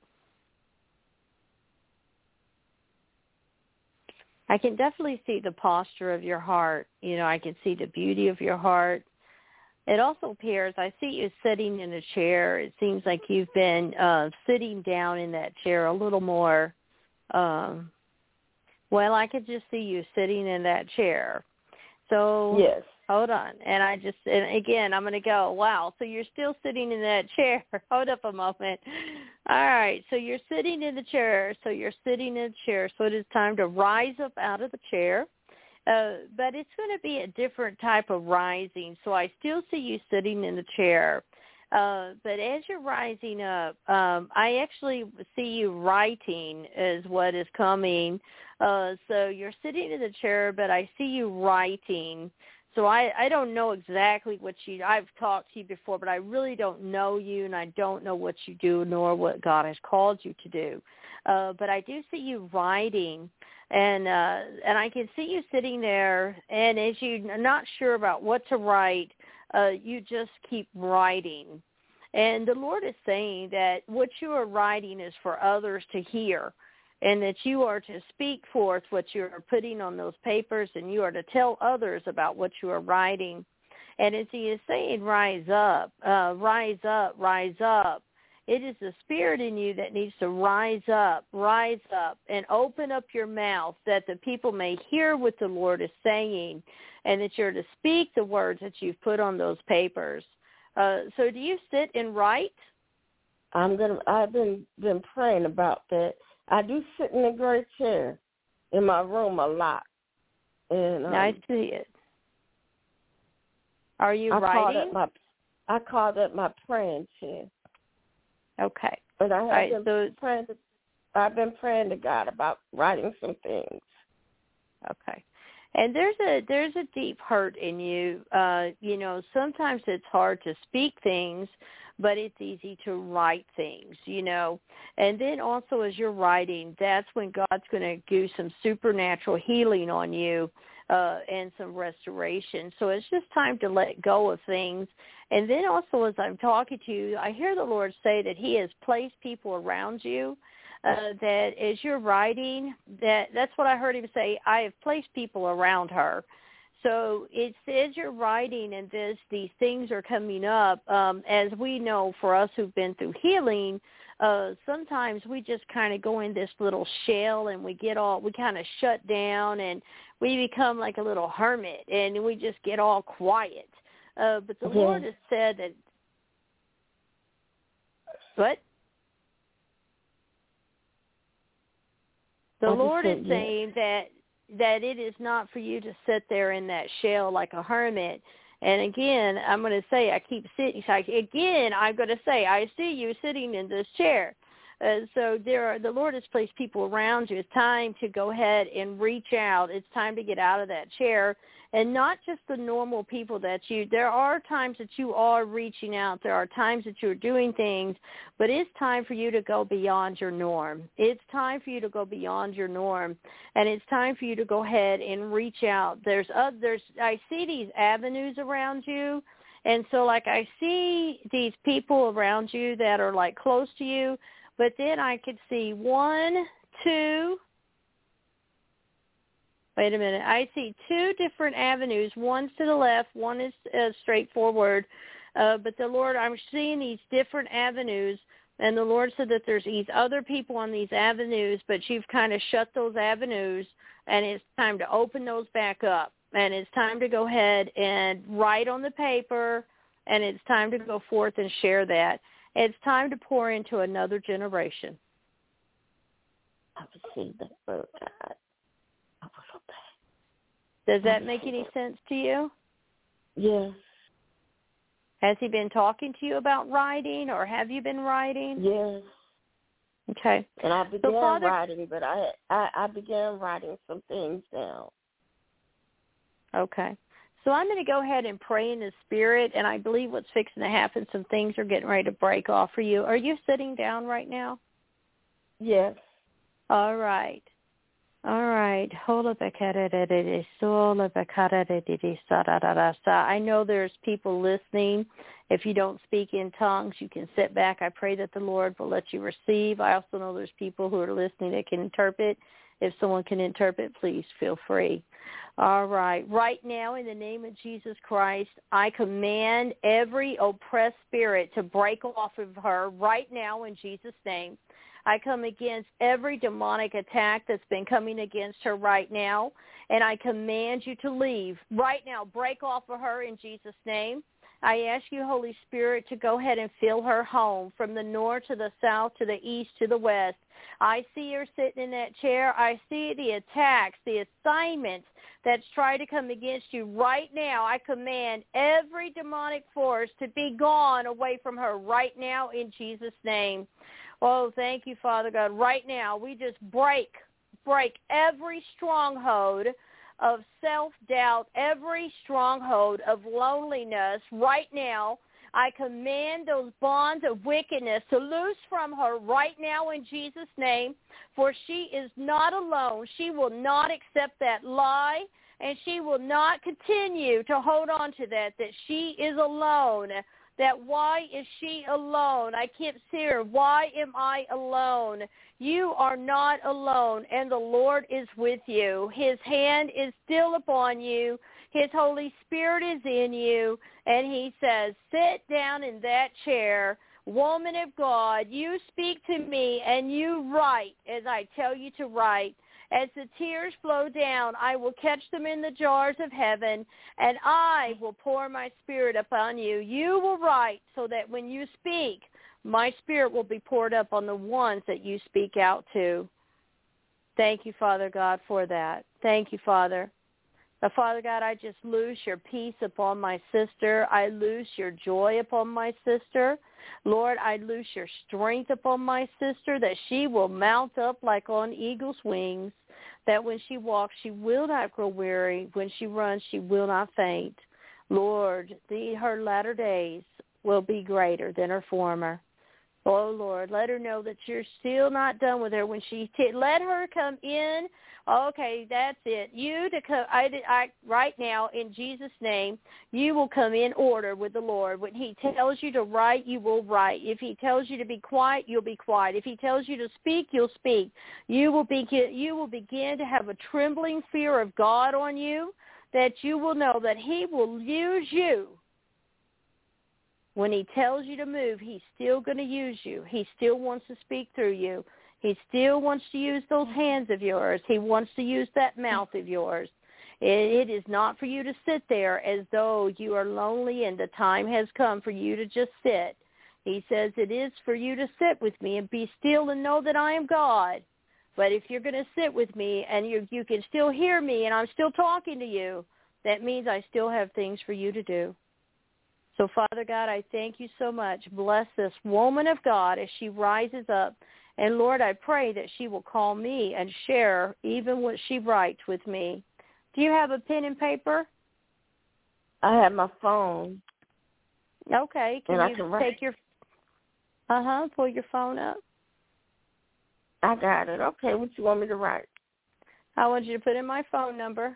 I can definitely see the posture of your heart. You know, I can see the beauty of your heart. It also appears, I see you sitting in a chair. It seems like you've been uh, sitting down in that chair a little more. Um, well, I could just see you sitting in that chair. So yes. Hold on. And I just, and again, I'm going to go, wow, so you're still sitting in that chair. Hold up a moment. All right, so you're sitting in the chair. So you're sitting in the chair. So it is time to rise up out of the chair. Uh, but it's going to be a different type of rising. So I still see you sitting in the chair. Uh, but as you're rising up, um, I actually see you writing is what is coming. Uh, so you're sitting in the chair, but I see you writing. So I, I don't know exactly what you, I've talked to you before, but I really don't know you, and I don't know what you do nor what God has called you to do. Uh, but I do see you writing, and uh, and I can see you sitting there, and as you're not sure about what to write, uh, you just keep writing. And the Lord is saying that what you are writing is for others to hear, and that you are to speak forth what you are putting on those papers, and you are to tell others about what you are writing. And as he is saying, rise up, uh, rise up, rise up, it is the Spirit in you that needs to rise up, rise up, and open up your mouth that the people may hear what the Lord is saying, and that you're to speak the words that you've put on those papers. Uh, so do you sit and write? I'm gonna. I've been been praying about that. I do sit in a gray chair in my room a lot, and um, I see it. Are you I writing? Call that my, I call that my praying chair. Okay. But I have right, been so, praying. To, I've been praying to God about writing some things. Okay. And there's a there's a deep hurt in you. Uh, you know, sometimes it's hard to speak things, but it's easy to write things, you know. And then also as you're writing, that's when God's going to do some supernatural healing on you uh, and some restoration. So it's just time to let go of things. And then also as I'm talking to you, I hear the Lord say that he has placed people around you Uh, that as you're writing, that that's what I heard him say, I have placed people around her. So it's as you're writing and this, these things are coming up, um, as we know for us who've been through healing, uh, sometimes we just kind of go in this little shell and we get all, we kind of shut down and we become like a little hermit and we just get all quiet. Uh, but the mm-hmm. Lord has said that, what? The Lord is saying that that it is not for you to sit there in that shell like a hermit. And again, I'm going to say, I keep sitting. Again, I'm going to say, I see you sitting in this chair. Uh, so there are, the Lord has placed people around you. It's time to go ahead and reach out. It's time to get out of that chair. And not just the normal people that you, there are times that you are reaching out. There are times that you're doing things, but it's time for you to go beyond your norm. It's time for you to go beyond your norm, and it's time for you to go ahead and reach out. There's others. I see these avenues around you, and so like I see these people around you that are like close to you, but then I could see one, two, Wait a minute. I see two different avenues. One's to the left. One is uh, straightforward. Uh, but the Lord, I'm seeing these different avenues, and the Lord said that there's these other people on these avenues, but you've kind of shut those avenues, and it's time to open those back up. And it's time to go ahead and write on the paper, and it's time to go forth and share that. It's time to pour into another generation. I received that word, God. Does that make any sense to you? Yes. Has he been talking to you about writing, or have you been writing? Yes. Okay. And I began so Father, writing, but I, I I began writing some things down. Okay. So I'm going to go ahead and pray in the Spirit, and I believe what's fixing to happen, some things are getting ready to break off for you. Are you sitting down right now? Yes. All right. All right. I know there's people listening. If you don't speak in tongues, you can sit back. I pray that the Lord will let you receive. I also know there's people who are listening that can interpret. If someone can interpret, please feel free. All right. Right now, in the name of Jesus Christ, I command every oppressed spirit to break off of her right now in Jesus' name. I come against every demonic attack that's been coming against her right now, and I command you to leave right now. Break off of her in Jesus' name. I ask you, Holy Spirit, to go ahead and fill her home from the north to the south to the east to the west. I see her sitting in that chair. I see the attacks, the assignments that's trying to come against you right now. I command every demonic force to be gone away from her right now in Jesus' name. Oh, thank you, Father God. Right now, we just break, break every stronghold of self-doubt, every stronghold of loneliness. Right now, I command those bonds of wickedness to loose from her right now in Jesus' name, for she is not alone. She will not accept that lie, and she will not continue to hold on to that, that she is alone. That why is she alone? I kept saying her, why am I alone? You are not alone, and the Lord is with you. His hand is still upon you. His Holy Spirit is in you, and he says, sit down in that chair. Woman of God, you speak to me, and you write as I tell you to write. As the tears flow down, I will catch them in the jars of heaven, and I will pour my spirit upon you. You will write so that when you speak, my spirit will be poured up on the ones that you speak out to. Thank you, Father God, for that. Thank you, Father. Now, Father God, I just loose your peace upon my sister. I loose your joy upon my sister. Lord, I loose your strength upon my sister, that she will mount up like on eagle's wings, that when she walks, she will not grow weary. When she runs, she will not faint. Lord, the, her latter days will be greater than her former. Oh, Lord, let her know that you're still not done with her. When she t- let her come in, okay, that's it. You to come, I, I, right now, in Jesus' name, you will come in order with the Lord. When he tells you to write, you will write. If he tells you to be quiet, you'll be quiet. If he tells you to speak, you'll speak. You will begin, you will begin to have a trembling fear of God on you, that you will know that he will use you. When he tells you to move, he's still going to use you. He still wants to speak through you. He still wants to use those hands of yours. He wants to use that mouth of yours. It, it is not for you to sit there as though you are lonely and the time has come for you to just sit. He says it is for you to sit with me and be still and know that I am God. But if you're going to sit with me and you you can still hear me and I'm still talking to you, that means I still have things for you to do. So, Father God, I thank you so much. Bless this woman of God as she rises up. And, Lord, I pray that she will call me and share even what she writes with me. Do you have a pen and paper? I have my phone. Okay. Can and you I can take write. your, uh-huh, pull your phone up? I got it. Okay, what you want me to write? I want you to put in my phone number.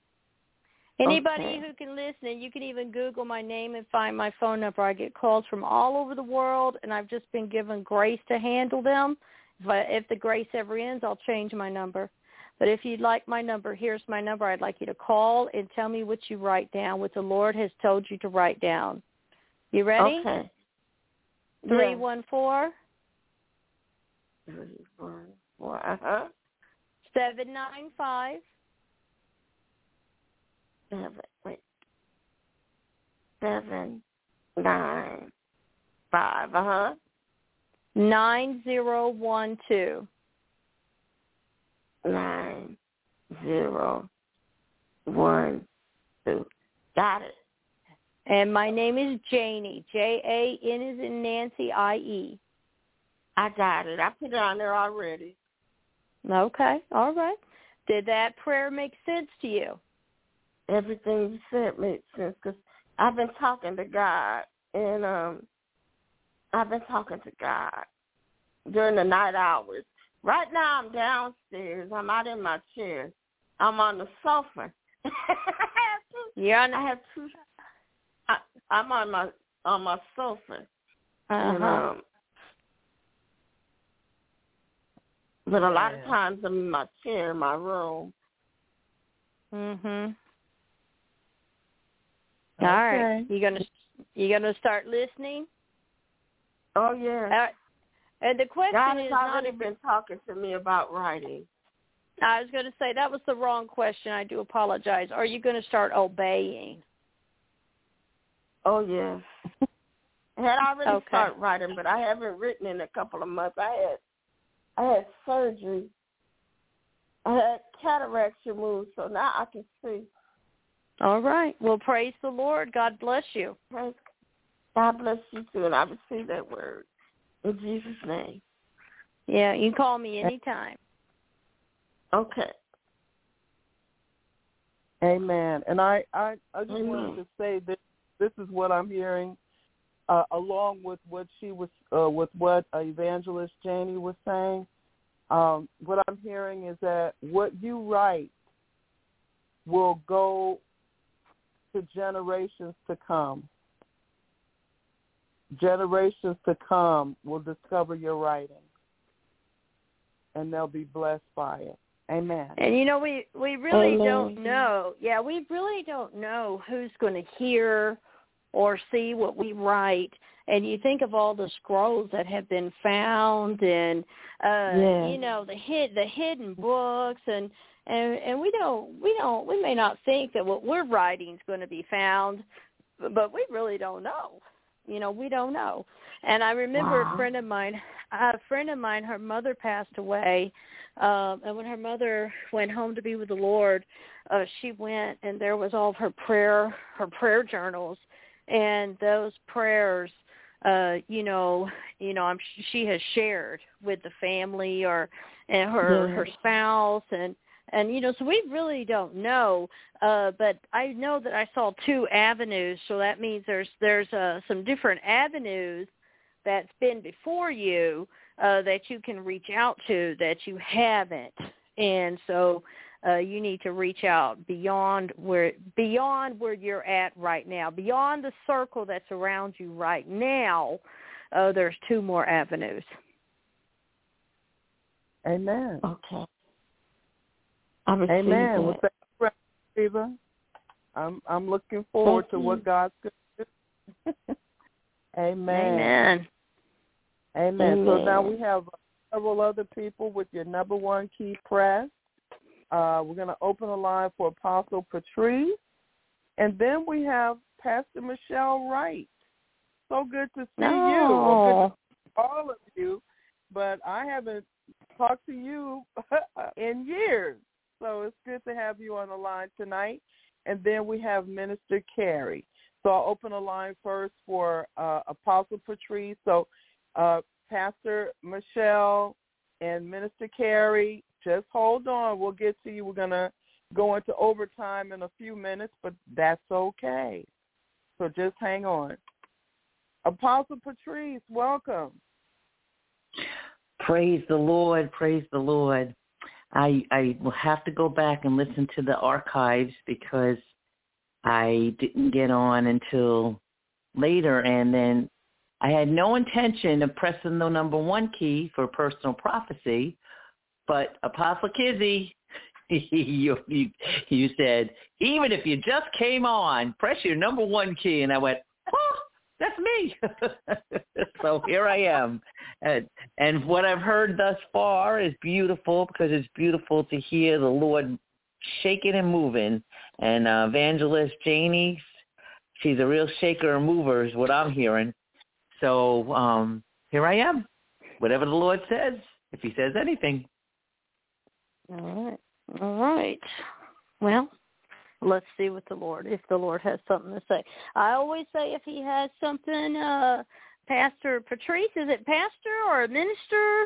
Anybody okay. who can listen, and you can even Google my name and find my phone number. I get calls from all over the world, and I've just been given grace to handle them. If, I, if the grace ever ends, I'll change my number. But if you'd like my number, here's my number. I'd like you to call and tell me what you write down, what the Lord has told you to write down. You ready? Okay. three one four three one four Uh-huh. seven nine five Seven, wait. Seven, nine, five, uh-huh. nine zero one two. Nine, zero, one, two. Got it. And my name is Janie. J A N is in Nancy, I E. I got it. I put it on there already. Okay, all right. Did that prayer make sense to you? Everything you said made sense because I've been talking to God, and um, I've been talking to God during the night hours. Right now I'm downstairs. I'm out in my chair. I'm on the sofa. You're on. I have two. I, I'm on my on my sofa. Uh-huh. And, um, but a lot of times I'm in my chair in my room. Mhm. Okay. All right. You gonna you gonna start listening? Oh yeah. All right. And the question God is has not. already been talking to me about writing. I was going to say that was the wrong question. I do apologize. Are you going to start obeying? Oh yes. I had already Okay. started writing, but I haven't written in a couple of months. I had I had surgery. I had cataracts removed, so now I can see. All right. Well, praise the Lord. God bless you. Praise God bless you too, and I receive that word in Jesus' name. Yeah, you can call me anytime. Okay. Amen. And I, I, I just Amen. wanted to say that this is what I'm hearing, uh, along with what she was, uh, with what Evangelist Janie was saying. Um, what I'm hearing is that what you write will go to generations to come. Generations to come will discover your writing, and they'll be blessed by it. Amen. And, you know, we, we really Amen. don't know. Yeah, we really don't know who's going to hear or see what we write. And you think of all the scrolls that have been found and, uh, Yeah. you know, the hid, the hidden books. And, and, and we don't, we don't, we may not think that what we're writing is going to be found, but we really don't know. You know, we don't know. And I remember Wow. a friend of mine, a friend of mine, her mother passed away. Um, and when her mother went home to be with the Lord, uh, she went and there was all of her prayer, her prayer journals, and those prayers, uh, you know, you know, I'm, she has shared with the family or and her Yeah. her spouse, and and you know, so we really don't know. Uh, but I know that I saw two avenues, so that means there's there's uh, some different avenues that's been before you. Uh, that you can reach out to that you haven't, and so uh, you need to reach out beyond where beyond where you're at right now, beyond the circle that's around you right now. Uh, there's two more avenues. Amen. Okay. I receive Amen. Well, that. thank you, Eva. I'm I'm looking forward Thank to you. what God's going to do. Amen. Amen. Amen. So Amen. now we have several other people with your number one key press. Uh, we're going to open a line for Apostle Patrice. And then we have Pastor Michelle Wright. So good to see No. you. Well, good to see all of you. But I haven't talked to you in years. So it's good to have you on the line tonight. And then we have Minister Carey. So I'll open a line first for uh, Apostle Patrice. So Uh, Pastor Michelle and Minister Carey, just hold on. We'll get to you. We're going to go into overtime in a few minutes, but that's okay. So just hang on. Apostle Patrice, welcome. Praise the Lord. Praise the Lord. I I will have to go back and listen to the archives because I didn't get on until later, and then I had no intention of pressing the number one key for personal prophecy, but Apostle Kizzy, you, you, you said, even if you just came on, press your number one key. And I went, oh, that's me. So here I am. And, and what I've heard thus far is beautiful because it's beautiful to hear the Lord shaking and moving. And uh, Evangelist Janie, she's a real shaker and mover is what I'm hearing. So um, here I am, whatever the Lord says, if he says anything. All right. All right. Well, let's see what the Lord, if the Lord has something to say. I always say if he has something, uh, Pastor Patrice, is it pastor or a minister?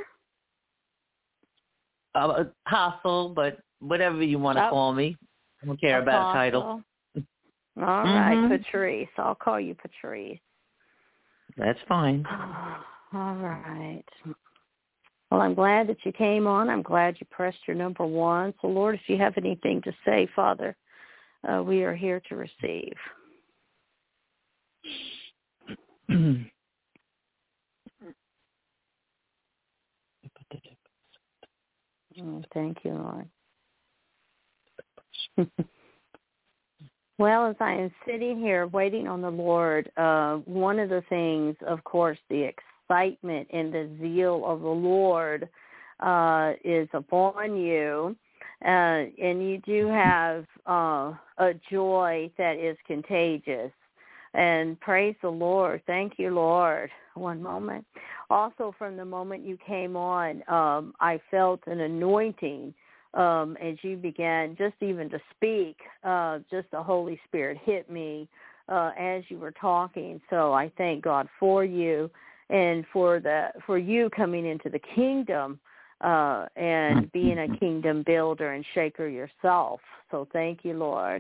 Uh, apostle, but whatever you want to Oh. call me. I don't care about a title. All Mm-hmm. right, Patrice. I'll call you Patrice. That's fine. All right. Well, I'm glad that you came on. I'm glad you pressed your number one. So, Lord, if you have anything to say, Father, uh, we are here to receive. Oh, thank you, Lord. Well, as I am sitting here waiting on the Lord, uh, one of the things, of course, the excitement and the zeal of the Lord uh, is upon you, uh, and you do have uh, a joy that is contagious. And praise the Lord. Thank you, Lord. One moment. Also, from the moment you came on, um, I felt an anointing. Um, as you began just even to speak, uh, just the Holy Spirit hit me uh, as you were talking. So I thank God for you and for the for you coming into the kingdom uh, and being a kingdom builder and shaker yourself. So thank you, Lord.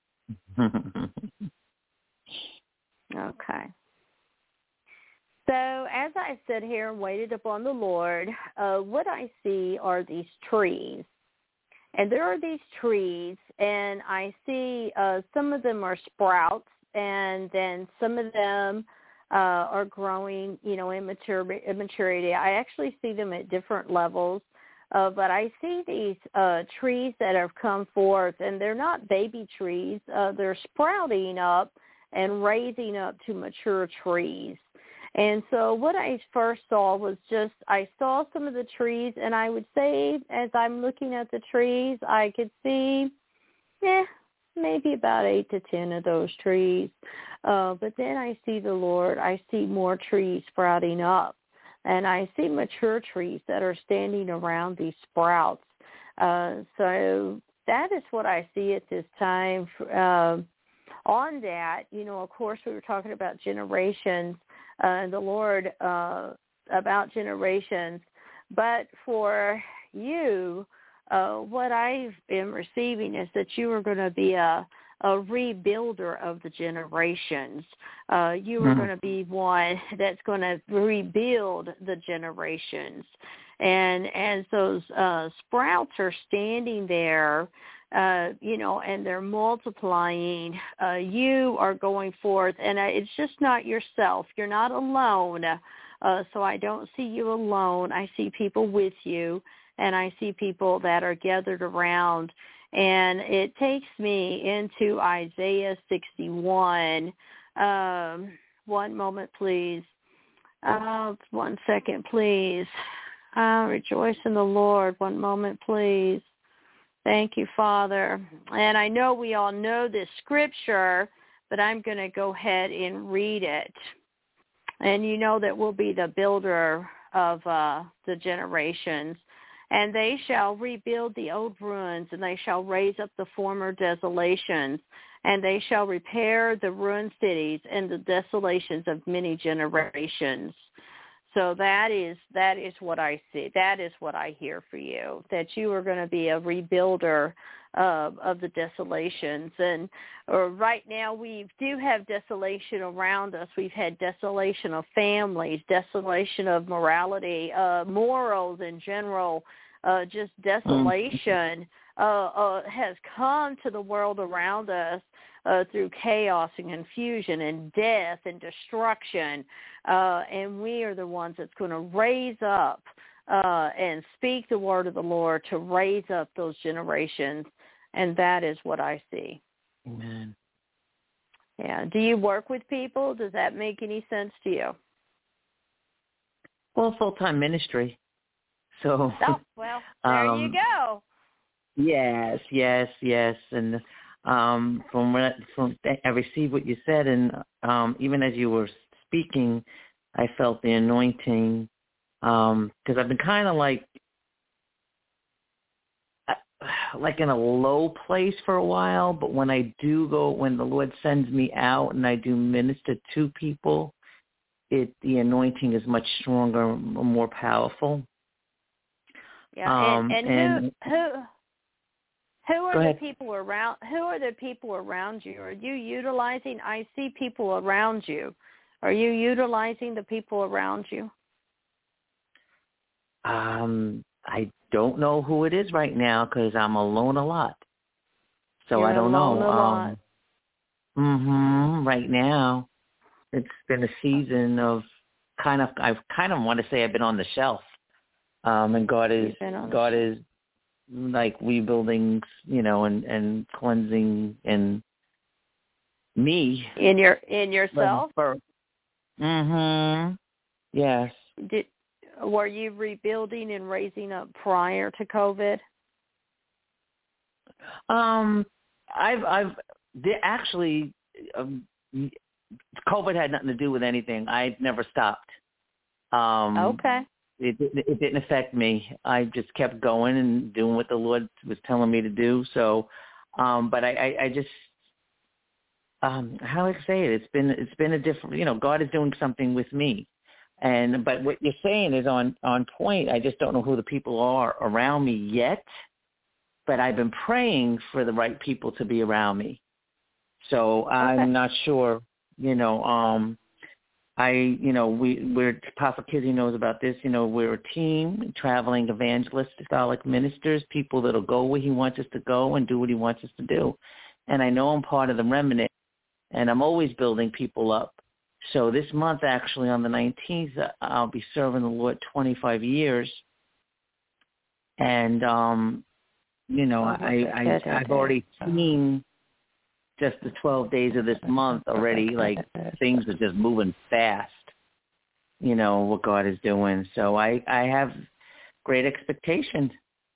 Okay. So as I sit here and waited upon the Lord, uh, what I see are these trees. And there are these trees, and I see uh, some of them are sprouts, and then some of them uh, are growing, you know, in mature, in maturity. I actually see them at different levels, uh, but I see these uh, trees that have come forth, and they're not baby trees. Uh, they're sprouting up and raising up to mature trees. And so what I first saw was just, I saw some of the trees, and I would say as I'm looking at the trees, I could see, eh, maybe about eight to ten of those trees. Uh, but then I see the Lord, I see more trees sprouting up, and I see mature trees that are standing around these sprouts. Uh, so that is what I see at this time. Uh, on that, you know, of course, we were talking about generations. Uh, the Lord uh, about generations. But for you, uh, what I've been receiving is that you are going to be a, a rebuilder of the generations. Uh, you are mm-hmm. going to be one that's going to rebuild the generations. And as those uh, sprouts are standing there, Uh, you know, and they're multiplying, uh, you are going forth, and uh, it's just not yourself. You're not alone. Uh, so I don't see you alone. I see people with you, and I see people that are gathered around. And it takes me into Isaiah sixty-one. Um, one moment, please. Uh, one second, please. Uh, rejoice in the Lord. One moment, please. Thank you, Father. And I know we all know this scripture, but I'm going to go ahead and read it. And you know that we'll be the builder of uh, the generations. And they shall rebuild the old ruins, and they shall raise up the former desolations, and they shall repair the ruined cities and the desolations of many generations. So that is that is what I see. That is what I hear for you, that you are going to be a rebuilder uh, of the desolations. And uh, right now we do have desolation around us. We've had desolation of families, desolation of morality, uh, morals in general, uh, just desolation uh, uh, has come to the world around us. Uh, through chaos and confusion and death and destruction. Uh, and we are the ones that's going to raise up uh, and speak the word of the Lord to raise up those generations. And that is what I see. Amen. Yeah. Do you work with people? Does that make any sense to you? Well, full-time ministry. So. Oh, well, there um, you go. Yes, yes, yes. And Um, from what from I received what you said, and um, even as you were speaking, I felt the anointing because um, I've been kind of like like in a low place for a while. But when I do go, when the Lord sends me out and I do minister to people, it the anointing is much stronger, more powerful. Yeah, um, and, and, and who who. Who are Go the ahead. people around? Who are the people around you? Are you utilizing? I see people around you. Are you utilizing the people around you? Um, I don't know who it is right now because I'm alone a lot. So You're I don't alone know. A lot. Um, mhm. Right now, it's been a season of kind of. I kind of want to say I've been on the shelf. Um, and God is God is. like rebuilding, you know, and, and cleansing and me. In your in yourself? Mm-hmm. Yes. Did were you rebuilding and raising up prior to COVID? Um, I've I've actually um, COVID had nothing to do with anything. I never stopped. Um, okay. It didn't, it didn't affect me. I just kept going and doing what the Lord was telling me to do. So, um, but I, I, I just, um, how do I say it? It's been, it's been a different, you know, God is doing something with me. And, but what you're saying is on, on point. I just don't know who the people are around me yet, but I've been praying for the right people to be around me. So I'm okay. not sure, you know, um, I, you know, we, we're, Apostle Kizzy knows about this, you know, we're a team, traveling evangelists, apostolic ministers, people that'll go where he wants us to go and do what he wants us to do. And I know I'm part of the remnant, and I'm always building people up. So this month, actually, on the nineteenth, I'll be serving the Lord twenty-five years. And, um, you know, oh, I, I, I've already seen just the twelve days of this month already, like things are just moving fast, you know, what God is doing. So I, I have great expectations.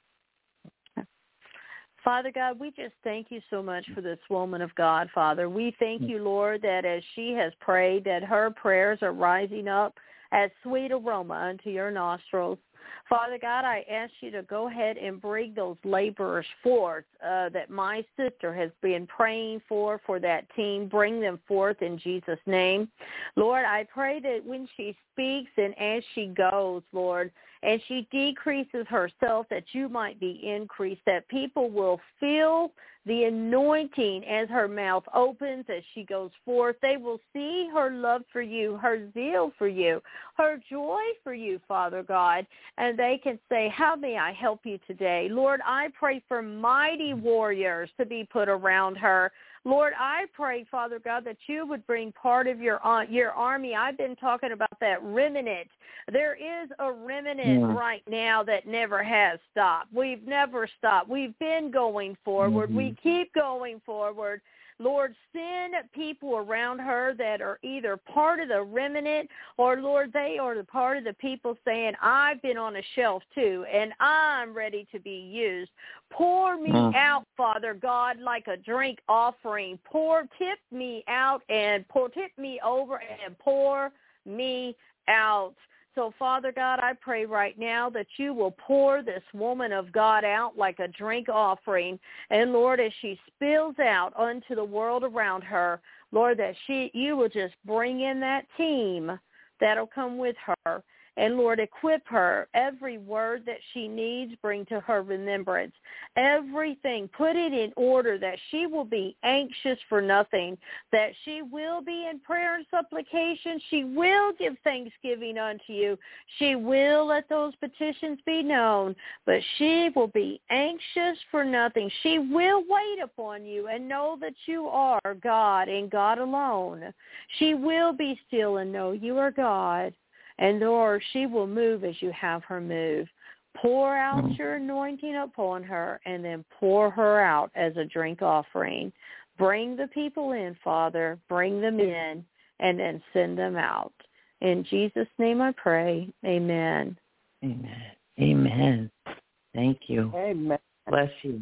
Father God, we just thank you so much for this woman of God, Father. We thank you, Lord, that as she has prayed, that her prayers are rising up as sweet aroma unto your nostrils. Father God, I ask you to go ahead and bring those laborers forth uh, that my sister has been praying for, for that team. Bring them forth in Jesus' name. Lord, I pray that when she speaks and as she goes, Lord, and she decreases herself, that you might be increased, that people will feel the anointing as her mouth opens, as she goes forth. They will see her love for you, her zeal for you, her joy for you, Father God, and they can say, how may I help you today? Lord, I pray for mighty warriors to be put around her. Lord, I pray, Father God, that you would bring part of your uh, your army. I've been talking about that remnant. There is a remnant yeah. right now that never has stopped. We've never stopped. We've been going forward. Mm-hmm. We keep going forward. Lord, send people around her that are either part of the remnant or, Lord, they are the part of the people saying, I've been on a shelf too, and I'm ready to be used. Pour me mm. out, Father God, like a drink offering. Pour, tip me out and pour, tip me over and pour me out. So, Father God, I pray right now that you will pour this woman of God out like a drink offering. And, Lord, as she spills out unto the world around her, Lord, that she you will just bring in that team that'll come with her. And, Lord, equip her. Every word that she needs, bring to her remembrance. Everything, put it in order that she will be anxious for nothing, that she will be in prayer and supplication. She will give thanksgiving unto you. She will let those petitions be known, but she will be anxious for nothing. She will wait upon you and know that you are God and God alone. She will be still and know you are God. And Lord, she will move as you have her move. Pour out mm. your anointing upon her and then pour her out as a drink offering. Bring the people in, Father. Bring them in and then send them out. In Jesus' name I pray. Amen. Amen. Amen. Thank you. Amen. Bless you.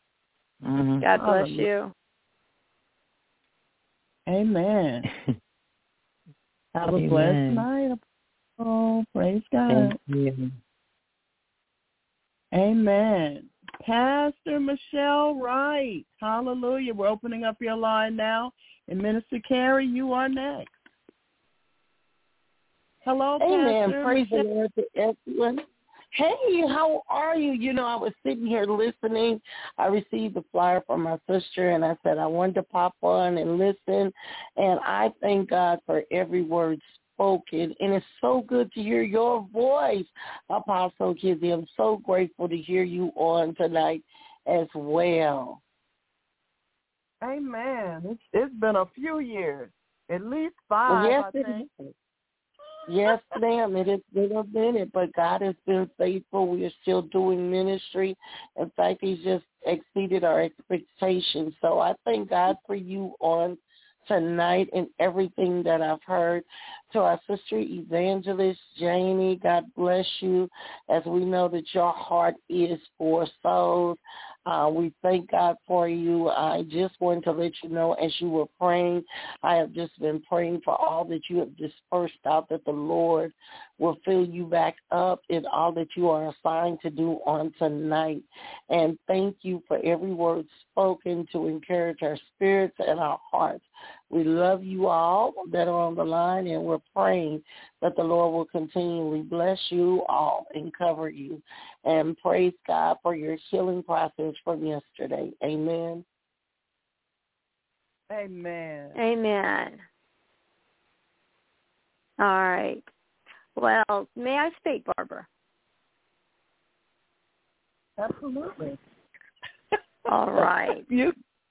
Mm-hmm. God bless you. Amen. Have a blessed night. Oh, praise God. Thank you. Amen. Pastor Michelle Wright. Hallelujah. We're opening up your line now. And Minister Carrie, you are next. Hello, Amen. Pastor Praise Michelle. the Lord to everyone. Hey, how are you? You know, I was sitting here listening. I received the flyer from my sister, and I said I wanted to pop on and listen. And I thank God for every word spoken, and it's so good to hear your voice, Apostle Kizzy. I'm so grateful to hear you on tonight as well. Amen. It's, it's been a few years, at least five, yes, I think. It is. Yes, ma'am. It has been a minute, but God has been faithful. We are still doing ministry. In fact, He's just exceeded our expectations. So I thank God for you on tonight and everything that I've heard. To our sister evangelist Janie, God bless you, as we know that your heart is for souls. Uh, we thank God for you. I just wanted to let you know, as you were praying, I have just been praying for all that you have dispersed out, that the Lord will fill you back up in all that you are assigned to do on tonight. And thank you for every word spoken to encourage our spirits and our hearts. We love you all that are on the line, and we're praying that the Lord will continually bless you all and cover you. And praise God for your healing process from yesterday. Amen. Amen. Amen. right. Well, may I speak, Barbara? Absolutely. All right. You.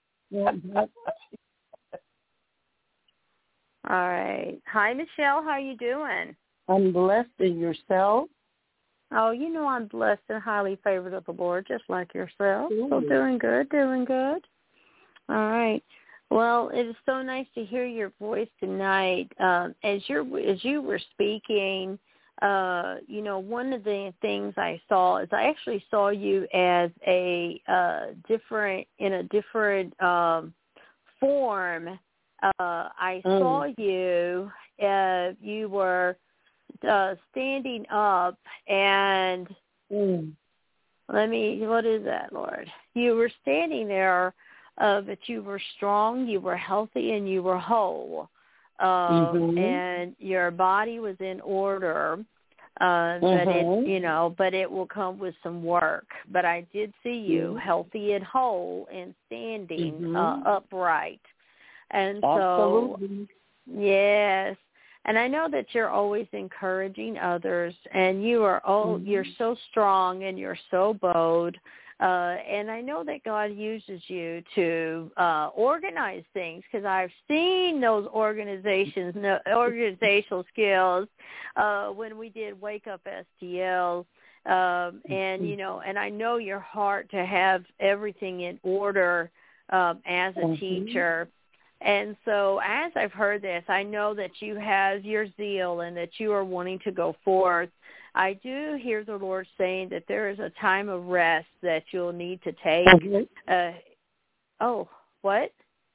All right. Hi, Michelle. How are you doing? I'm blessed. And yourself? Oh, you know I'm blessed and highly favored of the Lord, just like yourself. Ooh. So doing good, doing good. All right. Well, it is so nice to hear your voice tonight. Um, as you as you were speaking, uh, you know, one of the things I saw is I actually saw you as a uh, different in a different um, form. Uh, I mm. saw you. Uh, you were uh, standing up, and mm. let me. What is that, Lord? You were standing there. Uh, but you were strong, you were healthy, and you were whole, uh, mm-hmm. and your body was in order. Uh, mm-hmm. But it, you know, but it will come with some work. But I did see you mm-hmm. healthy and whole and standing mm-hmm. uh, upright, and Absolutely. so yes. And I know that you're always encouraging others, and you are oh, mm-hmm. you're so strong and you're so bold. Uh, and I know that God uses you to uh, organize things because I've seen those organizations, no, organizational skills uh, when we did Wake Up S T L. Um, and, you know, and I know your heart to have everything in order um, as a mm-hmm. teacher. And so as I've heard this, I know that you have your zeal and that you are wanting to go forth. I do hear the Lord saying that there is a time of rest that you'll need to take. Mm-hmm. Uh, oh, what?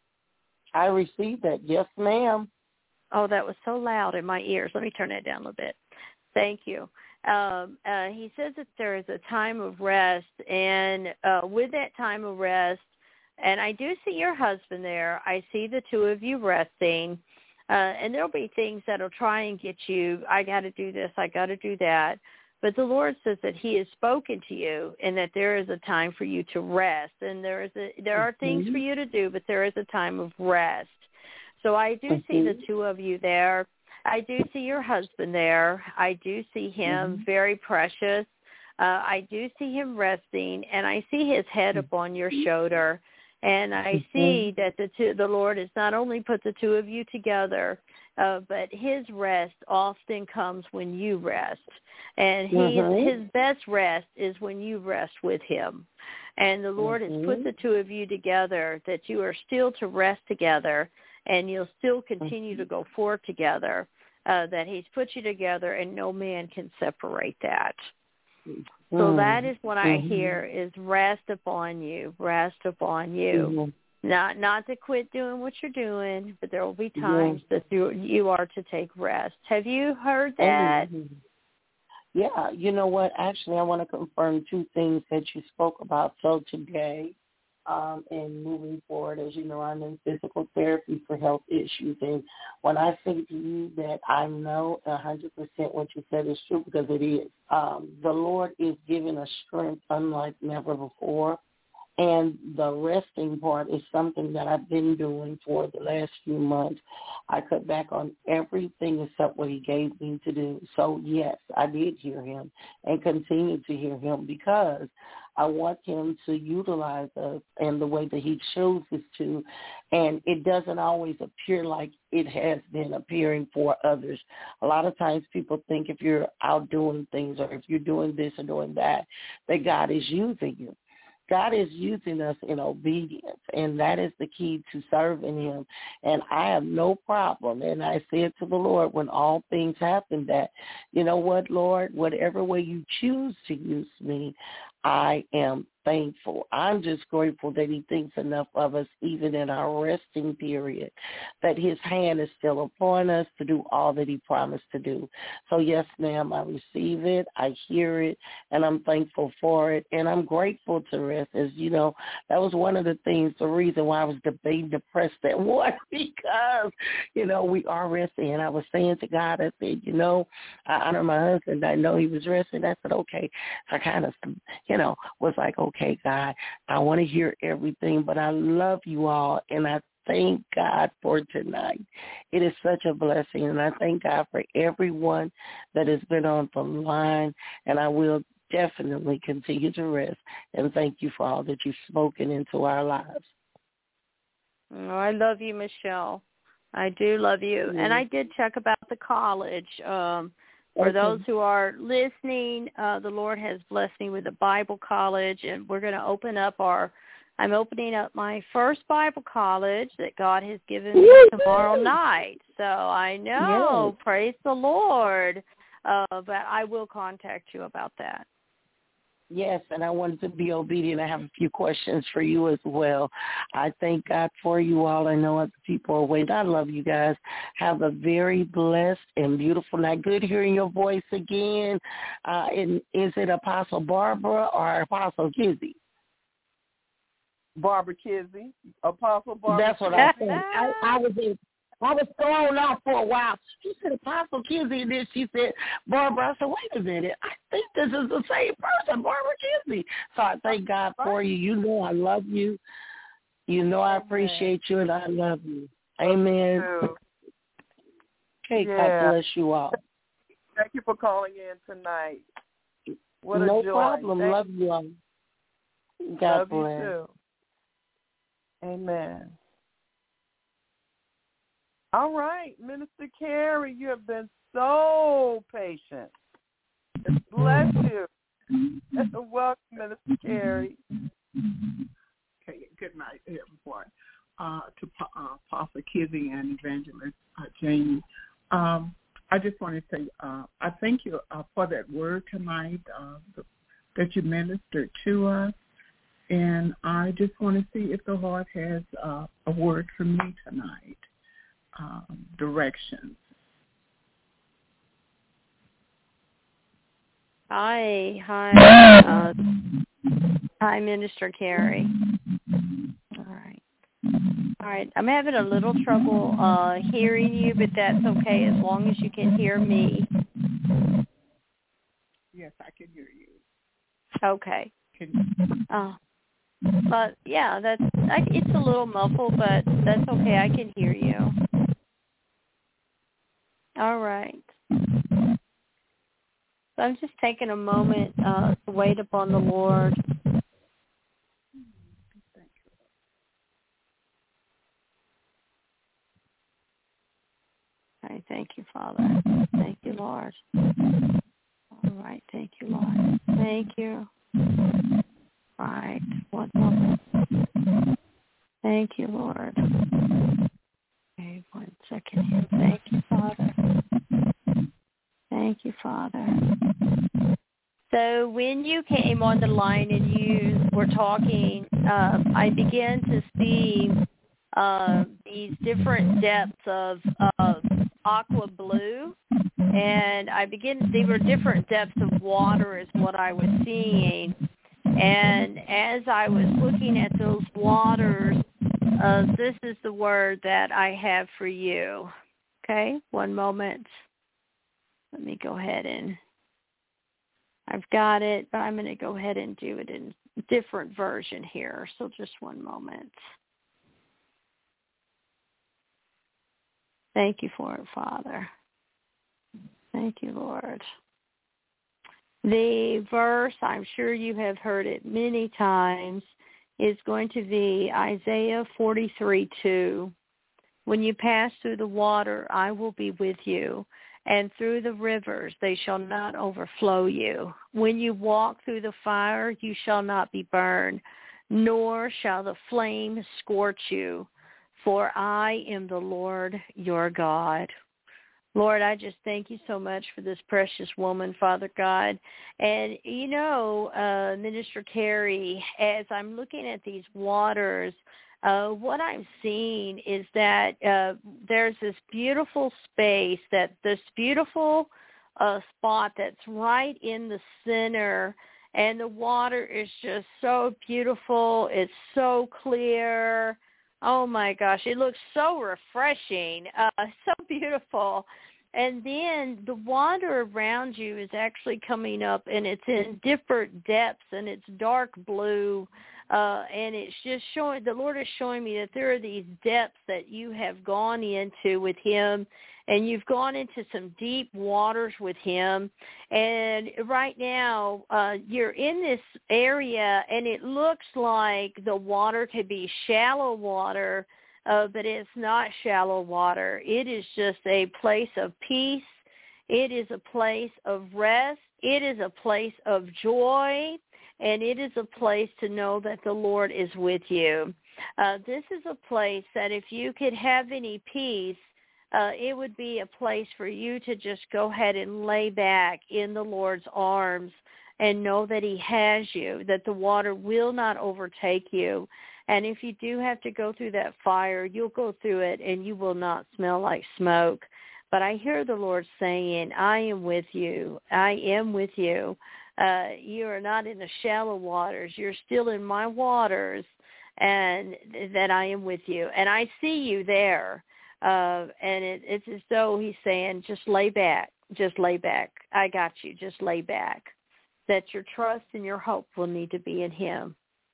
I received that. Yes, ma'am. Oh, that was so loud in my ears. Let me turn that down a little bit. Thank you. Um, uh, he says that there is a time of rest, and uh, with that time of rest, and I do see your husband there. I see the two of you resting. Uh, and there'll be things that'll try and get you, I got to do this, I got to do that. But the Lord says that he has spoken to you and that there is a time for you to rest. And there is a, there are mm-hmm. things for you to do, but there is a time of rest. So I do mm-hmm. see the two of you there. I do see your husband there. I do see him mm-hmm. very precious. Uh, I do see him resting, and I see his head mm-hmm. upon your shoulder. And I see that the two, the Lord has not only put the two of you together, uh, but his rest often comes when you rest. And he mm-hmm. his best rest is when you rest with him. And the Lord mm-hmm. has put the two of you together, that you are still to rest together, and you'll still continue mm-hmm. to go forth together, uh, that he's put you together, and no man can separate that. So mm-hmm. that is what I mm-hmm. hear is rest upon you, rest upon you. Mm-hmm. Not not to quit doing what you're doing, but there will be times yeah. that you, you are to take rest. Have you heard that? Mm-hmm. Yeah, you know what? Actually, I want to confirm two things that you spoke about. So today, um, and moving forward, as you know, I'm in physical therapy for health issues. And when I say to you that I know one hundred percent what you said is true, because it is, um, the Lord is giving us strength unlike never before. And the resting part is something that I've been doing for the last few months. I cut back on everything except what he gave me to do. So, yes, I did hear him and continue to hear him because I want him to utilize us in the way that he chooses to. And it doesn't always appear like it has been appearing for others. A lot of times people think if you're out doing things or if you're doing this or doing that, that God is using you. God is using us in obedience, and that is the key to serving him. And I have no problem, and I said to the Lord when all things happen that, you know what, Lord, whatever way you choose to use me, I am thankful. I'm just grateful that he thinks enough of us, even in our resting period, that his hand is still upon us to do all that he promised to do. So, yes, ma'am, I receive it. I hear it, and I'm thankful for it, and I'm grateful to rest. As you know, that was one of the things, the reason why I was debating to press that one, because, you know, we are resting. And I was saying to God, I said, you know, I honor my husband. I know he was resting. I said, okay. So I kind of, you know, was like, okay, God, I want to hear everything, but I love you all, and I thank God for tonight. It is such a blessing, and I thank God for everyone that has been on the line, and I will definitely continue to rest. And thank you for all that you've spoken into our lives. Oh, I love you, Michelle. I do love you. Mm-hmm. And I did check about the college. Um, for okay. those who are listening, uh, the Lord has blessed me with a Bible college, and we're going to open up our, I'm opening up my first Bible college that God has given me tomorrow night. So I know, yes. Praise the Lord. Uh, but I will contact you about that. Yes, and I wanted to be obedient. I have a few questions for you as well. I thank God for you all. I know other people are waiting. I love you guys. Have a very blessed and beautiful night. Good hearing your voice again. Uh, and is it Apostle Barbara or Apostle Kizzy? Barbara Kizzy. Apostle Barbara. That's what I said. I, I was in. I was thrown off for a while. She said Apostle Kizzy, and then she said Barbara. I said, wait a minute. I think this is the same person, Barbara Kizzy. So I thank God for you. You know I love you. You know I appreciate you, and I love you. Amen. Okay, yeah. God bless you all. Thank you for calling in tonight. What no a joy. problem. Thank love you all. God love bless. You too. Amen. All right, Minister Carey, you have been so patient. Bless you. Welcome, Minister Carey. Okay, good night, everyone. Uh, to uh, Apostle Kizzy and Evangelist uh, Jamie. Um, I just want to say uh, I thank you uh, for that word tonight uh, the, that you ministered to us. And I just want to see if the Lord has uh, a word for me tonight. Um, directions. Hi, hi, uh, hi, Minister Carey. All right, all right. I'm having a little trouble uh, hearing you, but that's okay as long as you can hear me. Yes, I can hear you. Okay. Can you? Uh, but yeah, that's I, it's a little muffled, but that's okay. I can hear you. All right. So I'm just taking a moment uh, to wait upon the Lord. I thank you, Father. Thank you, Lord. All right. Thank you, Lord. Thank you. All right. One moment. Thank you, Lord. Okay, one second here. Thank you, Father. Thank you, Father. So when you came on the line and you were talking, uh, I began to see uh, these different depths of, of aqua blue, and I began. They were different depths of water, is what I was seeing. And as I was looking at those waters, uh, this is the word that I have for you. Okay, one moment. Let me go ahead and, I've got it, but I'm going to go ahead and do it in a different version here. So just one moment. Thank you for it, Father. Thank you, Lord. The verse, I'm sure you have heard it many times, is going to be Isaiah forty-three two. When you pass through the water, I will be with you, and through the rivers they shall not overflow you. When you walk through the fire, you shall not be burned, nor shall the flame scorch you, for I am the Lord your God. Lord, I just thank you so much for this precious woman, Father God. And, you know, uh, Minister Carey, as I'm looking at these waters, uh, what I'm seeing is that uh, there's this beautiful space, that this beautiful uh, spot that's right in the center, and the water is just so beautiful. It's so clear. Oh, my gosh, it looks so refreshing, uh, so beautiful. And then the water around you is actually coming up, and it's in different depths, and it's dark blue. Uh, and it's just showing, the Lord is showing me that there are these depths that you have gone into with him, and you've gone into some deep waters with him. And right now, uh, you're in this area, and it looks like the water could be shallow water, uh, but it's not shallow water. It is just a place of peace. It is a place of rest. It is a place of joy. And it is a place to know that the Lord is with you. Uh, this is a place that if you could have any peace, uh, it would be a place for you to just go ahead and lay back in the Lord's arms and know that he has you, that the water will not overtake you. And if you do have to go through that fire, you'll go through it and you will not smell like smoke. But I hear the Lord saying, I am with you. I am with you. Uh, you are not in the shallow waters. You're still in my waters, and that I am with you. And I see you there. Uh, and it, it's as though he's saying, just lay back. Just lay back. I got you. Just lay back. That your trust and your hope will need to be in him.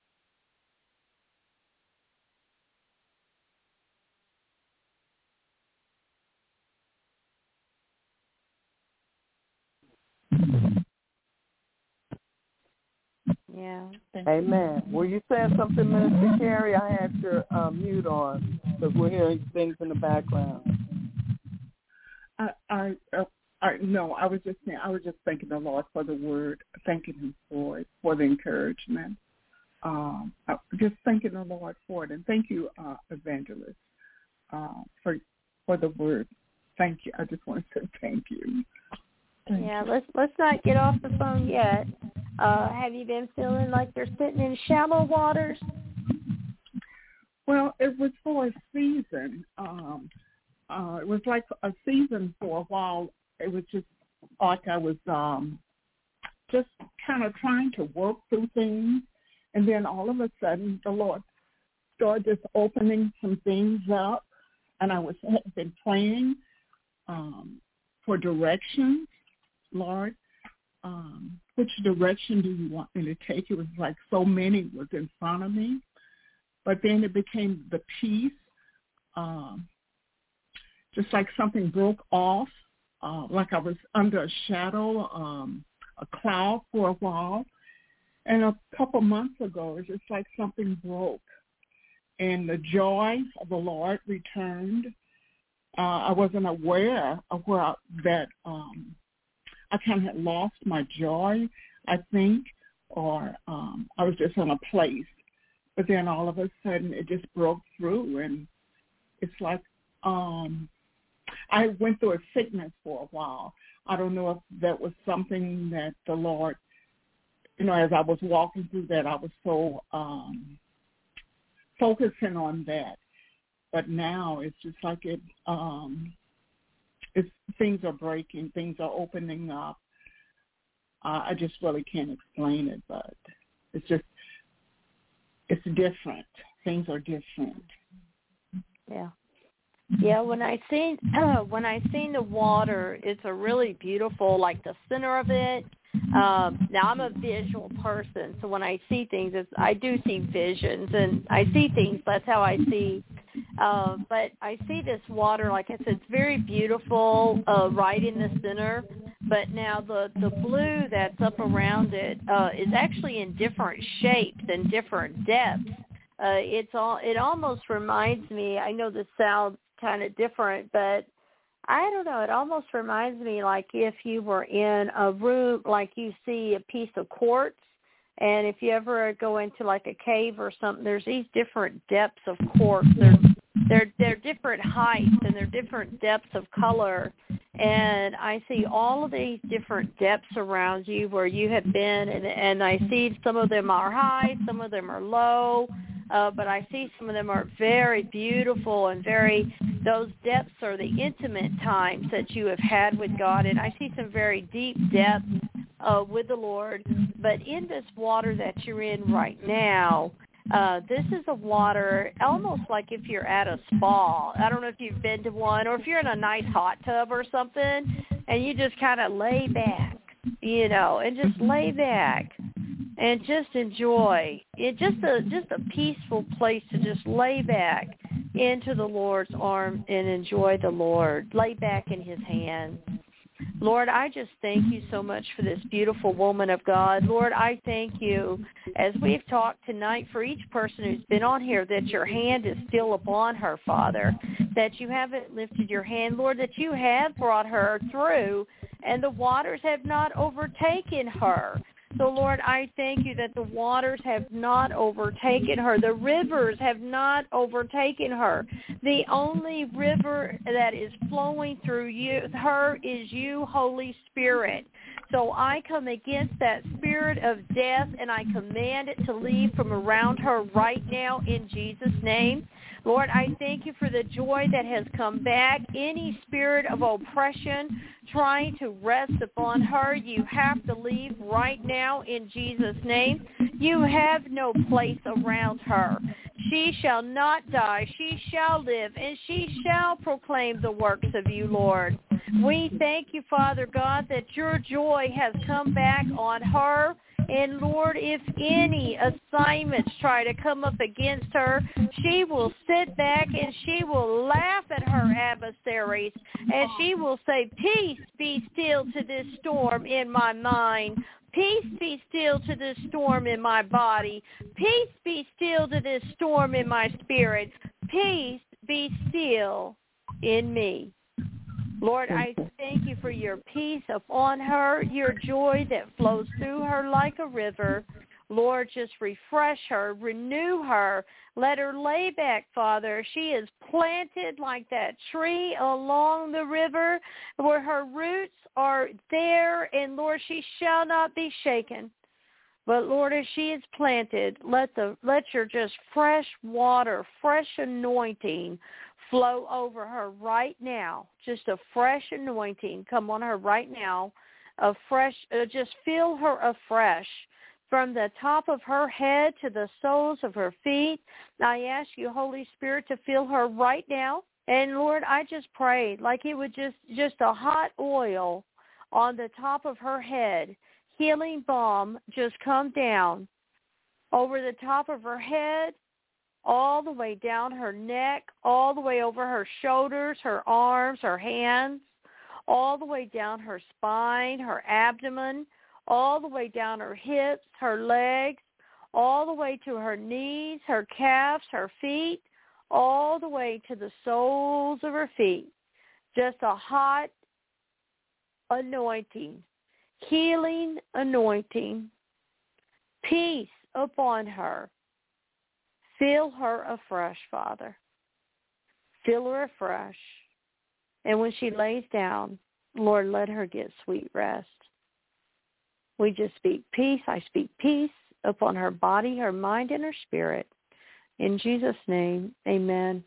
Yeah. Amen. Were you saying something, Minister Carrie? I had your uh, mute on because we're hearing things in the background. I, I, uh, I, no, I was just saying, I was just thanking the Lord for the word, thanking him for it, for the encouragement. Um, I, just thanking the Lord for it, and thank you, uh, Evangelist, uh, for for the word. Thank you. I just want to say thank you. Thank yeah, you. let's let's not get off the phone yet. Uh, have you been feeling like you're sitting in shallow waters? Well, it was for a season. Um, uh, it was like a season for a while. It was just like I was um, just kind of trying to work through things. And then all of a sudden, the Lord started just opening some things up. And I was had been praying um, for directions, Lord. Um, which direction do you want me to take? It was like so many was in front of me. But then it became the peace, um, just like something broke off, uh, like I was under a shadow, um, a cloud for a while. And a couple months ago, it's just like something broke. And the joy of the Lord returned. Uh, I wasn't aware of where I, that um, I kind of had lost my joy, I think, or um, I was just in a place. But then all of a sudden it just broke through, and it's like um, I went through a sickness for a while. I don't know if that was something that the Lord, you know, as I was walking through that, I was so um, focusing on that. But now it's just like it, um, it's, things are breaking, things are opening up. Uh, I just really can't explain it, but it's just, it's different. Things are different. Yeah. Yeah, when I seen uh, when I seen the water, it's a really beautiful, like the center of it. Um, now I'm a visual person, so when I see things, it's, I do see visions, and I see things. That's how I see. Uh, but I see this water, like I said, it's very beautiful, uh, right in the center. But now the the blue that's up around it uh, is actually in different shapes and different depths. Uh, it's all. It almost reminds me. I know this sounds kind of different, but I don't know. It almost reminds me like if you were in a room, like you see a piece of quartz, and if you ever go into like a cave or something, there's these different depths of quartz. They're they're they're different heights and they're different depths of color. And I see all of these different depths around you where you have been, and, and I see some of them are high, some of them are low, uh, but I see some of them are very beautiful and very, those depths are the intimate times that you have had with God, and I see some very deep depths uh, with the Lord. But in this water that you're in right now, Uh, this is a water almost like if you're at a spa. I don't know if you've been to one, or if you're in a nice hot tub or something, and you just kind of lay back, you know, and just lay back. and just enjoy it. Just a just a peaceful place to just lay back into the Lord's arm and enjoy the Lord. Lay back in His hands. Lord, I just thank you so much for this beautiful woman of God. Lord, I thank you as we've talked tonight for each person who's been on here that your hand is still upon her, Father, that you haven't lifted your hand, Lord, that you have brought her through and the waters have not overtaken her. So, Lord, I thank you that the waters have not overtaken her. The rivers have not overtaken her. The only river that is flowing through you, her is you, Holy Spirit. So I come against that spirit of death, and I command it to leave from around her right now in Jesus' name. Lord, I thank you for the joy that has come back. Any spirit of oppression trying to rest upon her, you have to leave right now in Jesus' name. You have no place around her. She shall not die. She shall live, and she shall proclaim the works of you, Lord. We thank you, Father God, that your joy has come back on her. And, Lord, if any assignments try to come up against her, she will sit back and she will laugh at her adversaries, and she will say, peace be still to this storm in my mind. Peace be still to this storm in my body. Peace be still to this storm in my spirit. Peace be still in me. Lord, I thank you for your peace upon her, your joy that flows through her like a river. Lord, just refresh her, renew her. Let her lay back, Father. She is planted like that tree along the river where her roots are there, and, Lord, she shall not be shaken. But, Lord, as she is planted, let the let your just fresh water, fresh anointing flow over her right now. Just a fresh anointing come on her right now. A fresh, uh, just fill her afresh from the top of her head to the soles of her feet. I ask you, Holy Spirit, to fill her right now. And, Lord, I just pray like it would just, just a hot oil on the top of her head. Healing balm just come down over the top of her head, all the way down her neck, all the way over her shoulders, her arms, her hands, all the way down her spine, her abdomen, all the way down her hips, her legs, all the way to her knees, her calves, her feet, all the way to the soles of her feet. Just a hot anointing, healing anointing, peace upon her. Fill her afresh, Father. Fill her afresh. And when she lays down, Lord, let her get sweet rest. We just speak peace. I speak peace upon her body, her mind, and her spirit. In Jesus' name, amen.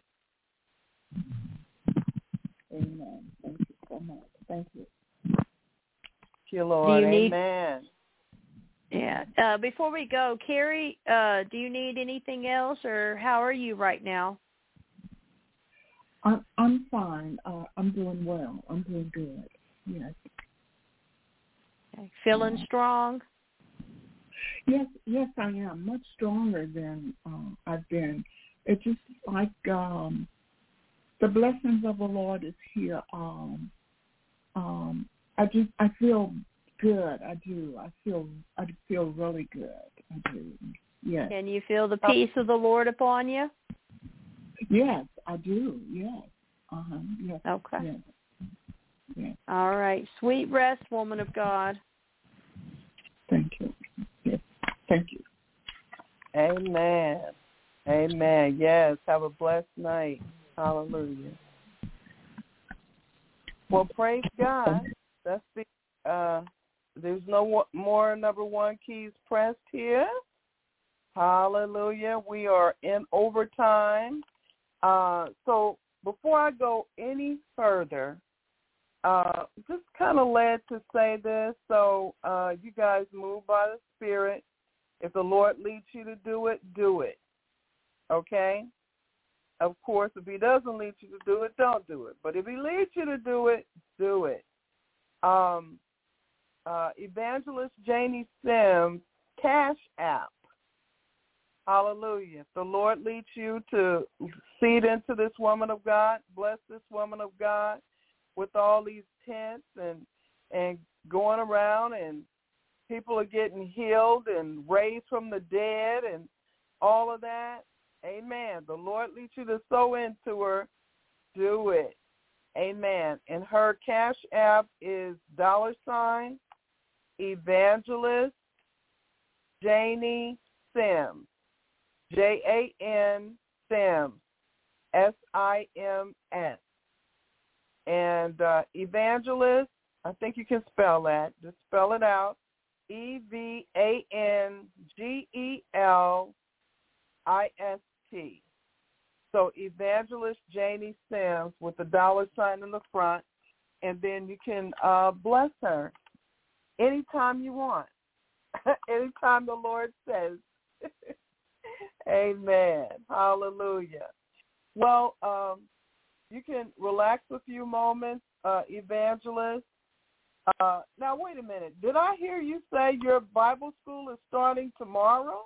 Amen. Thank you so much. Thank you. Thank you, Lord. Do you need, amen. Yeah. Uh, before we go, Carrie, uh, do you need anything else, or how are you right now? I'm, I'm fine. Uh, I'm doing well. I'm doing good. Yes. Okay. Feeling uh, strong? Yes, yes, I am. Much stronger than uh, I've been. It's just like um, the blessings of the Lord is here. Um, um, I just, I feel good. I do. I feel, I feel really good. I do. Yes. Can you feel the peace of the Lord upon you? Yes, I do. Yes. Uh huh. Yes. Okay. Yes. Yes. All right. Sweet rest, woman of God. Thank you. Yes. Thank you. Amen. Amen. Yes. Have a blessed night. Hallelujah. Well, praise God. That's the. Uh, there's no more number one keys pressed here. Hallelujah. We are in overtime. Uh, so before I go any further, uh, just kind of led to say this. So uh, you guys move by the Spirit. If the Lord leads you to do it, do it. Okay? Of course, if he doesn't lead you to do it, don't do it. But if he leads you to do it, do it. Um, uh, Evangelist Janie Sims Cash App. Hallelujah. If the Lord leads you to seed into this woman of God, bless this woman of God with all these tents and and going around, and people are getting healed and raised from the dead and all of that. Amen. The Lord leads you to sow into her. Do it. Amen. And her Cash App is dollar sign Evangelist Janie Sims. J A N Sims, S I M S. And uh, Evangelist, I think you can spell that. Just spell it out. E V A N G E L I S T. So Evangelist Janie Sims with the dollar sign in the front, and then you can uh, bless her anytime you want, anytime the Lord says. Amen. Hallelujah. Well, um, you can relax a few moments, uh, Evangelist. Uh, now, wait a minute. Did I hear you say your Bible school is starting tomorrow?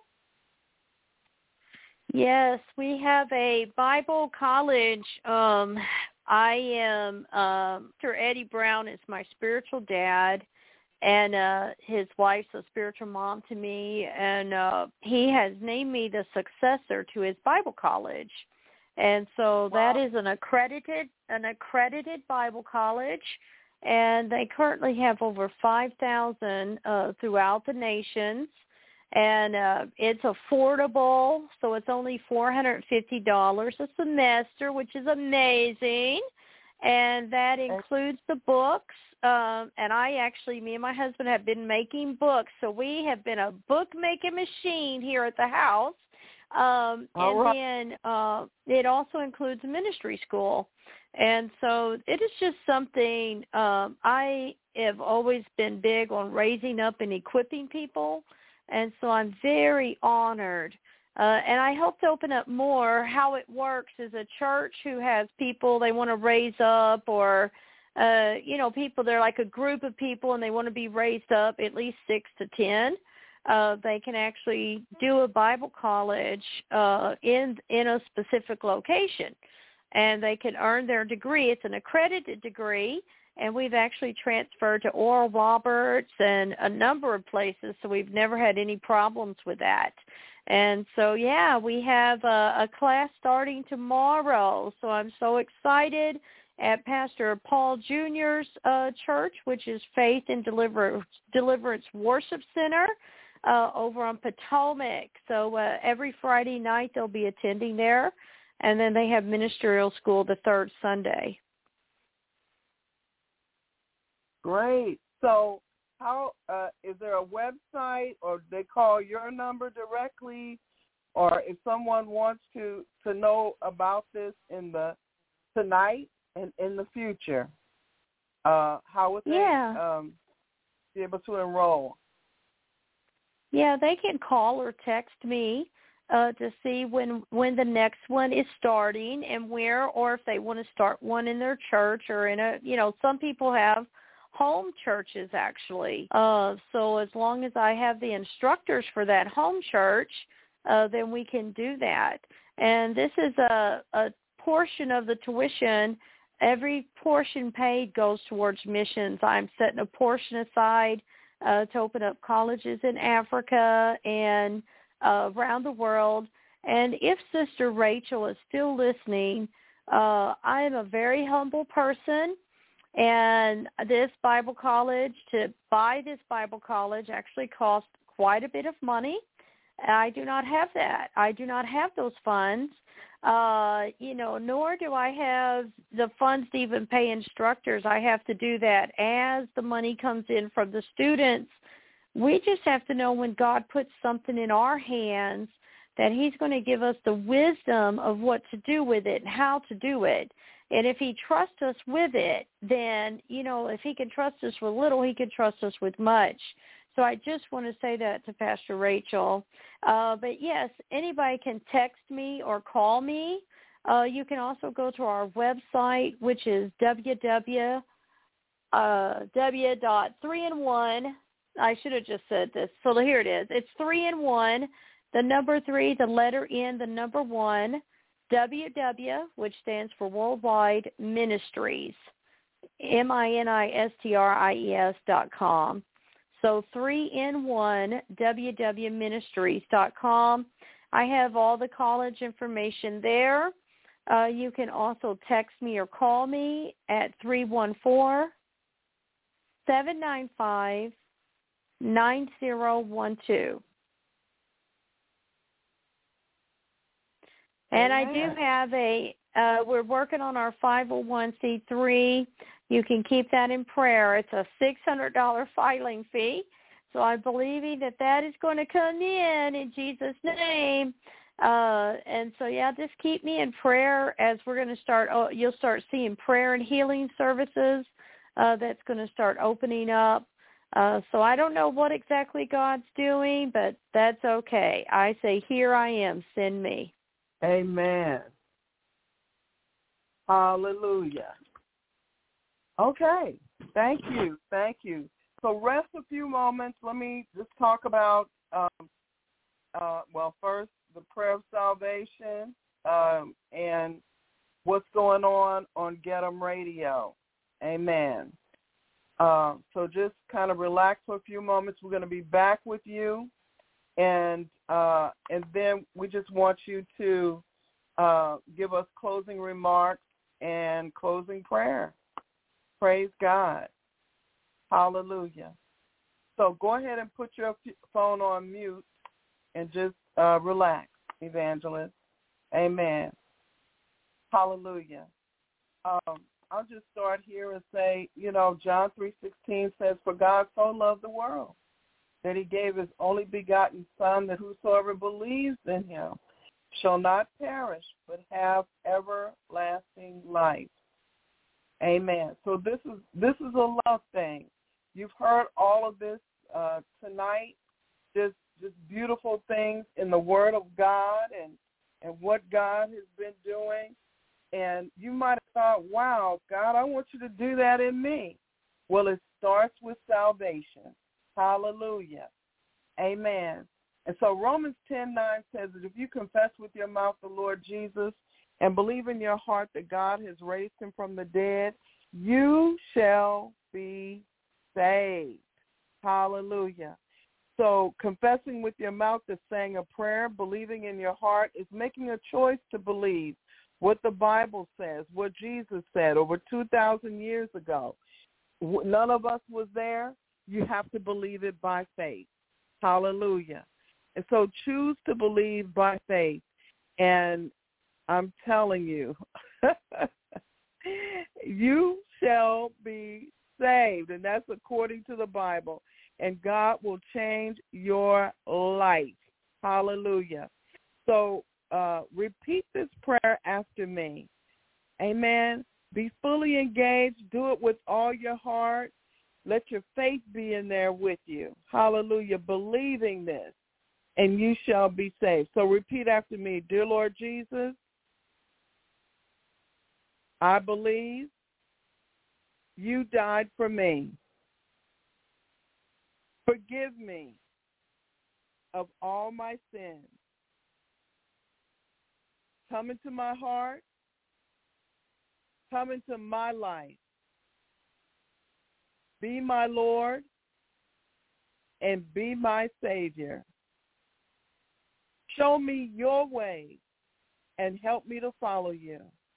Yes, we have a Bible college. Um, I am, um, Mister Eddie Brown is my spiritual dad, and uh, his wife's a spiritual mom to me, and uh, he has named me the successor to his Bible college. And so wow. that is an accredited an accredited Bible college, and they currently have over five thousand uh, throughout the nations. And uh, it's affordable, so it's only four hundred fifty dollars a semester, which is amazing. And that includes the books. Um, and I actually, me and my husband have been making books, so we have been a book-making machine here at the house. Um, and right. then uh, it also includes ministry school. And so it is just something um, I have always been big on raising up and equipping people. And so I'm very honored. Uh, and I hope to open up more. How it works is a church who has people they want to raise up, or, uh, you know, people, they're like a group of people and they want to be raised up, at least six to ten. Uh, they can actually do a Bible college uh, in in a specific location, and they can earn their degree. It's an accredited degree, and we've actually transferred to Oral Roberts and a number of places, so we've never had any problems with that. And so, yeah, we have a, a class starting tomorrow, so I'm so excited at Pastor Paul Junior's uh, church, which is Faith and Deliver- Deliverance Worship Center uh, over on Potomac. So uh, every Friday night they'll be attending there, and then they have ministerial school the third Sunday. Great. So how uh, is there a website, or do they call your number directly, or if someone wants to, to know about this in the tonight and in the future, uh, how would they yeah. um, be able to enroll? Yeah, they can call or text me uh, to see when when the next one is starting and where, or if they want to start one in their church or in a, you know, some people have home churches actually. Uh, so as long as I have the instructors for that home church, uh, then we can do that. And this is a, a portion of the tuition. Every portion paid goes towards missions. I'm setting a portion aside uh, to open up colleges in Africa and uh, around the world. And if Sister Rachel is still listening, uh, I am a very humble person. And this Bible college, to buy this Bible college actually cost quite a bit of money. I do not have that. I do not have those funds, uh, you know, nor do I have the funds to even pay instructors. I have to do that as the money comes in from the students. We just have to know when God puts something in our hands that he's going to give us the wisdom of what to do with it and how to do it. And if he trusts us with it, then, you know, if he can trust us with little, he can trust us with much. So I just want to say that to Pastor Rachel. Uh, but, yes, anybody can text me or call me. Uh, you can also go to our website, which is w w w dot three in one I should have just said this. So here it is. It's three in one, the number three, the letter N, the number one, W W, which stands for Worldwide Ministries, M I N I S T R I E S dot com. So three in one, W W Ministries dot com. I have all the college information there. Uh, you can also text me or call me at three one four, seven nine five, nine zero one two. And I do have a, uh, we're working on our five oh one c three. You can keep that in prayer. It's a six hundred dollars filing fee. So I'm believing that that is going to come in in Jesus' name. Uh, and so, yeah, just keep me in prayer as we're going to start. Oh, you'll start seeing prayer and healing services uh, that's going to start opening up. Uh, so I don't know what exactly God's doing, but that's okay. I say, here I am, send me. Amen. Hallelujah. Okay. Thank you. Thank you. So rest a few moments. Let me just talk about, um, uh, well, first, the prayer of salvation um, and what's going on on Get 'em Radio. Amen. Uh, so just kind of relax for a few moments. We're going to be back with you. And uh, and then we just want you to uh, give us closing remarks and closing prayer. Praise God. Hallelujah. So go ahead and put your phone on mute and just uh, relax, evangelist. Amen. Hallelujah. Um, I'll just start here and say, you know, John three sixteen says, "For God so loved the world that he gave his only begotten Son, that whosoever believes in him shall not perish, but have everlasting life." Amen. So this is this is a love thing. You've heard all of this uh, tonight, just just beautiful things in the Word of God and, and what God has been doing. And you might have thought, wow, God, I want you to do that in me. Well, it starts with salvation. Hallelujah. Amen. And so Romans ten nine says that if you confess with your mouth the Lord Jesus and believe in your heart that God has raised him from the dead, you shall be saved. Hallelujah. So confessing with your mouth is saying a prayer. Believing in your heart is making a choice to believe what the Bible says, what Jesus said over two thousand years ago. None of us was there. You have to believe it by faith. Hallelujah. And so choose to believe by faith. And I'm telling you, you shall be saved. And that's according to the Bible. And God will change your life. Hallelujah. So uh, repeat this prayer after me. Amen. Be fully engaged. Do it with all your heart. Let your faith be in there with you. Hallelujah. Believing this, and you shall be saved. So repeat after me. Dear Lord Jesus, I believe you died for me. Forgive me of all my sins. Come into my heart. Come into my life. Be my Lord and be my Savior. Show me your ways and help me to follow you.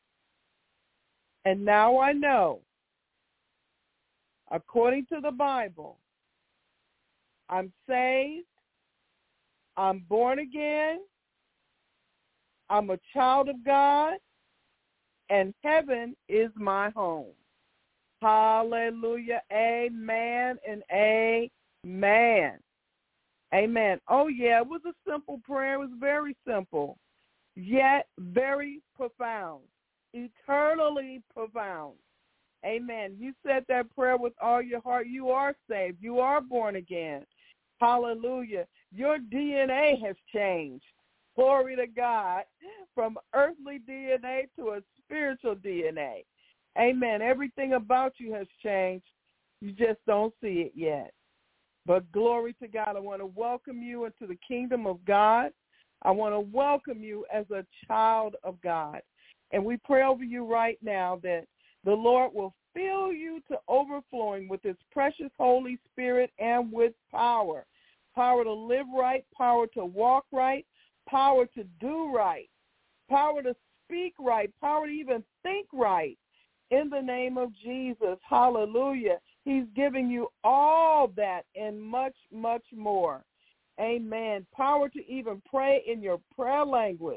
And now I know, according to the Bible, I'm saved, I'm born again, I'm a child of God, and heaven is my home. Hallelujah. Amen and amen. Amen. Oh, yeah, it was a simple prayer. It was very simple, yet very profound, eternally profound. Amen. You said that prayer with all your heart. You are saved. You are born again. Hallelujah. Your D N A has changed. Glory to God. From earthly D N A to a spiritual D N A. Amen. Everything about you has changed. You just don't see it yet. But glory to God. I want to welcome you into the kingdom of God. I want to welcome you as a child of God. And we pray over you right now that the Lord will fill you to overflowing with his precious Holy Spirit and with power. Power to live right, power to walk right, power to do right, power to speak right, power to even think right. In the name of Jesus, hallelujah. He's giving you all that and much, much more. Amen. Power to even pray in your prayer language.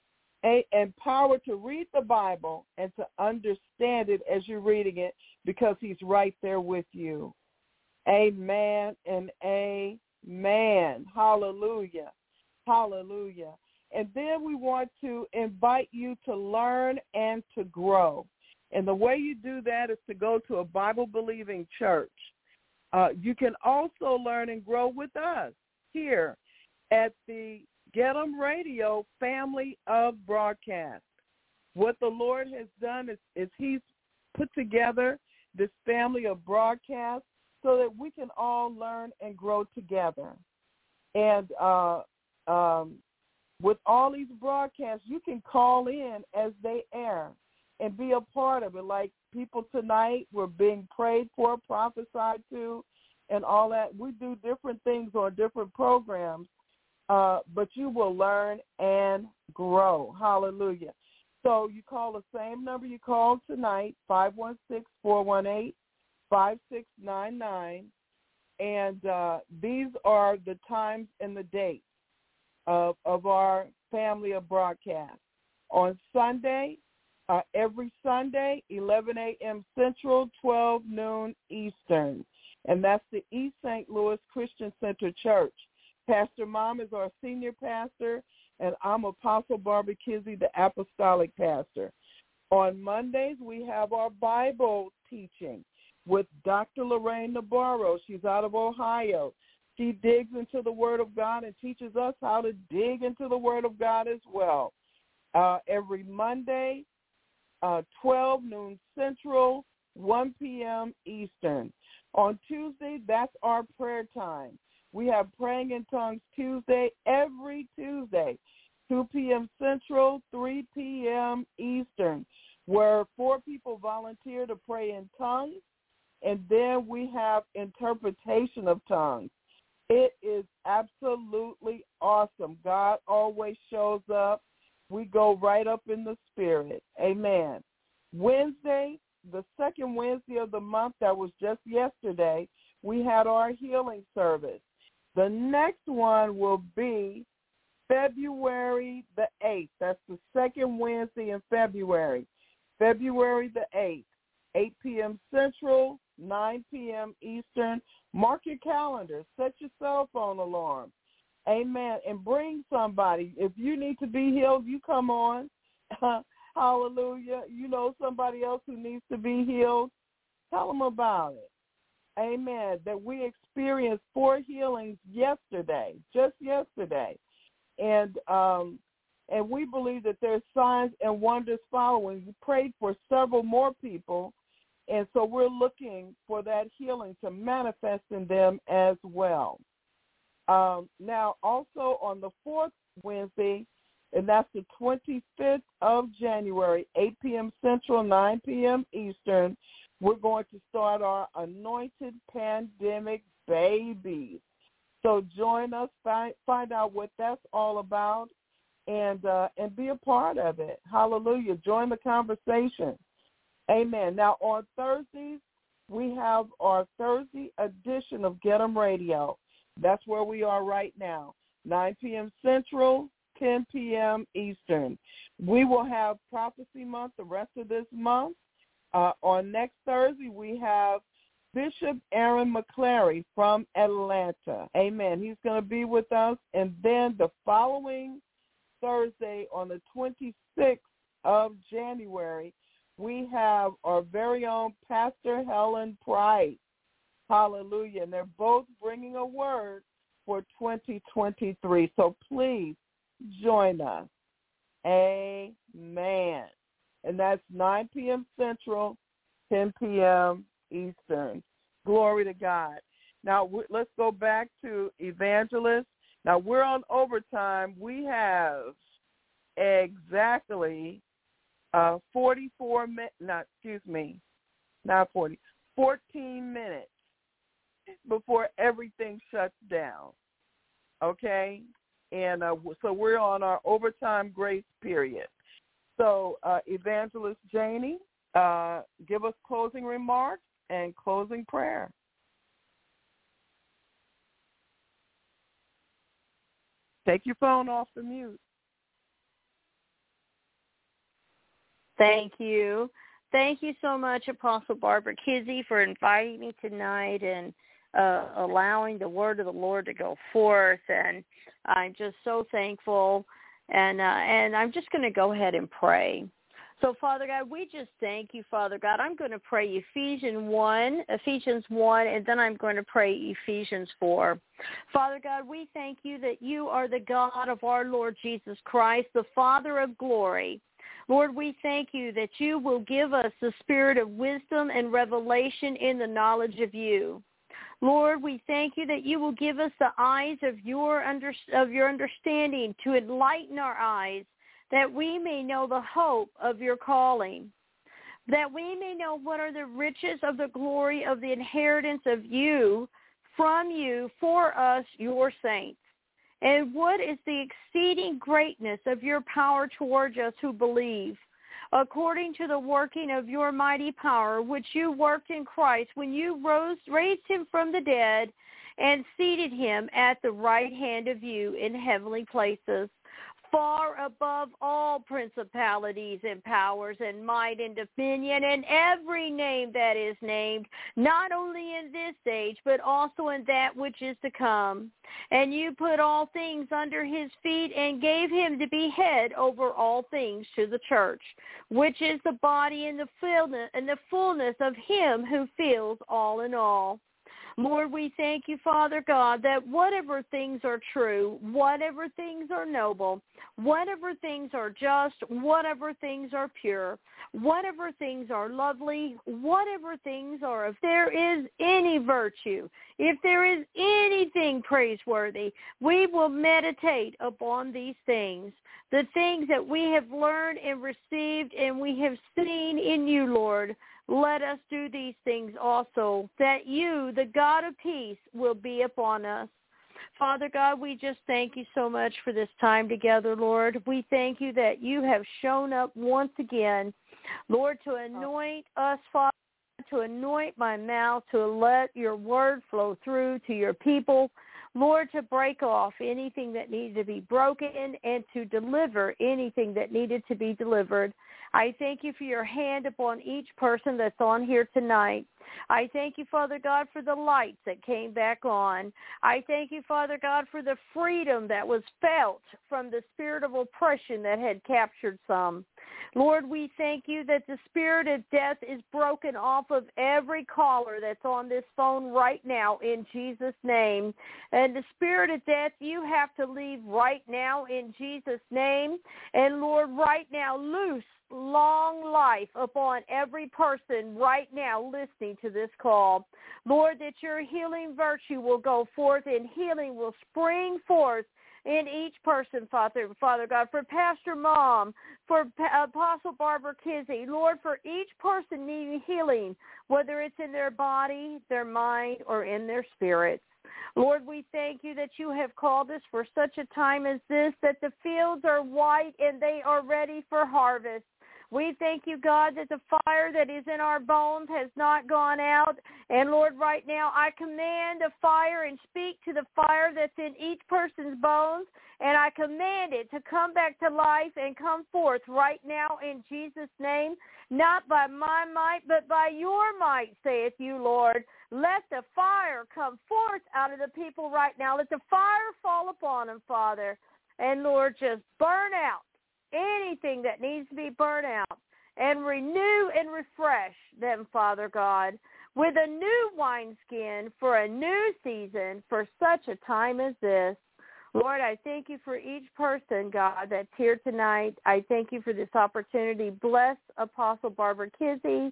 And power to read the Bible and to understand it as you're reading it, because he's right there with you. Amen and amen. Hallelujah. Hallelujah. And then we want to invite you to learn and to grow. And the way you do that is to go to a Bible-believing church. Uh, you can also learn and grow with us here at the Get 'em Radio family of broadcast. What the Lord has done is, is he's put together this family of broadcasts so that we can all learn and grow together. And uh, um, with all these broadcasts, you can call in as they air and be a part of it. Like people tonight were being prayed for, prophesied to, and all that. We do different things on different programs. Uh, but you will learn and grow. Hallelujah. So you call the same number you called tonight, five one six, four one eight, five six nine nine. And uh, these are the times and the dates of, of our family of broadcasts. On Sunday, uh, every Sunday, eleven a.m. Central, twelve noon Eastern. And that's the East Saint Louis Christian Center Church. Pastor Mom is our senior pastor, and I'm Apostle Barbara Kizzy, the apostolic pastor. On Mondays, we have our Bible teaching with Doctor Lorraine Navarro. She's out of Ohio. She digs into the Word of God and teaches us how to dig into the Word of God as well. Uh, every Monday, uh, twelve noon Central, one p.m. Eastern. On Tuesday, that's our prayer time. We have Praying in Tongues Tuesday every Tuesday, two p.m. Central, three p.m. Eastern, where four people volunteer to pray in tongues, and then we have interpretation of tongues. It is absolutely awesome. God always shows up. We go right up in the spirit. Amen. Wednesday, the second Wednesday of the month, that was just yesterday, we had our healing service. The next one will be February the eighth. That's the second Wednesday in February. February the eighth, eight p.m. Central, nine p.m. Eastern. Mark your calendar. Set your cell phone alarm. Amen. And bring somebody. If you need to be healed, you come on. Hallelujah. You know somebody else who needs to be healed. Tell them about it. Amen. That we experienced four healings yesterday, just yesterday. And um, and we believe that there's signs and wonders following. We prayed for several more people, and so we're looking for that healing to manifest in them as well. Um, now, also on the fourth Wednesday, and that's the twenty-fifth of January, eight p.m. Central, nine p.m. Eastern, we're going to start our Anointed Pandemic Babies. So join us, find, find out what that's all about, and uh, and be a part of it. Hallelujah. Join the conversation. Amen. Now, on Thursdays, we have our Thursday edition of Get 'em Radio. That's where we are right now, nine p.m. Central, ten p.m. Eastern. We will have Prophecy Month the rest of this month. Uh, on next Thursday, we have Bishop Aaron McClary from Atlanta. Amen. He's going to be with us. And then the following Thursday, on the twenty-sixth of January, we have our very own Pastor Helen Price. Hallelujah. And they're both bringing a word for twenty twenty-three. So please join us. Amen. And that's nine p.m. Central, ten p.m. Eastern. Glory to God. Now, w- let's go back to Evangelist. Now, we're on overtime. We have exactly uh, forty-four minutes, not, excuse me, not forty, fourteen minutes before everything shuts down, okay? And uh, so we're on our overtime grace period. So, uh, Evangelist Janie, uh, give us closing remarks and closing prayer. Take your phone off the mute. Thank you. Thank you so much, Apostle Barbara Kizzy, for inviting me tonight and uh, allowing the word of the Lord to go forth. And I'm just so thankful. And uh, and I'm just going to go ahead and pray. So, Father God, we just thank you, Father God. I'm going to pray Ephesians one, Ephesians one, and then I'm going to pray Ephesians four. Father God, we thank you that you are the God of our Lord Jesus Christ, the Father of glory. Lord, we thank you that you will give us the spirit of wisdom and revelation in the knowledge of you. Lord, we thank you that you will give us the eyes of your under, of your understanding to enlighten our eyes, that we may know the hope of your calling, that we may know what are the riches of the glory of the inheritance of you, from you, for us, your saints. And what is the exceeding greatness of your power towards us who believe, according to the working of your mighty power, which you worked in Christ when you rose, raised him from the dead and seated him at the right hand of you in heavenly places, far above all principalities and powers and might and dominion and every name that is named, not only in this age, but also in that which is to come. And you put all things under his feet and gave him to be head over all things to the church, which is the body and the fullness, and the fullness of him who fills all in all. Lord, we thank you, Father God, that whatever things are true, whatever things are noble, whatever things are just, whatever things are pure, whatever things are lovely, whatever things are, if there is any virtue, if there is anything praiseworthy, we will meditate upon these things, the things that we have learned and received and we have seen in you, Lord. Let us do these things also, that you, the God of peace, will be upon us. Father God, we just thank you so much for this time together, Lord. We thank you that you have shown up once again, Lord, to anoint us, Father, to anoint my mouth, to let your word flow through to your people, Lord, to break off anything that needed to be broken and to deliver anything that needed to be delivered. I thank you for your hand upon each person that's on here tonight. I thank you, Father God, for the lights that came back on. I thank you, Father God, for the freedom that was felt from the spirit of oppression that had captured some. Lord, we thank you that the spirit of death is broken off of every caller that's on this phone right now in Jesus' name. And the spirit of death, you have to leave right now in Jesus' name. And Lord, right now, loose long life upon every person right now listening to this call. Lord, that your healing virtue will go forth and healing will spring forth in each person, Father, Father God, for Pastor Mom, for Apostle Barbara Kizzy, Lord, for each person needing healing, whether it's in their body, their mind, or in their spirit. Lord, we thank you that you have called us for such a time as this, that the fields are white and they are ready for harvest. We thank you, God, that the fire that is in our bones has not gone out. And, Lord, right now I command the fire and speak to the fire that's in each person's bones, and I command it to come back to life and come forth right now in Jesus' name, not by my might, but by your might, saith you, Lord. Let the fire come forth out of the people right now. Let the fire fall upon them, Father. And, Lord, just burn out anything that needs to be burnt out, and renew and refresh them, Father God, with a new wineskin for a new season for such a time as this. Lord, I thank you for each person, God, that's here tonight. I thank you for this opportunity. Bless Apostle Barbara Kizzy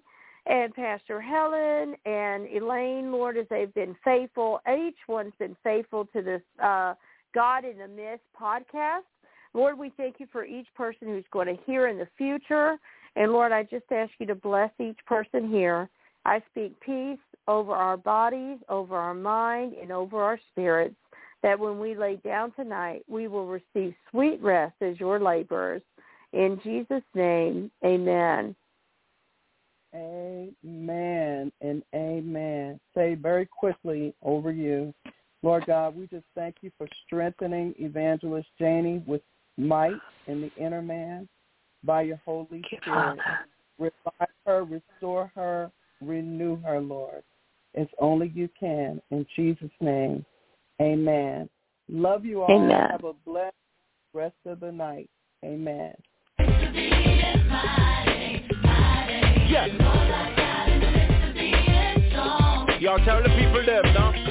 and Pastor Helen and Elaine, Lord, as they've been faithful. Each one's been faithful to this uh, God in the Midst podcast. Lord, we thank you for each person who's going to hear in the future. And, Lord, I just ask you to bless each person here. I speak peace over our bodies, over our mind, and over our spirits, that when we lay down tonight, we will receive sweet rest as your laborers. In Jesus' name, amen. Amen and amen. Say very quickly over you, Lord God, we just thank you for strengthening Evangelist Janie with might in the inner man by your Holy Spirit. Revive her, restore her, renew her, Lord. It's only you can. In Jesus' name, amen. Love you all. Amen. Have a blessed rest of the night. Amen. Yes. Y'all tell the people them, no?